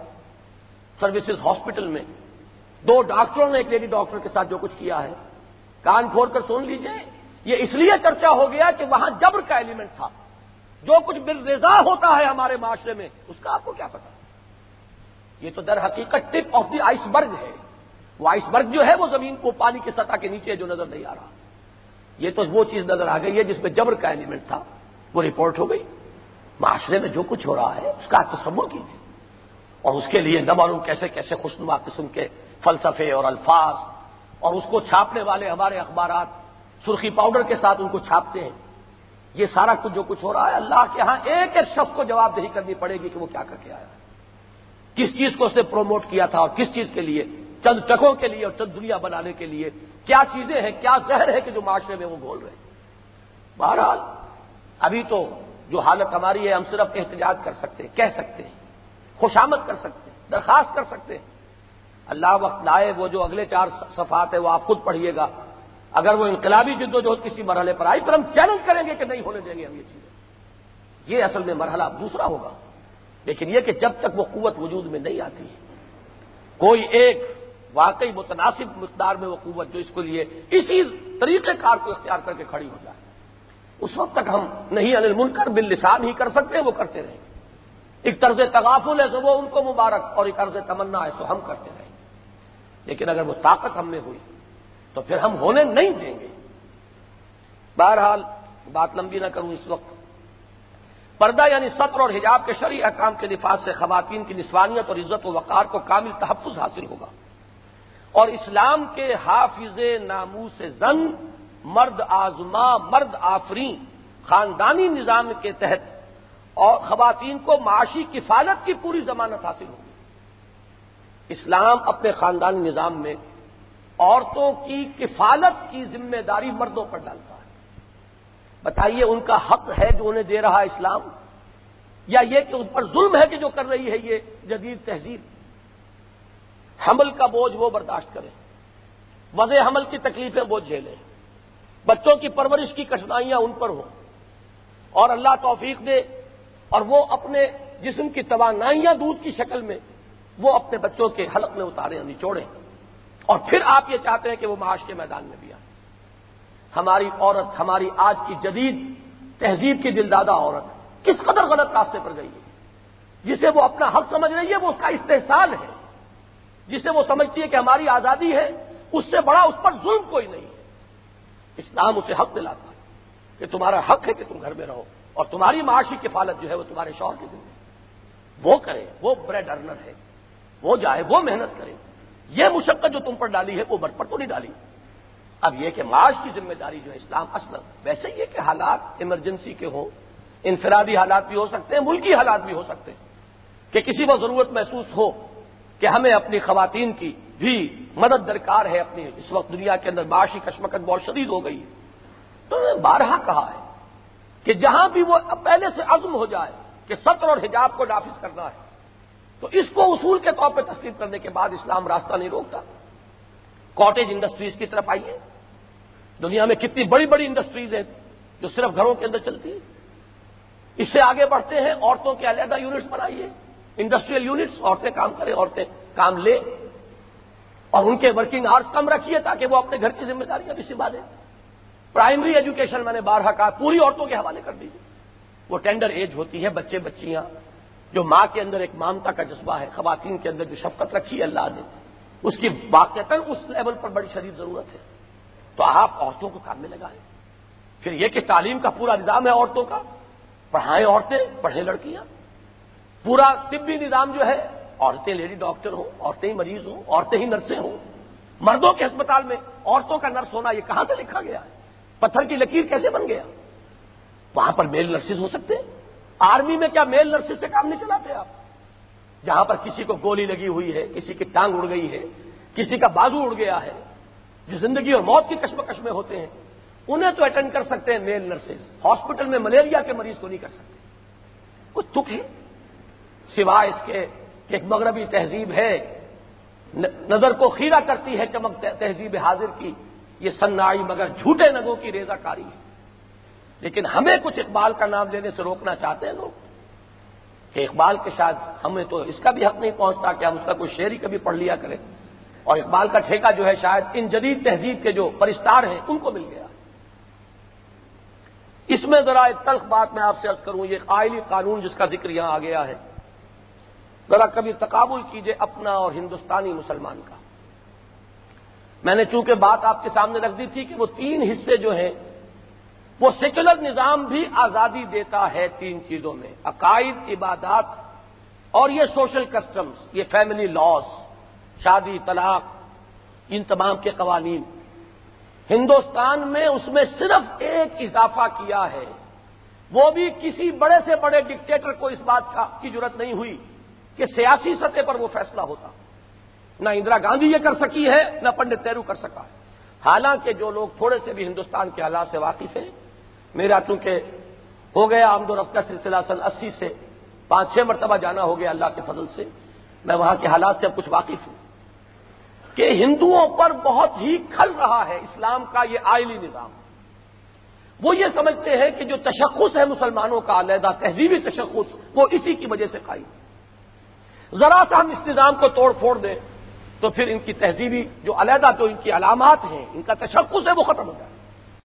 سروسز ہاسپٹل میں، دو ڈاکٹروں نے ایک لیڈی ڈاکٹر کے ساتھ جو کچھ کیا ہے، کان کھول کر سن لیجئے، یہ اس لیے چرچا ہو گیا کہ وہاں جبر کا ایلیمنٹ تھا۔ جو کچھ بالرضا ہوتا ہے ہمارے معاشرے میں اس کا آپ کو کیا پتا؟ یہ تو در حقیقت ٹپ آف دی آئس برگ ہے، وہ آئس برگ جو ہے وہ زمین کو پانی کی سطح کے نیچے جو نظر نہیں آ رہا، یہ تو وہ چیز نظر آ گئی ہے جس میں جبر کا ایلیمنٹ تھا، وہ رپورٹ ہو گئی۔ معاشرے میں جو کچھ ہو رہا ہے اس کا تصور کیجیے، اور اس کے لیے نہ معلوم کیسے کیسے خوشنما قسم کے فلسفے اور الفاظ، اور اس کو چھاپنے والے ہمارے اخبارات سرخی پاؤڈر کے ساتھ ان کو چھاپتے ہیں۔ یہ سارا کچھ جو کچھ ہو رہا ہے اللہ کے ہاں ایک ایک شخص کو جواب دہی کرنی پڑے گی کہ وہ کیا کر کے آیا، کس چیز کو اس نے پروموٹ کیا تھا اور کس چیز کے لیے، چند ٹکوں کے لیے اور چند دنیا بنانے کے لیے، کیا چیزیں ہیں، کیا زہر ہے کہ جو معاشرے میں وہ گھول رہے ہیں۔ بہرحال ابھی تو جو حالت ہماری ہے ہم صرف احتجاج کر سکتے ہیں، کہہ سکتے ہیں، خوشامد کر سکتے ہیں، درخواست کر سکتے ہیں۔ اللہ وقت لائے وہ جو اگلے 4 صفحات ہیں وہ آپ خود پڑھیے گا، اگر وہ انقلابی جدوجہد کسی مرحلے پر آئی پھر ہم چیلنج کریں گے کہ نہیں ہونے دیں گے ہم یہ چیزیں۔ یہ اصل میں مرحلہ دوسرا ہوگا، لیکن یہ کہ جب تک وہ قوت وجود میں نہیں آتی ہے، کوئی ایک واقعی متناسب مقدار میں وہ قوت جو اس کو لیے اسی طریقہ کار کو اختیار کر کے کھڑی ہو جائے، اس وقت تک ہم نہیں عن المنکر باللسان ہی کر سکتے ہیں، وہ کرتے رہیں. ایک طرز تغافل ہے تو وہ ان کو مبارک، اور ایک طرز تمنا ہے تو ہم کرتے رہیں. لیکن اگر وہ طاقت ہم میں ہوئی تو پھر ہم ہونے نہیں دیں گے. بہرحال بات لمبی نہ کروں اس وقت. پردہ یعنی ستر اور حجاب کے شرعی احکام کے نفاذ سے خواتین کی نسوانیت اور عزت و وقار کو کامل تحفظ حاصل ہوگا، اور اسلام کے حافظ ناموس زن، مرد آزما مرد آفریں خاندانی نظام کے تحت اور خواتین کو معاشی کفالت کی پوری ضمانت حاصل ہوگی. اسلام اپنے خاندانی نظام میں عورتوں کی کفالت کی ذمہ داری مردوں پر ڈالتا ہے. بتائیے ان کا حق ہے جو انہیں دے رہا ہے اسلام، یا یہ کہ ان پر ظلم ہے کہ جو کر رہی ہے یہ جدید تہذیب؟ حمل کا بوجھ وہ برداشت کریں، وضع حمل کی تکلیفیں وہ جھیلیں، بچوں کی پرورش کی کٹھنائیاں ان پر ہوں، اور اللہ توفیق دے اور وہ اپنے جسم کی توانائیاں دودھ کی شکل میں وہ اپنے بچوں کے حلق میں اتاریں، نچوڑیں، اور پھر آپ یہ چاہتے ہیں کہ وہ معاش کے میدان میں بھی آئے. ہماری عورت، ہماری آج کی جدید تہذیب کی دلدادہ عورت کس قدر غلط راستے پر گئی ہے. جسے وہ اپنا حق سمجھ رہی ہے وہ اس کا استحصال ہے، جسے وہ سمجھتی ہے کہ ہماری آزادی ہے، اس سے بڑا اس پر ظلم کوئی نہیں ہے. اسلام اسے حق دلاتا ہے کہ تمہارا حق ہے کہ تم گھر میں رہو، اور تمہاری معاشی کفالت جو ہے وہ تمہارے شوہر کی ذمہ ہے. وہ کرے، وہ بریڈ ارنر ہے، وہ جائے، وہ محنت کرے. یہ مشقت جو تم پر ڈالی ہے وہ مرد پر تو نہیں ڈالی. اب یہ کہ معاش کی ذمہ داری جو ہے اسلام اصل، ویسے یہ کہ حالات ایمرجنسی کے ہوں، انفرادی حالات بھی ہو سکتے ہیں، ملکی حالات بھی ہو سکتے ہیں کہ کسی کو ضرورت محسوس ہو کہ ہمیں اپنی خواتین کی بھی مدد درکار ہے. اپنی اس وقت دنیا کے اندر معاشی کشمکش بہت شدید ہو گئی ہے. تو میں بارہا کہا ہے کہ جہاں بھی وہ پہلے سے عزم ہو جائے کہ ستر اور حجاب کو نافذ کرنا ہے تو اس کو اصول کے طور پہ تسلیم کرنے کے بعد اسلام راستہ نہیں روکتا. کاٹیج انڈسٹریز کی طرف آئیے. دنیا میں کتنی بڑی بڑی انڈسٹریز ہیں جو صرف گھروں کے اندر چلتی ہیں. اس سے آگے بڑھتے ہیں، عورتوں کے علیحدہ یونٹس بنائیے، انڈسٹریل یونٹس، عورتیں کام کریں، عورتیں کام لیں، اور ان کے ورکنگ آورس کم رکھیے تاکہ وہ اپنے گھر کی ذمہ داریاں بھی سنبھالیں. پرائمری ایجوکیشن میں نے بارہا کہا پوری عورتوں کے حوالے کر دیجیے. وہ ٹینڈر ایج ہوتی ہے، بچے بچیاں، جو ماں کے اندر ایک مامتا کا جذبہ ہے، خواتین کے اندر جو شفقت رکھی ہے اللہ نے، اس کی واقعتاً اس لیول پر بڑی شدید ضرورت ہے. تو آپ عورتوں کو کام میں لگائیں. پھر یہ کہ تعلیم کا پورا نظام ہے عورتوں کا، پڑھائیں عورتیں، پڑھیں لڑکیاں. پورا طبی نظام جو ہے، عورتیں لیڈی ڈاکٹر ہوں، عورتیں ہی مریض ہوں، عورتیں ہی نرسیں ہوں. مردوں کے ہسپتال میں عورتوں کا نرس ہونا یہ کہاں سے لکھا گیا ہے؟ پتھر کی لکیر کیسے بن گیا؟ وہاں پر میل نرسز ہو سکتے ہیں. آرمی میں کیا میل نرسز سے کام نہیں چلاتے آپ؟ جہاں پر کسی کو گولی لگی ہوئی ہے، کسی کی ٹانگ اڑ گئی ہے، کسی کا بازو اڑ گیا ہے، جو زندگی اور موت کی کشمکش میں ہوتے ہیں، انہیں تو اٹینڈ کر سکتے ہیں میل نرسز. ہاسپٹل میں ملیریا کے مریض کو نہیں کر سکتے. کچھ تک ہے سوائے اس کے کہ ایک مغربی تہذیب ہے، نظر کو خیرہ کرتی ہے چمک تہذیب حاضر کی، یہ صناعی مگر جھوٹے نگوں کی ریزہ کاری ہے. لیکن ہمیں کچھ اقبال کا نام لینے سے روکنا چاہتے ہیں لوگ کہ اقبال کے شاید ہمیں تو اس کا بھی حق نہیں پہنچتا کہ ہم اس کا کوئی شعر ہی کبھی پڑھ لیا کریں، اور اقبال کا ٹھیکہ جو ہے شاید ان جدید تہذیب کے جو پرستار ہیں ان کو مل گیا. اس میں ذرا ایک تلخ بات میں آپ سے عرض کروں، یہ قائلی قانون جس کا ذکر یہاں آ گیا ہے، ذرا کبھی تقابل کیجئے اپنا اور ہندوستانی مسلمان کا. میں نے چونکہ بات آپ کے سامنے رکھ دی تھی کہ وہ تین حصے جو ہیں وہ سیکولر نظام بھی آزادی دیتا ہے تین چیزوں میں، عقائد، عبادات اور یہ سوشل کسٹمز، یہ فیملی لاز، شادی، طلاق، ان تمام کے قوانین. ہندوستان میں اس میں صرف ایک اضافہ کیا ہے، وہ بھی کسی بڑے سے بڑے ڈکٹیٹر کو اس بات کی جرات نہیں ہوئی کہ سیاسی سطح پر وہ فیصلہ ہوتا. نہ اندرا گاندھی یہ کر سکی ہے، نہ پنڈت نہرو کر سکا ہے. حالانکہ جو لوگ تھوڑے سے بھی ہندوستان کے حالات سے واقف ہیں، میرا چونکہ ہو گیا آمد و رفت کا سلسلہ سن 80 سے 5-6 مرتبہ جانا ہو گیا اللہ کے فضل سے، میں وہاں کے حالات سے اب کچھ واقف ہوں کہ ہندوؤں پر بہت ہی کھل رہا ہے اسلام کا یہ آئلی نظام. وہ یہ سمجھتے ہیں کہ جو تشخص ہے مسلمانوں کا علیحدہ تہذیبی تشخص، وہ اسی کی وجہ سے قائم. ذرا سا ہم اس نظام کو توڑ پھوڑ دیں تو پھر ان کی تہذیبی جو علیحدہ جو ان کی علامات ہیں، ان کا تشخص ہے، وہ ختم ہو جائے.